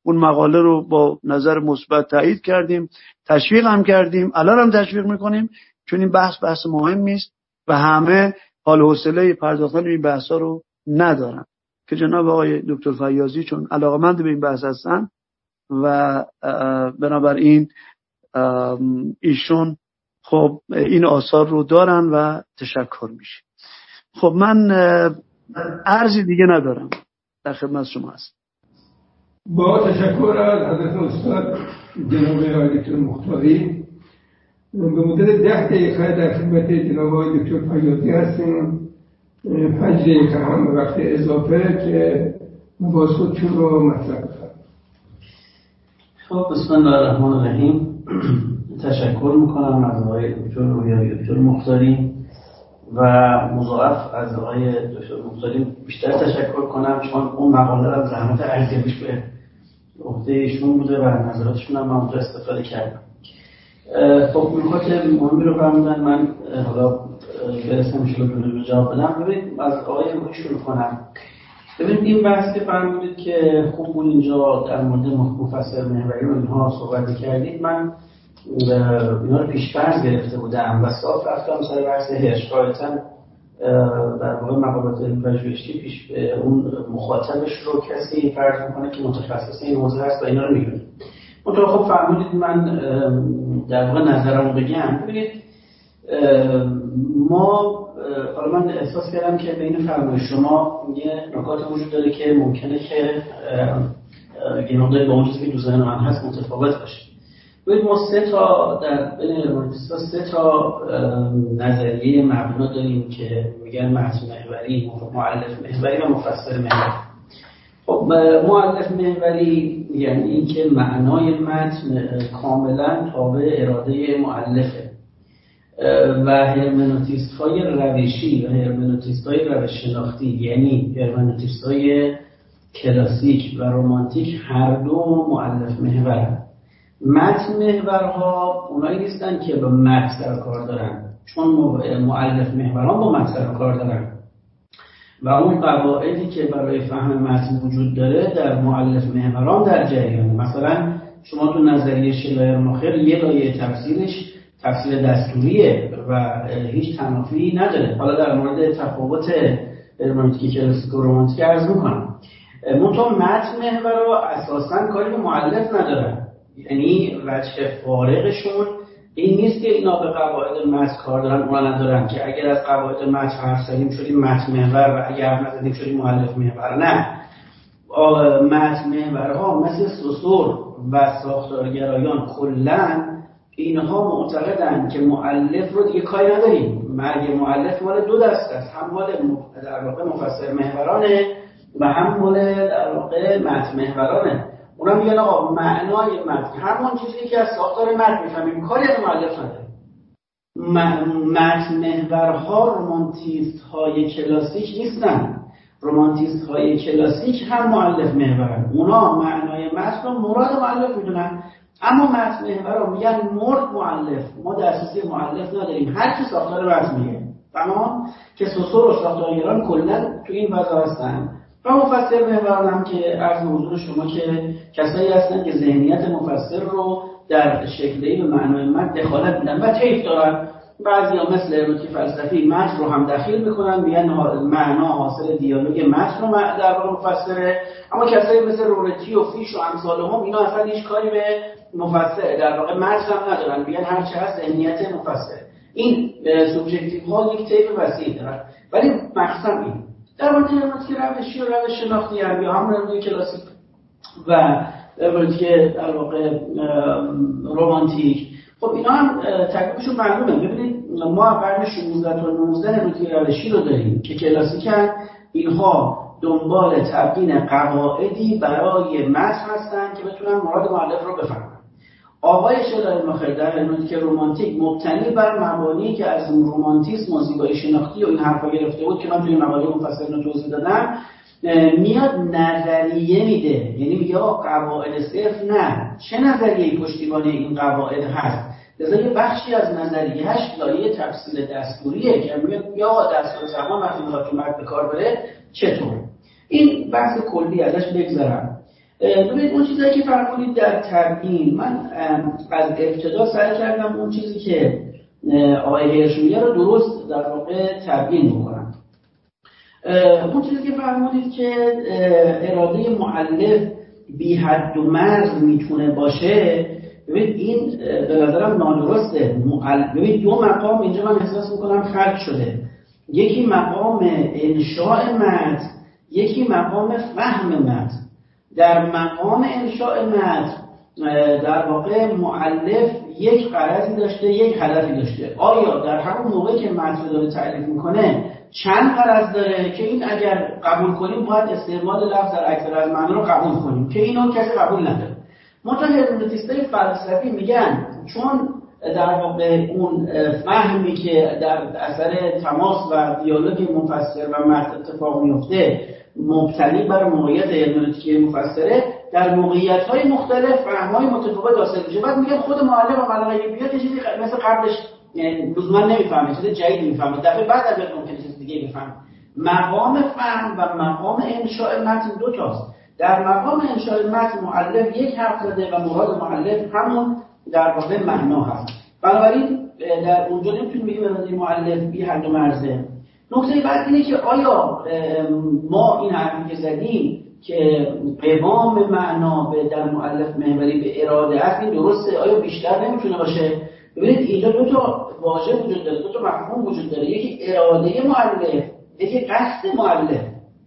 S4: اون مقاله رو با نظر مثبت تایید کردیم، تشویق هم کردیم، الان هم تشویق میکنیم، چون این بحث بحث مهمی است و همه حال و حوصله پرداختن این بحثا رو ندارن که جناب آقای دکتر فیاضی چون علاقه‌مند به این بحث هستن و بنابراین ایشون خب این آثار رو دارن و تشکر میشه. خب من عرضی دیگه ندارم، در خدمت شما هستم.
S1: با تشکر از حضرت استاد جناب آقای دکتر مختاری. به مدت ده دقیقه در خدمت جناب آقای دکتر فیاضی هستیم، پنج دقیقه هم وقت اضافه که مباحثاتشون رو مطرح کنم.
S2: خب بسم الله الرحمن الرحیم. تشکر میکنم از آقای دکتر رویایی دکتر مختاری و مضاعف از آقای دکتر مختاری بیشتر تشکر کنم چون اون مقاله رو زحمت ارزیابیش به عهده ایشون بوده و نظراتشون هم من اونجا استفاده کردم. خب نکات مهمی رو فرمودن، من حالا برسم شروع به جواب بدم. ببینید از آقای روحی شروع کنم. ببینید این بحث که فرمودید که خوب بود اینجا در مورد مفسر محوری و اینها صحبت کردید، من اینا رو پیش‌فرض گرفته بودم و صاف رفتم سر بحث هرش. غالباً در واقع مقالات پژوهشی پیش اون مخاطبش رو کسی فرض میکنه که متخصص این حوزه هست و اینا رو میدونه. منتها خب فرمودید من در واقع نظرمو بگم. ببینید ما حالا من احساس کردم که بین فرمایش شما یه نکات وجود داره که ممکنه که یه مقداری با اون چیزی که تو ذهن من هست متفاوت باشه. ببینید ما سه تا در بین ارمانتیستا سه تا نظریه مبنا داریم که میگن متن محوری، مؤلف محوری و مفسر محوری. خب مؤلف محوری یعنی اینکه معنای متن کاملا تابع اراده مؤلفه و هرمنوتیست های روشی و هرمنوتیست های روش شناختی یعنی هرمنوتیست های کلاسیک و رومانتیک هر دو مؤلف محورن. متن محورها اونایی نیستن که با متن سر کار دارن، چون مؤلف محوران با متن سر کار دارن و اون قواعدی که برای فهم متن وجود داره در مؤلف محوران در جریان. مثلا شما تو نظریه شلایر ماخر یه لایه تفسیرش تفسیر دستوریه و هیچ تنافی نداره. حالا در مورد تفاوت هرمنوتیک کلاسیک و رمانتیک عرض می‌کنم. منتها متن محورها اساساً کاری به مؤلف ندارن، یعنی وجه فارغشون این نیست که اینا به قواعد متن کار دارن اونا ندارن که اگر از قواعد متن حرف زدیم شدیم متن محور و اگر حرف نزدیم شدیم مؤلف محور. نه، متن محورها مثل سوسور و ساختارگرایان کلاً اینها معتقدن که مؤلف رو دیگه کاری نداریم، مرگ مؤلف مال دو دست است، هم مال در واقع مفسر محورانه و هم مال در واقع متن محورانه. اونا میگن آقا معنای متن همون چیزی که از ساختار متن میفهمیم کاری از مؤلف نداره. متن محورها رمانتیست های کلاسیک نیستن. رمانتیست های کلاسیک هم مؤلف محورن، اونا معنای متن رو مراد مؤلف میدونن، اما متن محورها میگن مرد مؤلف، ما دسترسی مؤلف نداریم، هر کی ساختار متن میگه. تمام که سوسور و ساختارگران کلا تو این فضا هستن و مفسر محوران هم که عرض حضور شما که کسایی هستن که ذهنیت مفسر رو در شکلی به معنای متن دخالت میدن و طیف دارن. بعضیا مثل هرمنوتیک فلسفی متن رو هم دخیل میکنن، میگن معنا حاصل دیالوگ متن رو در واقع مفسره، اما کسایی مثل رورتی و فیش و امثالهم اینا اصلا هیچ کاری به مفسر در واقع متن هم ندارن، میگن هر چه هست ذهنیت مفسر. این سوبژکتیو ها یک طیف وسیع دارن، ولی مقصد این در مورد هرمنوتیک روشی و روش شناختی هم یا همون هرمنوتیک کلاسیک و هرمنوتیک در واقع رمانتیک، خب اینا هم ترکیبشون معلومه. ببینید ما قرن شانزده تا نوزده هرمنوتیک روشی رو داریم که کلاسیکن، اینها دنبال تبیین قواعدی برای متن هستن که بتونن مراد مؤلف رو بفهمن. آقای شلایر ماخر در هرمنوتیک رمانتیک مبتنی بر مبانی که از رمانتیسم و زیبایی شناختی و این حرفا گرفته بود که من توی مقاله مفصل رو توضیح دادم، میاد نظریه میده، یعنی میگه آقا قواعد صرف نه، چه نظریه‌ای پشتیبان این قواعد هست. لذا یه بخشی از نظریه‌اش لایه تفصیل دستوریه که میگه یا دستور زمان وقتی میخواد تو متن به کار بره چطور. این بحث کلی ازش بگذرم. ببینید اون چیزایی که فرمودید در تبیین، من از ابتدا سعی کردم اون چیزی که آقای هرش میگه رو درست در واقع تبیین بکنم. اون چیزی که فرمودید که اراده مؤلف بی حد و مرز میتونه باشه، ببینید این به نظرم نادرسته. ببینید دو مقام اینجا من احساس میکنم خلق شده، یکی مقام انشاء متن، یکی مقام فهم متن. در مقام انشاء متن در واقع مؤلف یک غرضی داشته، یک هدفی داشته. آیا در همون موقعی که متن رو داره تعریف میکنه چند غرض داره که این اگر قبول کنیم باید استعمال لفظ در اکثر از معنا رو قبول کنیم که اینو کسی قبول نداره. منتها هرمنوتیستای فلسفی میگن چون در واقع اون فهمی که در اثر تماس و دیالوگ مفسر و متن اتفاق میفته مبتنی بر موقعیت هرمنوتیکی مفسره، در موقعیت‌های مختلف فهم‌های متفاوت حاصل میشه. بعد میگن خود معلم و ملائکه بیاد چیزی مثل قبلش لزوما نمیفهمه، چیز جدید میفهمه، دفعه بعد البته ممکنه چیز دیگه بفهمه. مقام فهم و مقام انشاء متن دو تاست. در مقام انشاء متن مؤلف یک حرف زده و مراد مؤلف همون در واقع معنا هست. بنابراین در اونجا نمیتونیم بگیم اراده مؤلف بی حد و مرزه. نکته بعد اینه که آیا ما این حرفی که زدیم که قوام معنا به در مؤلف محوری به اراده است این درسته؟ آیا بیشتر نمیتونه باشه؟ ببینید اینجا دو تا واژه وجود داره، دو تا مفهوم وجود داره، یکی اراده مؤلف، یکی قصد مؤلف.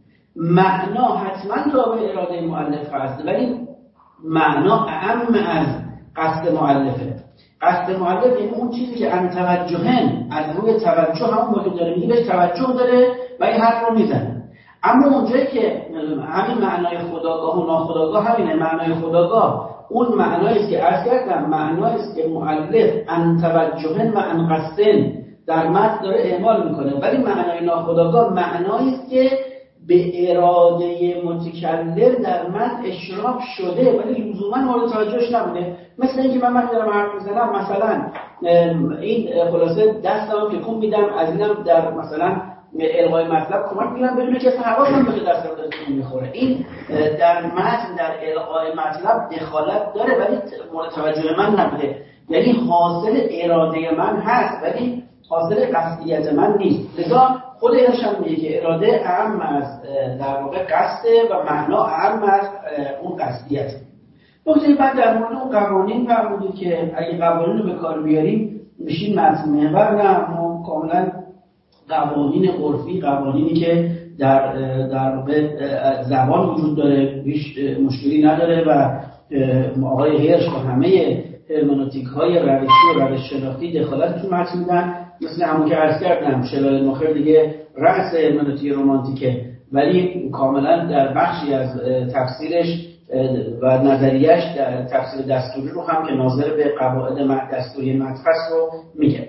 S2: معنا حتما تابع اراده مؤلف هست ولی معنا اعم از قصد مؤلفه. قصد مؤلف یعنی اون چیزی که ان توجهن، از روی توجه همون وجود داره، میگه بهش توجه داره و این حرف رو میزنه. اما اونجایی که همین معنای خودآگاه و ناخودآگاه همینه، معنای خودآگاه اون معنایی است که عرض کردم، معنایی است که مؤلف ان توجهن و ان قصدن در متن داره اعمال میکنه، ولی معنای ناخودآگاه معنایی است که به اراده متکلم در متن اشراف شده ولی لزوما مورد توجهش نبوده. مثل اینکه من وقتی دارم حرف میزنم مثلا این خلاصه دستم که کم میدم از اینم در مثلا القای مطلب کمک میگیرم بدون که اصلا حواسم به دستم داره کم میخوره. این در متن در القای مطلب دخالت داره ولی مورد توجه من نبوده، یعنی حاصل اراده من هست ولی حاصل قصدیت من نیست. لذا خود اینش هم میگه که اراده اعم از در واقع قصد و معنا اعم از اون قصدیت. نکته بعد در مورد اون قوانین فرمودید که اگه قوانین رو به کار بیاریم میشیم متن محور. نه، ما کاملا قوانین عرفی، قوانینی که در در واقع زبان وجود داره هیچ مشکلی نداره و آقای هرش با همه هرمنوتیک های روشی و روش شناختی دخالت تو متن میدن. مثل همون که عرض کردم شلال مخیر دیگه رأس هرمنوتیک رمانتیکه ولی کاملا در بخشی از تفسیرش و نظریش در تفسیر دستوری رو هم که ناظر به قواعد دستوری مدرس رو میگه.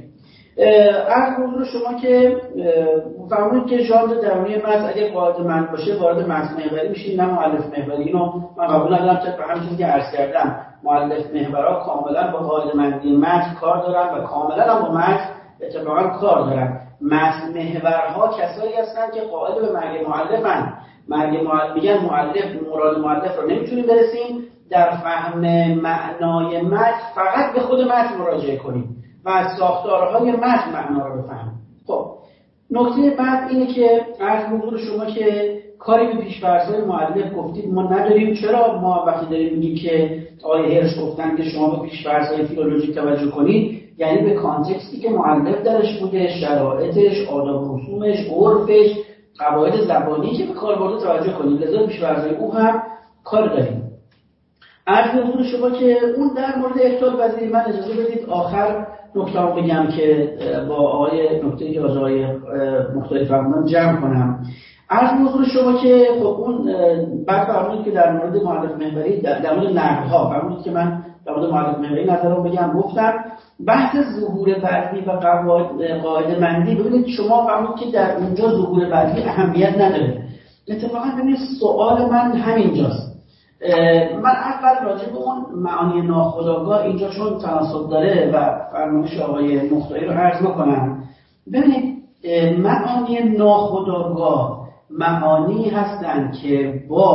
S2: عرض حضور شما که فرمودید که ژانر درونی متن اگه قاعده مند باشه وارد متن محوری میشین، نه مؤلف محوری. اینو من قبول ندارم، طبق همین چیزی که عرض کردم مؤلف محورها کاملا با قاعده مندی متن کار دارن و کاملا هم با متن اتفاقا کار دارن. متن محورها کسایی هستن که قائل به مرگ مؤلفن. مرگ مؤلف میگن مؤلف مراد مؤلف رو نمیتونیم برسیم، در فهم معنای متن فقط به خود متن مراجعه کنیم و از ساختارهای متن معنا رو بفهمیم. خب نکته بعد اینه که عرض حضور شما که کاری به پیش‌فرض‌های مؤلف گفتید ما نداریم. چرا؟ ما وقتی داریم میگیم که آقای هرش گفتن که شما به پیش‌فرض‌های فیلولوژیک توجه کنید، یعنی به کانتکستی که مؤلف درش بوده، شرایطش، آداب و رسومش، عرفش، قواعد زبانی که به کار برده توجه کنید. لذا پیش‌فرض‌های او هم کار داریم. عرض حضور شما که اون در مورد احتمال پذیری من اجازه بدید آخر نکته رو بگم که با آقای نکته‌ای که از آقای مختلف فرمودن جمع کنم. عرض حضور شما که خب اون بعد فرمودید که در مورد مؤلف محوری در, در مورد نقدها فرمودید که من در مورد مؤلف محوری نظرم بگم. گفتم بحث ظهور بعدی و قاعده مندی، ببینید شما فرمودید که در اونجا ظهور بعدی اهمیت نداره. اتفاقا ببینید سوال من همینجاست. من اول راجع به اون معانی ناخودآگاه اینجا چون تناسب داره و فرمایش آقای مختاری رو عرض میکنم. ببینید معانی ناخودآگاه معانی هستند که با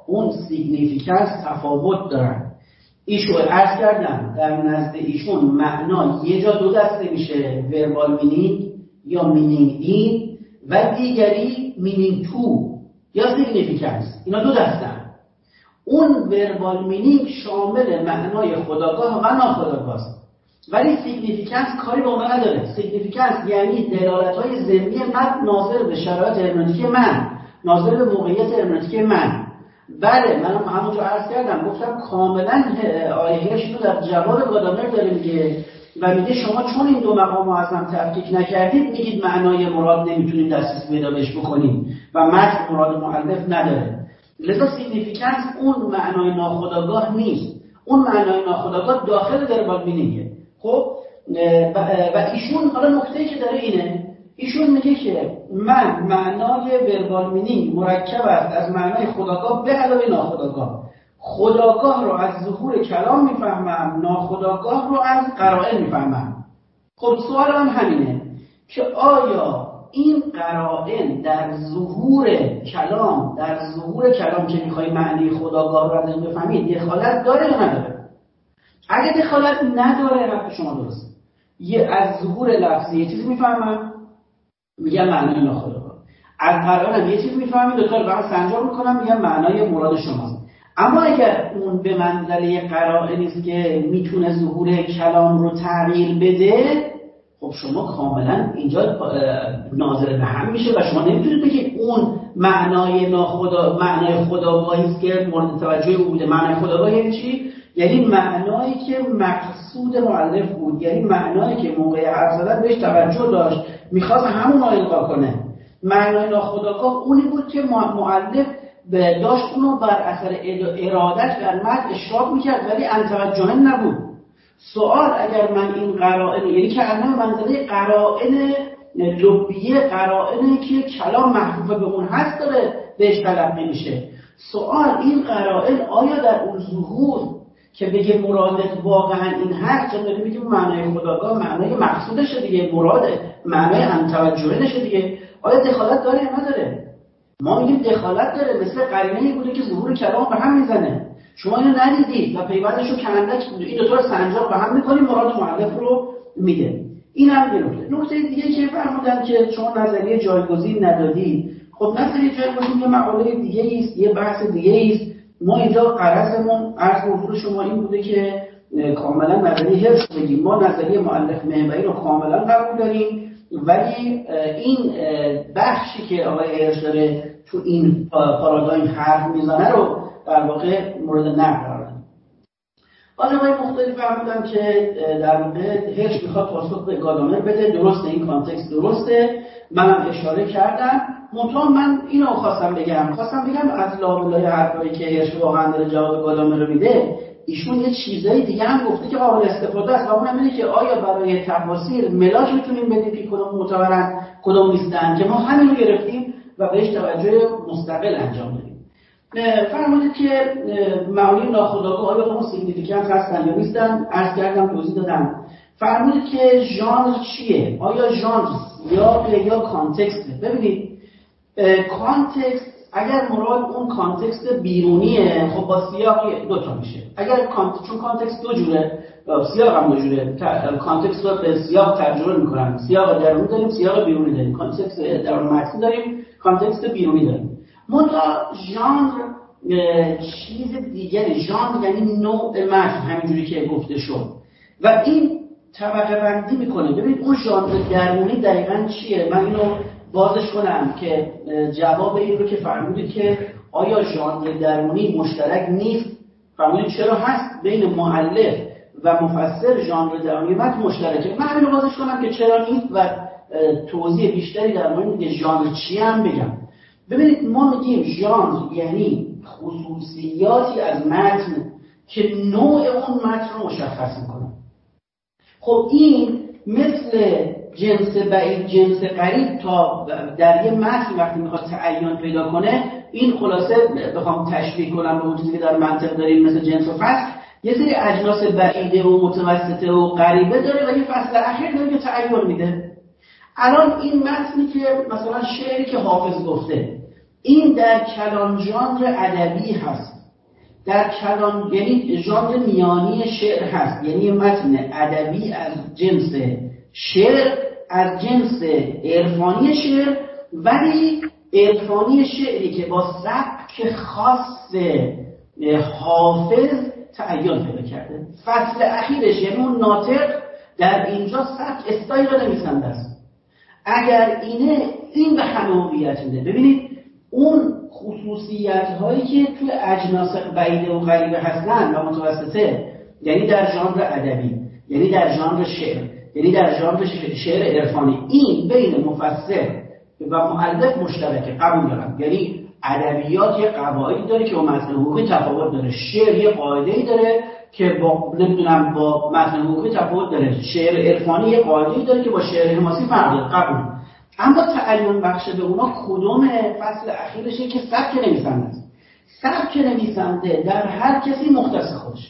S2: اون سیگنیفیکانس تفاوت دارن. ایشون عرض کردم در نزد ایشون معنا یه جا دو دسته میشه، وربال مینینگ یا مینینگ این و دیگری مینینگ تو یا سیگنیفیکانس. اینا دو دسته. اون وربال مینینگ شامل معنای خودآگاه و ناخودآگاه است، ولی سیگنیفیکانس کاری با اون نداره. سیگنیفیکانس یعنی دلالت‌های ضمنی متن ناظر به شرایط هرمنوتیک من، ناظر به موقعیت هرمنوتیک من. بله من همونجا عرض کردم، گفتم کاملا آیه هرش رو در جواب گادامر داره میگه و میگه شما چون این دو مقام رو از هم تفکیک نکردید میگید معنای مراد نمیتونید دسترسی پیدا بهش بکنید و متن مراد مؤلف نداره. لذا سیگنیفیکانس اون معنای ناخودآگاه نیست، اون معنای ناخودآگاه داخل وربال مینینگه. خب و ایشون حالا نکته‌ای که داره اینه، ایشون میگه که من معنای وربال مینینگ مرکب است از معنای خودآگاه به علاوه ناخودآگاه. خودآگاه رو از ظهور کلام میفهمم، ناخودآگاه رو از قرائن میفهمم. خب سوال هم همینه که آیا این قرائن در ظهور کلام در ظهور کلام که میخوای معنی خودآگاه رو ازش بفهمید دخالت داره یا نداره؟ اگه دخالت نداره حرف شما درسته. یه از ظهور لفظی یه چیزی میفهمم میگم معنای ناخودآگاه، از قرائن یه چیزی میفهمید دو تا رو هم سنجاب میکنم میگم معنای مراد شماست. اما اگر اون به منزله قرائنی است که میتونه ظهور کلام رو تغییر بده، خب شما کاملا اینجا ناظر به هم میشه و شما نمیتونید بگید اون معنای ناخدا معنای خودآگاهی است که مورد توجه او بوده. معنای خودآگاه یعنی چی؟ یعنی معنایی که مقصود مؤلف بود، یعنی معنایی که موقع حرف زدن بهش توجه داشت، میخواست همون رو القا کنه. معنای ناخودآگاه اونی بود که مؤلف داشت اونو بر اثر ارادت در متن اشراف میکرد ولی ان توجه نبود. سوال اگر من این قرائن یعنی که الان منزله قرائن لبیه، قرائنی که کلام محفوظ به اون هست داره بهش تلقی میشه، سوال این قرائن آیا در اون ظهور که بگه مرادت واقعا این هست، چون داریم میگیم معنای خودآگاه معنای مقصودشه دیگه، مراده معنای ان توجه نشه دیگه، آیا دخالت داره یا نداره؟ ما میگیم دخالت داره، مثل قرینه‌ای بوده که ظهور کلام به هم میزنه، شما اینو ندیدید و پیوندش رو کندک این دو تا رو سنجاب به هم می‌کنیم، مراد مؤلف رو میده. این هم یه نکته. نکته دیگه که فرمودن که چون نظریه جایگزین ندادید، خب نظریه جایگزین یه مقاله دیگه است، یه بحث دیگه است. ما اینجا غرضمون عرض حضور شما این بوده که کاملا نظریه هرش بگیم، ما نظریه مؤلف محوری رو کاملا قبول داریم، ولی این بخشی که آقای هرش داره تو این پارادایم حرف میزنه رو در واقع مورد نقد قرار دادیم. حالا آقای مختلفی فرمودن که در واقع هرش میخواد پاسخ به گادامر بده، درسته این کانتکست درسته، منم اشاره کردم. منتها من اینو خواستم بگم خواستم بگم از لابلای حرفایی که هرش واقعا داره جواب گادامر رو میده، ایشون یه چیزای دیگه هم گفته که قابل استفاده است و اونم اینه که آیا برای تفاسیر ملاک میتونیم بدیم که کدوم معتبرن کدوم نیستن، که ما همین رو گرفتیم و بهش توجه مستقل انجام دادیم. فرمودید که معانی ناخودآگاه آیا همون سیگنیفیکانس هستن یا نیستن، عرض کردم توضیح دادم. فرمودید که ژانر چیه؟ آیا ژانر سیاق یا کانتکست؟ ببینید کانتکست اگر مراد اون کانتکست بیرونیه، خب با سیاق دو تا میشه. اگر کانت... چون کانتکست دو جوره، سیاق هم دو جوره، کانتکست رو به سیاق ترجمه میکنن. سیاق درونی داریم، سیاق بیرونی داریم. کانتکست درون متن داریم، کانتکست بیرونی داریم. منتها ژانر چیز دیگری، ژانر یعنی نوع متن، همینجوری که گفته شد و این طبقه بندی میکنه. ببینید اون ژانر درونی دقیقاً چیه؟ من اینو بازش کنم که جواب این رو که فرمودید که آیا ژانر درونی مشترک نیست، فرمودید چرا هست بین مؤلف و مفسر ژانر درونی متن مشترکه. من اینو بازش کنم که چرا نیست و توضیح بیشتری در مورد ژانر چی هم بگم. ببینید ما میگیم ژانر یعنی خصوصیاتی از متن که نوع اون متن رو مشخص میکنه. خب این مثل جنس بعید جنس قریب تا در یه متن وقتی میخواد تعین پیدا کنه، این خلاصه بخوام تشبیه کنم به اون چیزی که در منطق داریم مثل جنس و فصل، یه سری اجناس بعیده و متوسطه و قریبه داره و یه فصل اخیر داره که تعین میده. الان این متنی که مثلا شعری که حافظ گفته این در کلان ژانر ادبی هست، در کلان یعنی ژانر میانی شعر هست، یعنی متن ادبی از جنس شعر، از جنس عرفانی شعر، ولی عرفانی شعری که با سبک خاص حافظ تعین پیدا کرده. فصل اخیرش یعنی اون ناطق در اینجا سبک استایل نویسنده است. اگر اینه این به همه هویت میده. ببینید اون خصوصیت هایی که توی اجناس بعیده و غریبه هستن و متوسطه، یعنی در ژانر ادبی، یعنی در ژانر شعر، یعنی در ژانر شعر عرفانی، این بین مفسر و مؤلف مشترکه، قبول دارم. یعنی ادبیات یه قواعدی داره که با متن حقوقی تفاوت داره، شعر یه قاعده‌ای داره که با نمیدونم با متن حقوقی تفاوت داره، شعر عرفانی یه قاعده‌ای داره که با شعر حماسی فرق داره، قبول. اما تعین بخش به اونا کدوم فصل اخیرشه که سبک نویسنده است. سبک نویسنده در هر کسی مختص خودشه،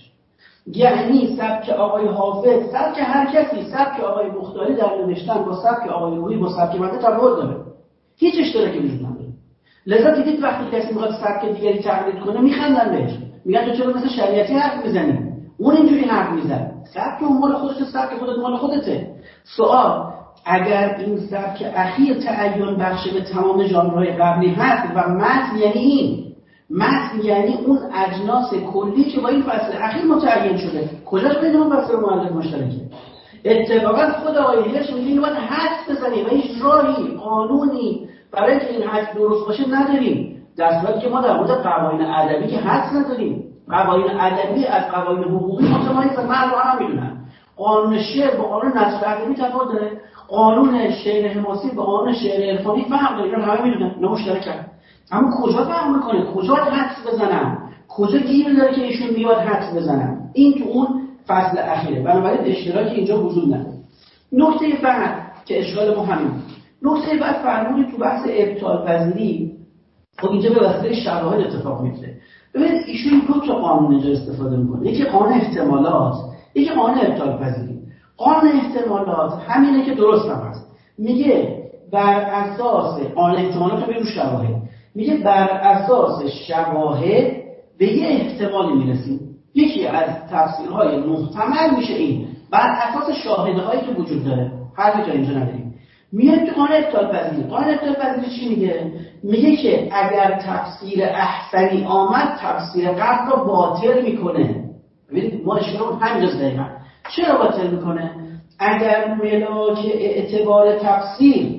S2: یعنی سبک آقای حافظ، سبک هر کسی، سبک آقای مختاری در نوشتن با سبک آقای روحی با سبک بنده تفاوت داره، هیچ اشتراکی وجود نداره. لذا دیدید وقتی کسی میخواد سبک دیگری تقلید کنه میخندن بهش، میگن تو چرا مثل شریعتی حرف میزنی، اون اینجوری حرف میزنه، سبک اون مال خودشه، سبک خودت مال خودته. سوال اگر این سبک اخیر تعین بخش به تمام ژانرهای قبلی هست و متن یعنی این متن یعنی اون اجناس کلی که با این فصل اخیر متعین شده، کجاش بین اون فصل مؤلف مشترکه؟ اتفاقا خود آقای هیرش میگه اینو باید حدس بزنیم و هیچ راهی قانونی برای اینکه این حدس درست باشه نداریم، در صورتی که ما در مورد قوانین ادبی که حدس نداریم. قوانین ادبی از قوانین حقوقی متمایزه، مردم هم میدونن. قانون شعر با قانون نثر ادبی تفاوت داره، قانون شعر حماسی با قانون شعر عرفانی فرق داره، اینا همه میدونن، اینا مشترکن. اما کجا فرق میکنه؟ کجا حدس بزنم؟ کجا گیر داره که ایشون بیاد حدس بزنم؟ این تو اون فصل اخیره، بنابراین اشتراکی اینجا وجود نداره. نکته بعد که اشکال ما همین، نکته بعد فرمودید تو بحث ابطال پذیری، خب اینجا به واسطه شواهد اتفاق میفته. ببینید ایشون دو تا قانون اینجا استفاده میکنه، یکی قانون احتمالات، یکی قانون ابطال پذیری. قانون احتمالات همینه که درست هم هست، میگه بر اساس قانون احتمالات به شواهد، میگه بر اساس شواهد به یه احتمالی میرسیم. یکی از تفسیرهای محتمل میشه این، بر اساس شاهدهایی که وجود داره، حرفی تا اینجا نداریم. میاد تو قانون ابطال پذیری. قانون ابطال پذیری چی میگه؟ میگه که اگر تفسیر احسنی آمد، تفسیر قبل رو باطل میکنه. ببینید ما اشکالمون همینجاست دقیقاً. چرا باطل میکنه؟ اگر ملاک اعتبار تفسیر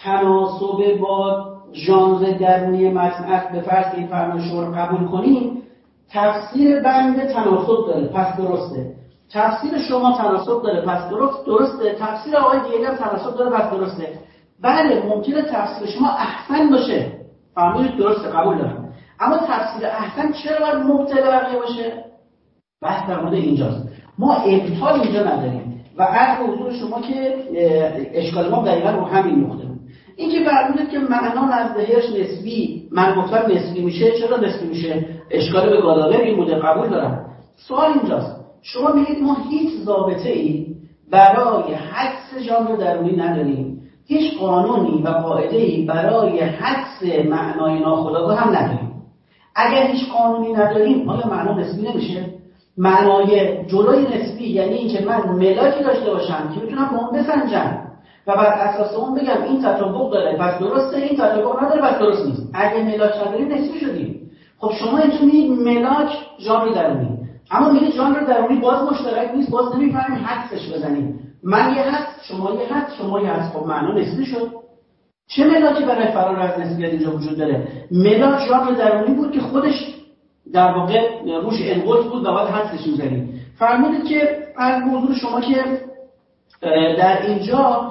S2: تناسب با ژانر درونی متن است، به فرض این فرمایش رو قبول کنیم، تفسیر بنده تناسب داره، پس درسته. تفسیر شما تناسب داره، پس درست درسته. تفسیر آقای دیگری هم تناسب داره، پس درسته. بله ممکنه تفسیر شما احسن باشه، فرمایید درسته، قبول دارم. اما تفسیر احسن چرا باید مبتل بقیه باشه؟ بحث در مورد اینجاست. ما ابطال اینجا نداریم و عرض حضور شما که اشکال ما دقیقاً رو همین نقطه بود. این که فرمودید که معنا نزد هرش نسبی، من گفتم نسبی میشه، چرا نسبی میشه؟ اشکال به گاداور این بوده، قبول دارم. سوال اینجاست، شما میگید ما هیچ ضابطه ای برای حدس ژانر درونی نداریم، هیچ قانونی و قاعده ای برای حدس معنای ناخودآگاه هم نداریم. اگر هیچ قانونی نداریم، آیا معنا نسبی نمیشه؟ معنای جلوی نسبی یعنی اینکه من ملاکی داشته باشم که بتونم با اون بسنجم و بر اساس اون بگم این تطابق داره پس درسته، این تطابق نداره پس درست نیست. اگه ملاک نداریم نسبی شدیم. خب شما اینجا میگید ملاک ژانر درونی، اما میگید ژانر درونی باز مشترک نیست، باز نمیفهمیم حدسش بزنیم. من یه حدس، شما یه حدس، شما یه حدس، خب معنا نسبی شد. چه ملاکی برای فرار از نسبیت اینجا وجود داره؟ ملاک ژانر درونی بود که خودش در واقع روش انقلت بود و باید حدسش می‌زدیم. فرمودید که از موضوع شما که در اینجا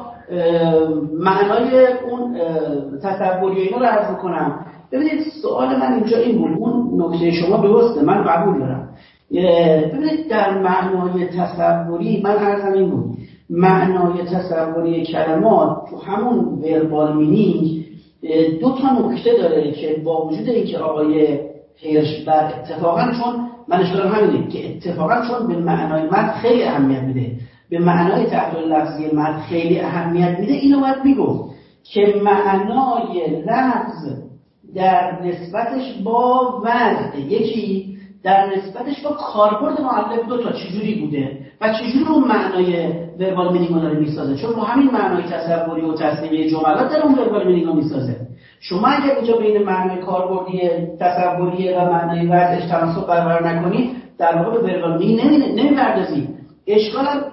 S2: معنای اون تصوری اینا رو عرض کنم. ببینید سوال من اینجا این بود، اون نکته شما درسته، من قبول دارم. ببینید در معنای تصوری من عرضم این بود، معنای تصوری کلمات تو همون وربال مینینگ دو تا نکته داره که با وجود اینکه آقای هرش بر اتفاقا چون من اشتغال همینه که اتفاقا چون به معنای مد خیلی اهمیت میده، به معنای تعبیر لفظی مد خیلی اهمیت میده، اینو باید میگفت که معنای لفظ در نسبتش با وضع، یکی در نسبتش با کاربرد مؤلف دو تا چجوری بوده و چجوری اون معنای وربال مینینگ رو داره میسازه، چون با همین معنای تصوری و تصنیعی جملات داره اون وربال مینینگ رو میسازه. شما اگر اینجا بین معنای کاربردی تصوری و معنای وضعش تناسب برقرار نکنید، در واقع به وربال مینینگ نمیپردازید. اشکال هم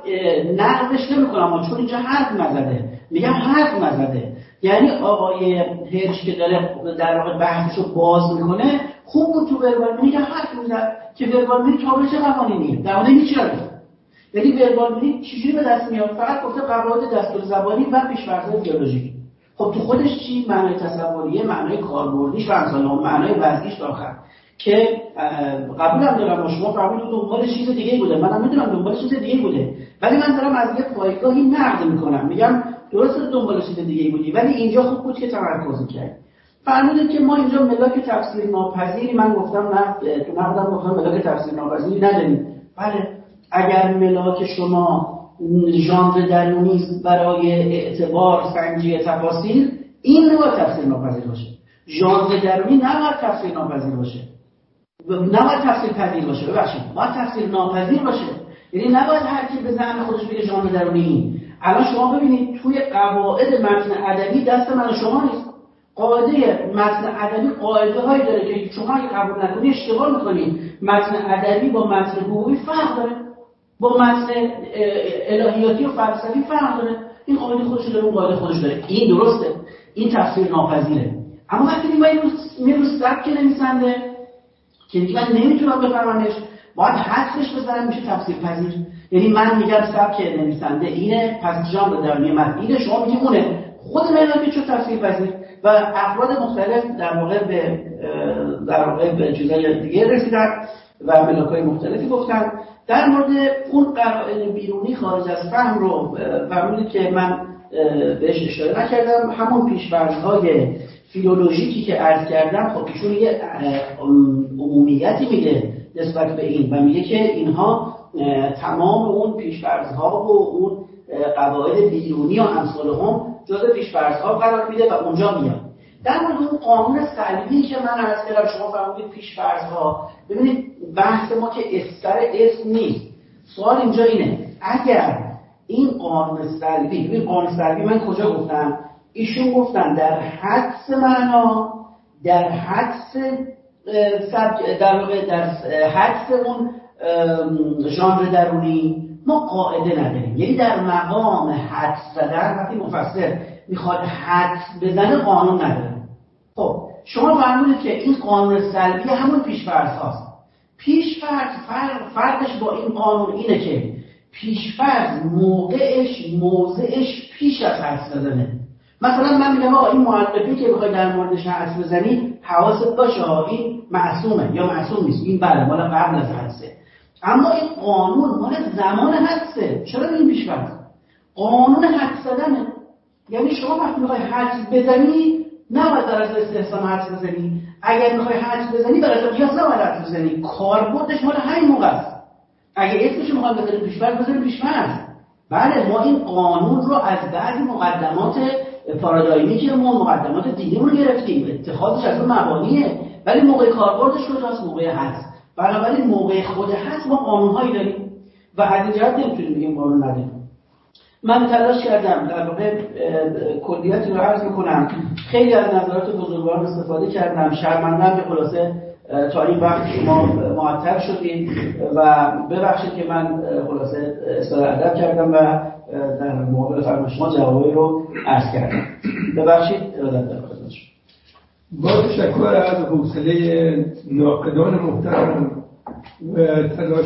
S2: نقدش نمیکنم چون اینجا حرف نزده، میگم حرف نزده، یعنی آقای هرش که داره در واقع بحثشو باز میکنه خوب بود تو وربال مینینگ حرف میزد که وربال مینینگ تابع چه قوانینیه، در مورد هیچ چیزی. یعنی وربال مینینگ چجوری به دست میاد؟ فقط گفته قواعد دستور زبانی و پیش‌فرض‌های بیولوژیک. خب تو خودش چی؟ معنای تصوریه، معنای کاربردیش و امثال اون، معنای وضعیش آخر که قبول هم دارم با شما فرمودید دنبال چیز دیگه بوده، منم میدونم دنبال چیز دیگه بوده، ولی من دارم از یه پایگاهی نقد میکنم، میگم درسته دنبال چیز دیگه بودی ولی اینجا خوب بود که تمرکز کرد. فرمودید که ما اینجا ملاک تفسیر ناپذیری، من گفتم نه تو نقدم گفتم ملاک تفسیر ناپذیری نداریم. بله اگر ملاک شما ژانر درونی برای اعتبار سنجی تفاسیر، این نباید تفسیر ناپذیر باشه. ژانر درونی نباید تفسیر ناپذیر باشه، نباید تفسیر پذیر باشه، ببخشید باید تفسیر ناپذیر باشه. یعنی نباید هر کی به زعم خودش بگه ژانر درونی. الان شما ببینید توی قواعد متن ادبی دست من و شما نیست. قاعده متن ادبی قاعده هایی داره که شما اگه قبول نکنی اشتباه میکنید. متن ادبی با متن حقوقی فرق داره، با متن الهیاتی و فلسفی فرق داره. این قاعده خودش داره، اون قاعده خودش داره. این درسته، این تفسیر ناپذیره. اما وقتی میرو سبک نویسنده که دیگه من نمیتونم بفهممش، باید حدسش بزنم میشه تفسیر پذیر. یعنی من میگم سبک نویسنده اینه، پس ژانر درونی متن اینه، شما میگی اونه، خود ملاک چه تفسیر پذیر. و افراد مختلف در واقع به در واقع به چیزای دیگه رسیدن و ملاک‌های مختلفی گفتن. در مورد اون قرائن بیرونی خارج از فهم رو فرمودید که من بهش اشاره نکردم. همون پیش‌فرض‌های فیلولوژیکی که عرض کردم، خب ایشون یه عمومیتی میده نسبت به این و میگه که اینها تمام اون پیش‌فرض‌ها و اون قواعد بیرونی و امثالهم جزء پیش‌فرض‌ها قرار میده و اونجا میاد. در مورد اون قانون سلبی که من عرض کردم، شما فرمودید پیش‌فرض‌ها، ببینید بحث ما که استر اسم نیست. سوال اینجا اینه اگر این قانون سلبی، ببین قانون سلبی من کجا گفتم؟ ایشون گفتن در حدس معنا، در حدس در واقع در حدس اون ژانر درونی ما قاعده نداریم. یعنی در مقام حدس زدن وقتی مفسر میخواد حدس بزنه قانون نداره. خب شما فرمودید که این قانون سلبی همون پیش‌فرض هاست. پیش‌فرض فرق فرقش با این قانون اینه که پیش‌فرض موقعش موضعش پیش از حدس زدنه. مثلا من میگم آقا این مؤلفی که بخوای در موردش حدس بزنی حواست باشه این معصومه یا معصوم نیست، این بله مال قبل از حدسه. اما این قانون مال زمان حدسه. چرا این پیش‌فرض؟ قانون حدس زدنه. یعنی شما وقتی میخوای حدس بزنی نباید در از استحسان حدس بزنی. اگر میخوای حدس بزنی برای از قیاس نباید حدس بزنی. کاربردش مال همین موقع است. اگه اسمش میخوام بذاریم پیش‌فرض بذاریم پیش‌فرض. بله ما این قانون رو از بعضی مقدمات پارادایمیکمون، مقدمات دینیمون گرفتیم، اتخاذش از اون مبانیه، ولی موقع کاربردش کجاست؟ موقع حدس. بنابراین موقع خود حدس ما قانون‌هایی داریم و از این جهت نمیتونیم بگیم قانون نداریم. من تلاش کردم در واقع کلیاتی رو عرض میکنم. خیلی از نظرات بزرگواران استفاده کردم. شرمنده‌ام که خلاصه تا این وقت شما معطل شدید و ببخشید که من خلاصه اصلاح ادب کردم و در مقابل فرمان شما جوابی رو عرض کردم. ببخشید ارادت دارم خدمتتون.
S1: با تشکر از حوصله ناقدان محترم و تلاش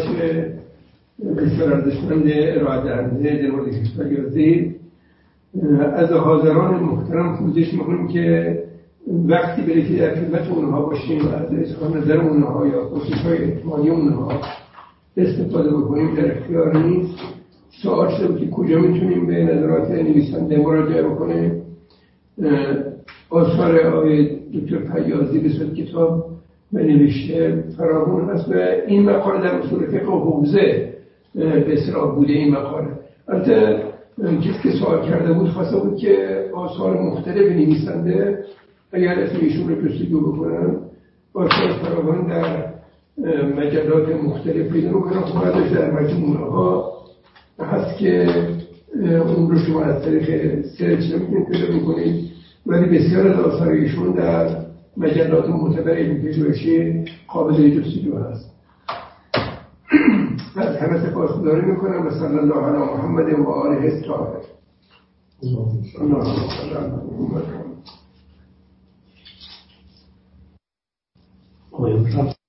S1: بسیار ارزشمند ارائه دهنده جناب دکتر یازدی، از حاضران محترم پوزش میکنیم که وقتی برای که در خدمت اونها باشیم و از اظهار نظر اونها یا پرسش‌های احتمالی اونها استفاده بکنیم در اختیار نیست. سوال شده که کجا میتونیم به نظرات نویسنده مراجعه بکنیم. آثار آقای دکتر پیازی به صورت کتاب و نوشته فراوان هست و این مقاله در اصول فقه و حوزه به اصطلاح بوده. این مقاله البته کسی که سوال کرده بود خواسته بود که آثار مختلف نویسنده اگر اسم ایشون رو جستجو بکنم باشد فراوان در مجلات مختلف پیدا میکنم. خودش در مجموعه ها هست که اون رو شما از طریق سرچ نمیتونید پیدا بکنید، ولی بسیار از آثار ایشون در مجلات معتبر علمی پژوهشی قابل جستجو هست. از همه سپاسگزاری میکنم و صلی الله علی محمد و آله الطاهرین. الله